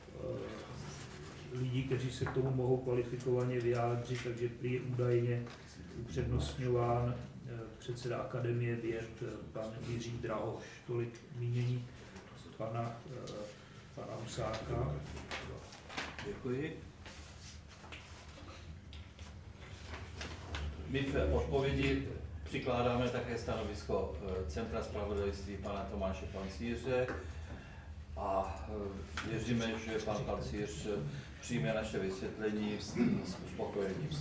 uh, lidí, kteří se k tomu mohou kvalifikovaně vyjádřit, takže prý údajně upřednostňován uh, předseda Akademie věd, uh, pan Jiří Drahoš. Tolik mínění pana, uh, pana Husáka. Děkuji. My v odpovědi přikládáme také stanovisko Centra zpravodajství pana Tomáše Pancíře a věříme, že pan Pancíř přijme naše vysvětlení s uspokojením.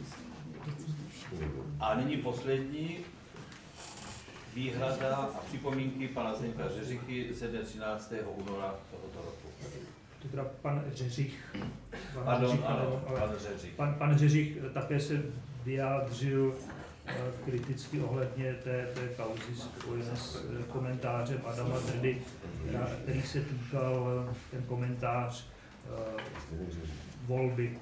A nyní poslední výhrada a připomínky pana Zdeňka Řeřichy ze dne třináctého února tohoto roku. To teda pan Řeřich. Pan Pardon, Řeřich, ano, ale pan Řeřich. Pan, pan Řeřich také se vyjádřil kriticky ohledně té, té kauzy spojené s komentářem Adama Drdy, který se týkal ten komentář uh, volby,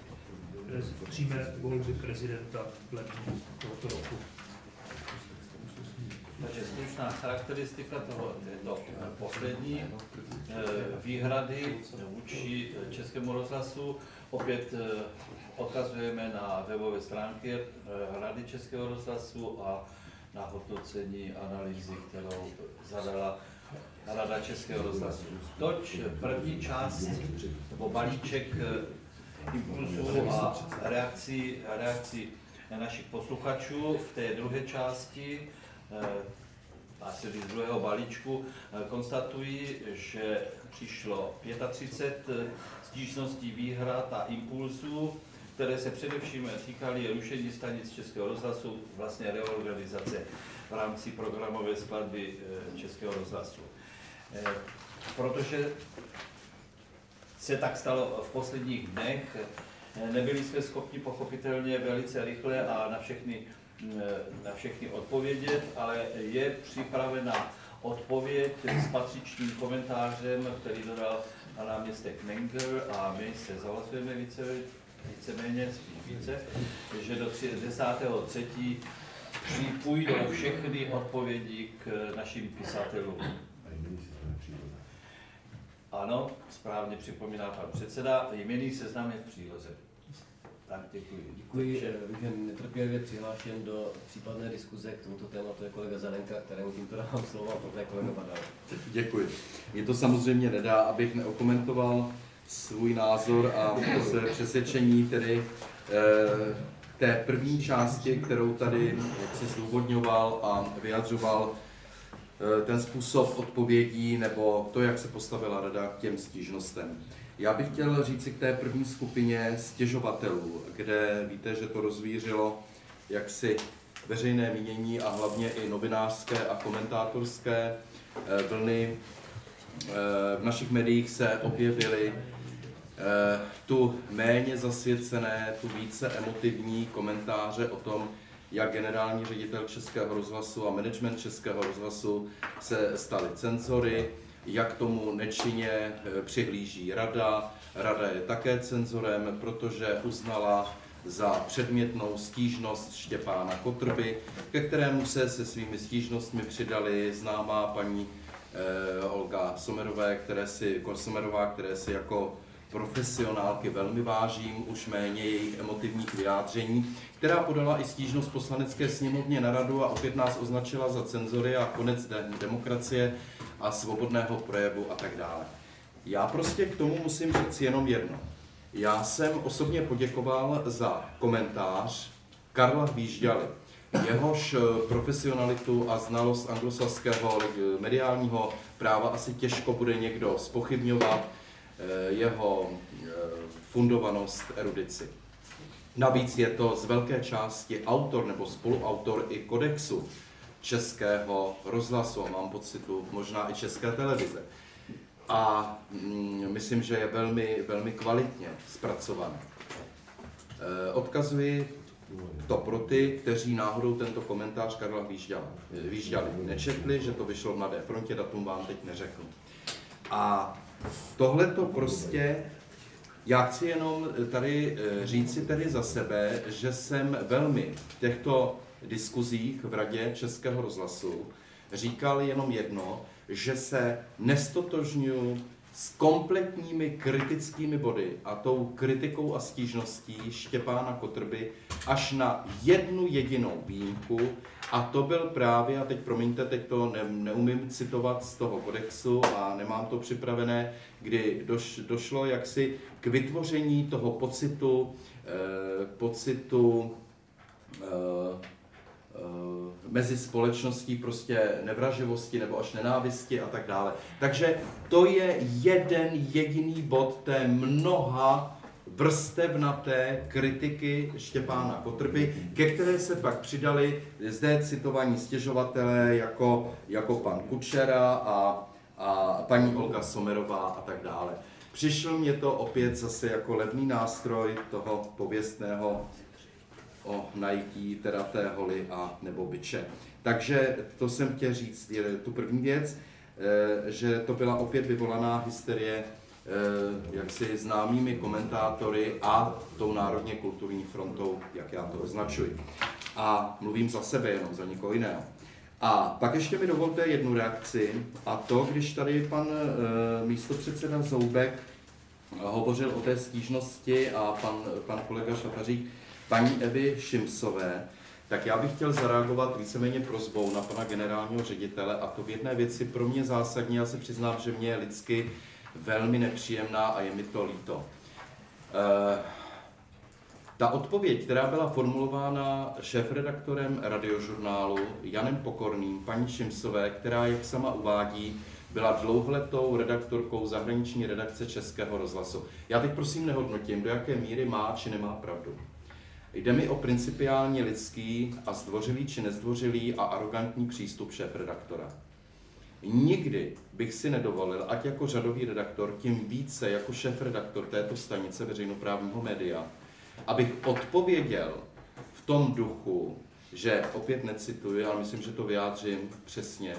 přímé volby prezidenta v lednu tohoto roku. Takže stručná charakteristika toho, této poslední výhrady vůči Českému rozhlasu. Opět odkazujeme na webové stránky Rady Českého rozhlasu a na hodnocení analýzy, kterou zadala Rada Českého rozhlasu. Toť první část, nebo balíček impulsů a reakcí, reakcí našich posluchačů. V té druhé části, asi z druhého balíčku, konstatuji, že přišlo třicet pět stížností, výhrad a impulsů, které se především týkaly rušení stanic Českého rozhlasu, vlastně reorganizace v rámci programové skladby Českého rozhlasu. Protože se tak stalo v posledních dnech, nebyli jsme schopni pochopitelně velice rychle a na všechny, na všechny odpovědět, ale je připravena odpověď s patřičným komentářem, který dodal na náměstek Menger, a my se zavazujeme více, víceméně, spíš více, že do desátého třetího připůjdou všechny odpovědi k našim pisatelům. Ano, správně připomíná pan předseda, jmenný seznam je v příloze. Tak, děkuji. Děkuji, že netrpělivě přihlášen do případné diskuze k tomuto tématu je kolega Zelenka, kterému tímto dávám slovo, a poté kolega Badal. Děkuji. Mě to samozřejmě nedá, abych neokomentoval svůj názor a své přesvědčení tedy eh, té první části, kterou tady si zdůvodňoval a vyjadřoval ten způsob odpovědí nebo to, jak se postavila rada k těm stížnostem. Já bych chtěl říct si k té první skupině stěžovatelů, kde víte, že to rozvířilo jaksi veřejné mínění a hlavně i novinářské a komentátorské vlny. V našich médiích se objevily tu méně zasvěcené, tu více emotivní komentáře o tom, jak generální ředitel Českého rozhlasu a management Českého rozhlasu se stali cenzory, jak tomu nečinně přihlíží rada. Rada je také cenzorem, protože uznala za předmětnou stížnost Štěpána Kotrby, ke kterému se se svými stížnostmi přidali známá paní eh, Olga Sommerové, které si, Sommerová, které si jako profesionálky velmi vážím, už méně jejich emotivních vyjádření, která podala i stížnost Poslanecké sněmovně na radu a opět nás označila za cenzory a konec demokracie a svobodného projevu a tak dále. Já prostě k tomu musím říct jenom jedno. Já jsem osobně poděkoval za komentář Karla Hvížďaly. Jehož profesionalitu a znalost anglosaského mediálního práva asi těžko bude někdo zpochybňovat, jeho fundovanost, erudici. Navíc je to z velké části autor nebo spoluautor i kodexu Českého rozhlasu, mám pocitu možná i České televize. A mm, myslím, že je velmi, velmi kvalitně zpracovaný. E, odkazuji to pro ty, kteří náhodou tento komentář Karla Hvížďaly nečetli, že to vyšlo v Mladé frontě, datum vám teď neřeknu. A tohle to prostě, já chci jenom tady říci tady za sebe, že jsem velmi v těchto diskuzích v Radě Českého rozhlasu říkal jenom jedno, že se nestotožňuji s kompletními kritickými body a tou kritikou a stížností Štěpána Kotrby až na jednu jedinou výjimku, a to byl právě, a teď promiňte, teď to ne, neumím citovat z toho kodexu a nemám to připravené, kdy doš, došlo jaksi k vytvoření toho pocitu, eh, pocitu eh, mezi společností prostě nevraživosti nebo až nenávisti a tak dále. Takže to je jeden jediný bod té mnoha vrstevnaté kritiky Štěpána Kotrby, ke které se pak přidali zde citovaní stěžovatelé jako, jako pan Kučera a, a paní Olga Sommerová a tak dále. Přišlo mě to opět zase jako levný nástroj toho pověstného o najítí teda té holy a nebo biče. Takže to jsem chtěl říct, je tu první věc, že to byla opět vyvolaná hysterie jaksi známými komentátory a tou Národně kulturní frontou, jak já to označuji. A mluvím za sebe jenom, za nikoho jiného. A pak ještě mi dovolte jednu reakci, a to, když tady pan e, místopředseda Zoubek hovořil o té stížnosti a pan, pan kolega Šafařík paní Evy Šimsové, tak já bych chtěl zareagovat víceméně prosbou na pana generálního ředitele, a to v jedné věci pro mě zásadní, já se přiznám, že mě je lidsky velmi nepříjemná a je mi to líto. E, ta odpověď, která byla formulována šéfredaktorem Radiožurnálu Janem Pokorným, paní Šimsové, která, jak sama uvádí, byla dlouholetou redaktorkou zahraniční redakce Českého rozhlasu. Já teď prosím nehodnotím, do jaké míry má či nemá pravdu. Jde mi o principiálně lidský a zdvořilý či nezdvořilý a arrogantní přístup šéfredaktora. Nikdy bych si nedovolil, ať jako řadový redaktor, tím více jako šéfredaktor této stanice veřejnoprávního média, abych odpověděl v tom duchu, že opět necituji, ale myslím, že to vyjádřím přesně.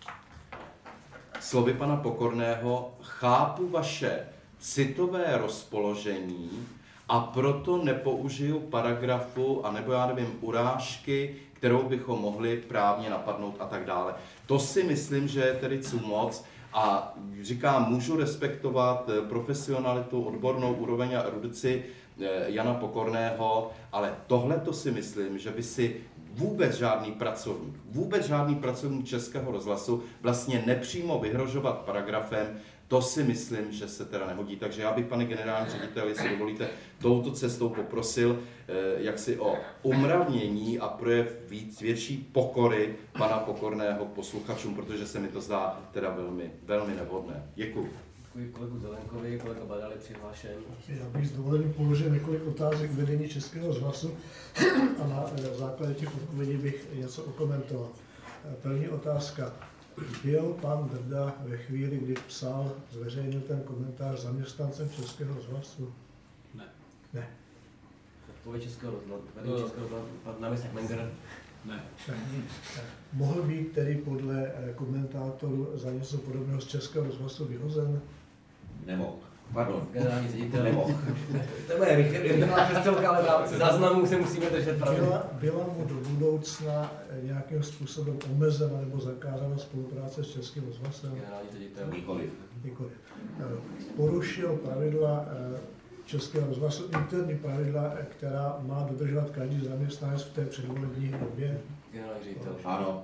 Slovy pana Pokorného, chápu vaše citové rozpoložení a proto nepoužiju paragrafu, anebo já nevím, urážky, kterou bychom mohli právně napadnout a tak dále. To si myslím, že je tedy cumoc a říkám, můžu respektovat profesionalitu, odbornou úroveň a erudici Jana Pokorného, ale tohle to si myslím, že by si vůbec žádný pracovník, vůbec žádný pracovník Českého rozhlasu vlastně nepřímo vyhrožovat paragrafem, to si myslím, že se teda nehodí. Takže já bych, pane generální ředitel, jestli dovolíte, touto cestou poprosil eh, jaksi o umravnění a projev víc, větší pokory pana Pokorného posluchačům, protože se mi to zdá teda velmi, velmi nevhodné. Děkuji. Děkuji kolegu Zelenkovi, kolega Badal je přihlášen. Já bych s dovolením položil několik otázek vedení Českého rozhlasu a na základě těch odpovědí bych něco okomentoval. První otázka. Byl pan Drda ve chvíli, kdy psal, zveřejnil ten komentář zaměstnancem Českého rozhlasu? Ne. Ne. Odpověď Českého rozhlasu, vedení Českého rozhlasu, pan náměstek Menger? Ne. Ne. Mohl být tedy podle komentátorů za něco podobného z Českého rozhlasu vyhozen? Nemohl. Pardon. Generální ředitel. Nemohl. To je rychlá přestřelka, ale v rámci záznamu se musíme držet pravdu. Byla, byla mu do budoucna nějakým způsobem omezena nebo zakázána spolupráce s Českým rozhlasem? Generální ředitel. Nikoliv. Nikoliv. Porušil pravidla Českého rozhlasu, interní pravidla, která má dodržovat každý zaměstnanec v té předvolební době? Generální ředitel. Ano.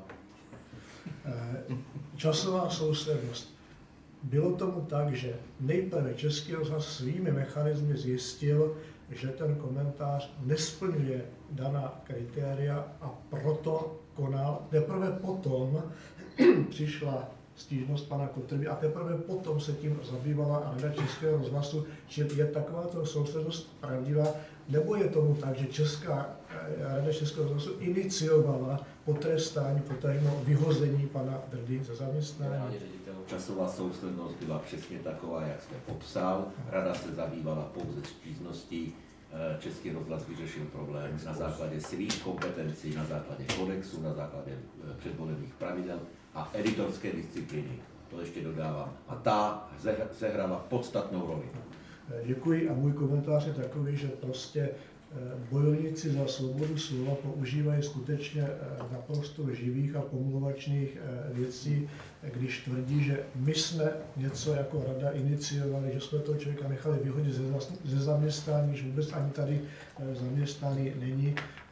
Časová souslednost. Bylo tomu tak, že nejprve Český rozhlas svými mechanismy zjistil, že ten komentář nesplňuje daná kritéria a proto konal. Teprve potom přišla stížnost pana Kotrby a teprve potom se tím zabývala Rada Českého rozhlasu, že je takováto souslednost pravdivá, nebo je tomu tak, že Česká Rada Českého rozhlasu iniciovala potrestání, potajmo vyhození pana Drdy ze zaměstnání? Časová souslednost byla přesně taková, jak jste popsal. Rada se zabývala pouze stížností. Český rozhlas vyřešil problém na základě svých kompetencí, na základě kodexu, na základě předvolebních pravidel a editorské disciplíny. To ještě dodávám. A ta sehrála podstatnou roli. Děkuji a můj komentář je takový, že prostě bojovníci za svobodu slova používají skutečně naprosto živých a pomluvačných věcí, když tvrdí, že my jsme něco jako rada iniciovali, že jsme toho člověka nechali vyhodit ze zaměstnání, že vůbec ani tady zaměstnání není.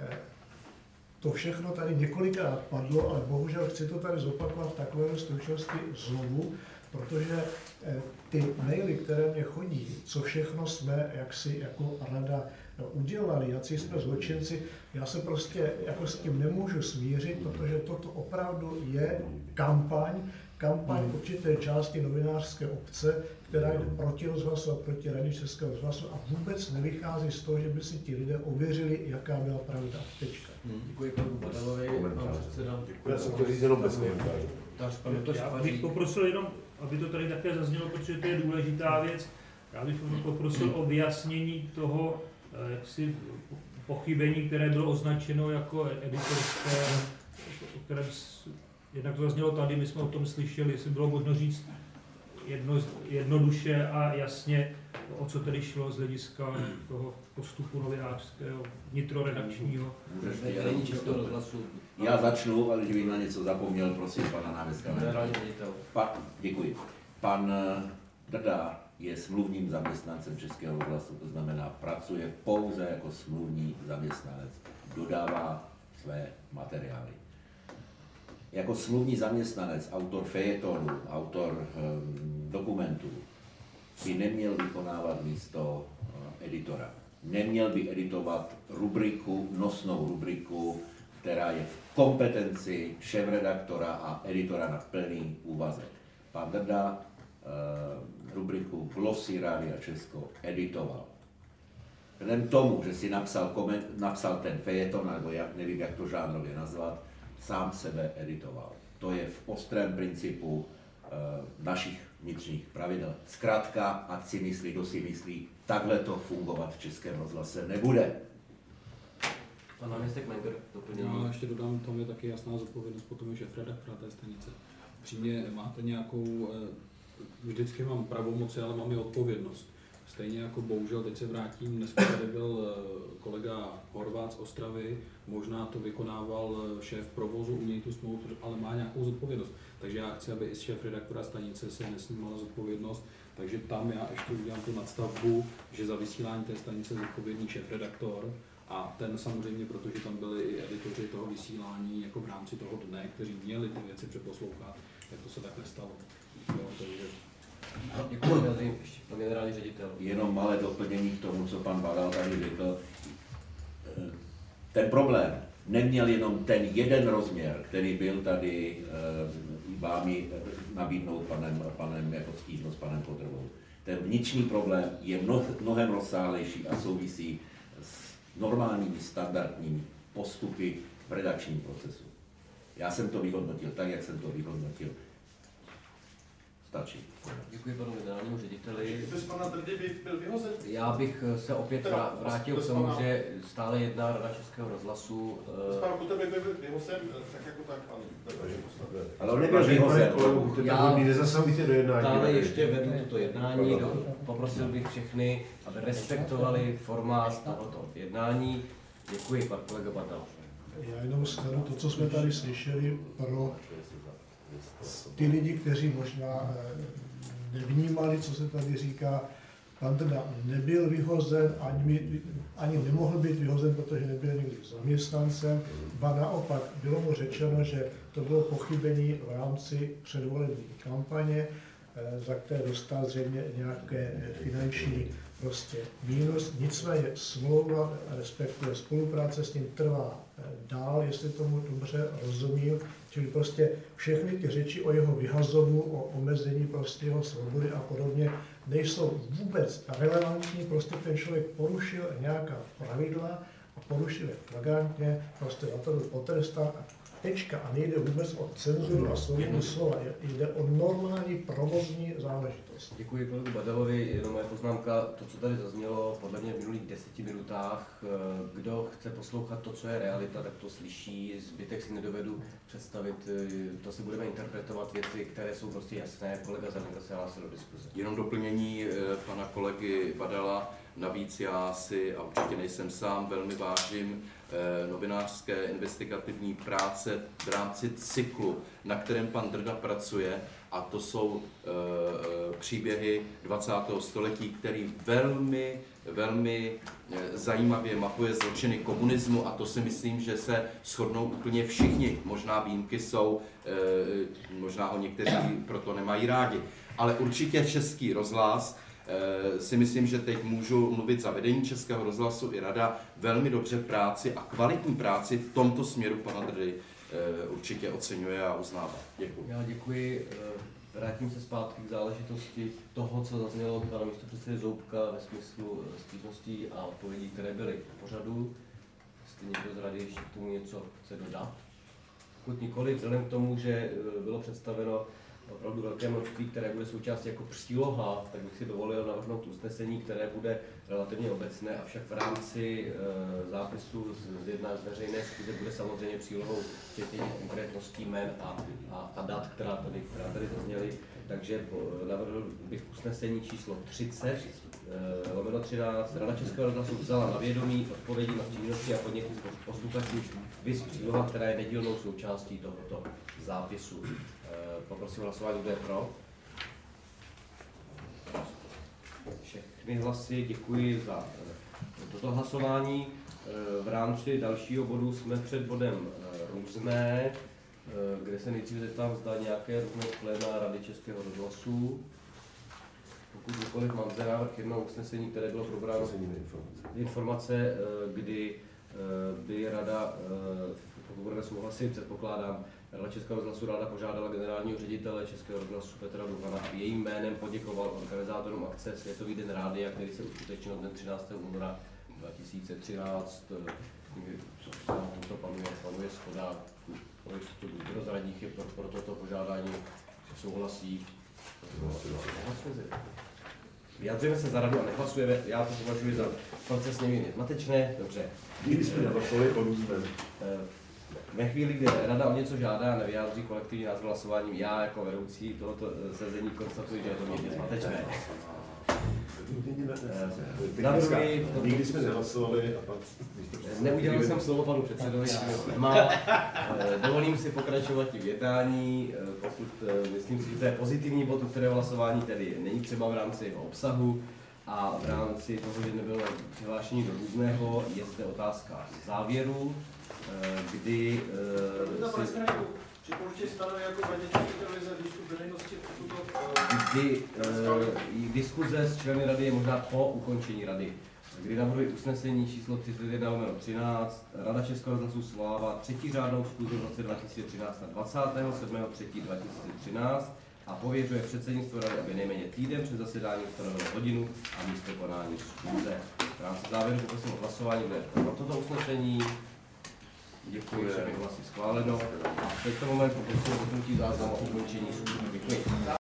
To všechno tady několikrát padlo, ale bohužel chci to tady zopakovat v takové stručnosti znovu, protože ty maily, které mě chodí, co všechno jsme jaksi jako rada udělali, jací jsme zločinci, já se prostě jako s tím nemůžu smířit, protože toto opravdu je kampaň, kampaň určité části novinářské obce, která jde proti rozhlasu a proti Radě Českého rozhlasu a vůbec nevychází z toho, že by si ti lidé ověřili, jaká byla pravda. Tečka. Děkuji kolegu Badalovi. Já jsem chtěl říct jenom bez komentářů. Já bych poprosil jenom, aby to tady také zaznělo, protože to je důležitá věc, já bych poprosil o vyjasnění toho jaksi pochybení, které bylo označeno jako editorské, o kterém jednak to zaznělo tady, my jsme o tom slyšeli, jestli bylo možno říct jedno, jednoduše a jasně, o co tedy šlo z hlediska toho postupu novinářského, vnitroredakčního? Vedení Českého rozhlasu. Já začnu, ale kdybych na něco zapomněl, prosím pana náměstka. Generální ředitel. Pa, děkuji. Pan Drda je smluvním zaměstnancem Českého rozhlasu, to znamená, pracuje pouze jako smluvní zaměstnanec, dodává své materiály. Jako smluvní zaměstnanec, autor fejetonu, autor um, dokumentů, by neměl vykonávat místo uh, editora. Neměl by editovat rubriku, nosnou rubriku, která je v kompetenci šéfredaktora a editora na plný úvazek. Pan Drda uh, rubriku Glossy Rádia Česko editoval. Vzhledem tomu, že si napsal, koment, napsal ten fejeton, nebo jak, nevím, jak to žánrově nazvat, sám sebe editoval. To je v ostrém principu uh, našich vnitřních pravidel. Zkrátka, ať si myslí, kdo si myslí, takhle to fungovat v Českém rozhlase nebude. Pan náměstek Menger, doplnění. Já ještě dodám, tam je taky jasná zodpovědnost potom je šéfredaktora té stanice. Přímě máte nějakou, vždycky mám pravomoci, ale mám i odpovědnost. Stejně jako bohužel, teď se vrátím, dneska tady byl kolega Horvát z Ostravy, možná to vykonával šéf provozu, u něj tu smlouvu, ale má nějakou zodpovědnost. Takže já chci, aby i šéf redaktora stanice se nesnímala zodpovědnost, takže tam já ještě udělám tu nadstavbu, že za vysílání té stanice je zodpovědný šéf redaktor a ten samozřejmě, protože tam byli i editoři toho vysílání jako v rámci toho dne, kteří měli ty věci přeposlouchat, tak to se tak nestalo. Jo, takže... Děkuji, ještě pan generální ředitel. Jenom malé doplnění k tomu, co pan Badal tady řekl. Ten problém neměl jenom ten jeden rozměr, který byl tady uh, vámi nabídnout panem, panem jako stížnost panem Kodrovou. Ten vnitřní problém je mnoh, mnohem rozsáhlejší a souvisí s normálními standardními postupy v redakčním procesu. Já jsem to vyhodnotil tak, jak jsem to vyhodnotil. Stačí. Děkuji panu generálnímu řediteli. Bez pana Drdy by byl vyhozen? Já bych se opět vrátil k tomu, že stále jedná Rada Českého rozhlasu. Bez pana Kuter by byl vyhozen, tak jako tak, ale on nebyl vyhozen. Já nezasahujte do jednání. stále ještě vedu toto jednání. Poprosil bych všechny, aby respektovali formát tohoto jednání. Děkuji, pan kolega Badal. Já jenom shrnu to, co jsme tady slyšeli pro ty lidi, kteří možná nevnímali, co se tady říká. Pan Drda nebyl vyhozen, ani, ani nemohl být vyhozen, protože nebyl nikdy zaměstnancem. Ba naopak bylo mu řečeno, že to bylo pochybení v rámci předvolební kampaně, za které dostal zřejmě nějaké finanční prostě mínus. Nicméně smlouva, respektive spolupráce s ním trvá dál, jestli tomu dobře rozumím. Čili prostě všechny ty řeči o jeho vyhazovu, o omezení prostě jeho svobody a podobně nejsou vůbec relevantní. Prostě ten člověk porušil nějaká pravidla a porušil je flagrantně, prostě za to byl potrestán. Tečka. A nejde vůbec o cenzuru a svobodu slova, jde o normální provozní záležitost. Děkuji kolegu Badalovi, jenom moje poznámka, to, co tady zaznělo, podle mě v minulých deseti minutách, kdo chce poslouchat to, co je realita, tak to slyší, zbytek si nedovedu představit, to si budeme interpretovat věci, které jsou prostě jasné, kolega Zanka se hlásil do diskuze. Jenom doplnění pana kolegy Badala, navíc já si, a určitě nejsem sám, velmi vážím novinářské investigativní práce v rámci cyklu, na kterém pan Drda pracuje, a to jsou e, příběhy dvacátého století, který velmi, velmi zajímavě mapuje zločiny komunismu, a to si myslím, že se shodnou úplně všichni. Možná výjimky jsou, e, možná ho někteří proto nemají rádi, ale určitě Český rozhlas, si myslím, že teď můžu mluvit za vedení Českého rozhlasu i rada, velmi dobře práci a kvalitní práci v tomto směru pana Drdy určitě oceňuje a uznává. Děkuji. Já děkuji. Vrátím se zpátky k záležitosti toho, co zaznělo od pana místopředsedy Zoubka ve smyslu stížností a odpovědí, které byly v pořadu. Jestli někdo z rady ještě k tomu něco chce dodat. Pokud nikoli, vzhledem k tomu, že bylo představeno opravdu velké množství, které bude součástí jako příloha, tak bych si dovolil navrhnout usnesení, které bude relativně obecné, avšak v rámci e, zápisu z, z jedné z veřejné schůze bude samozřejmě přílohou včetně konkrétností jmen a, a, a dat, která tady, která tady zazněly. Takže navrhl bych usnesení číslo třicet, lomeno třináct, Rada Českého rozhlasu vzala na vědomí odpovědi na stížnosti a podněty posluchačů, viz příloha, která je nedílnou součástí tohoto zápisu. Poprosím hlasování, kdo je pro. Všechny hlasy, děkuji za toto hlasování. V rámci dalšího bodu jsme před bodem různé, kde se nejdřív zeptám, zda nějaké různé pléna Rady Českého rozhlasu. Pokud nikoliv, mám zde návrh jednoho usnesení, které bylo probráno informace, kdy by Rada, pokud budeme souhlasit, předpokládám, Rada Českého rozhlasu ráda požádala generálního ředitele Českého rozhlasu Petra Duchana, aby jejím jménem poděkoval organizátorům akce Světový den rádia, který se uskutečnil dne třináctého února dva tisíce třináct. To panuje, panuje shoda, kdo z radních je pro, pro toto požádání souhlasí. Vyjadřujeme se za radu a nehlasujeme, já to považuji za procesně mírně zmatečné, dobře. Nikdy jsme nehlasovali o různém. Ve chvíli, kdy rada o něco žádá a nevyjádří kolektivní názor hlasováním, já jako vedoucí tohoto sezení konstatuji, že je to mírně zmatečné. Nikdy jsme nehlasovali a pak... Neudělal jsem slovo panu předsedovi, nemá. Dovolím si pokračovat v jednání, pokud myslím si, že to je pozitivní bod, u kterého hlasování tedy není třeba v rámci jeho obsahu a v rámci toho, že nebylo přihlášení do různého, je zde otázka závěru, kdy si... Připouštěj stanovy jako vaděční televize výstup veřejnosti tuto... Kdy uh, diskuze s členy rady je možná po ukončení rady, kdy navrhuji usnesení číslo třicet jedna lomeno třináct. Rada Českého rozhlasu svolává třetí řádnou schůzi v roce dva tisíce třináct na dvacátého sedmého třetího dva tisíce třináct a pověřuje předsednictvo rady, aby nejméně týden před zasedáním stanovilo hodinu a místo konání schůze. V rámci závěru poprosím o hlasování, kde pro toto usnesení. Děkuji, že hlasy schváleno. A v tento moment poprosím o zapnutí záznamu o ukončení schůze. Děkuji.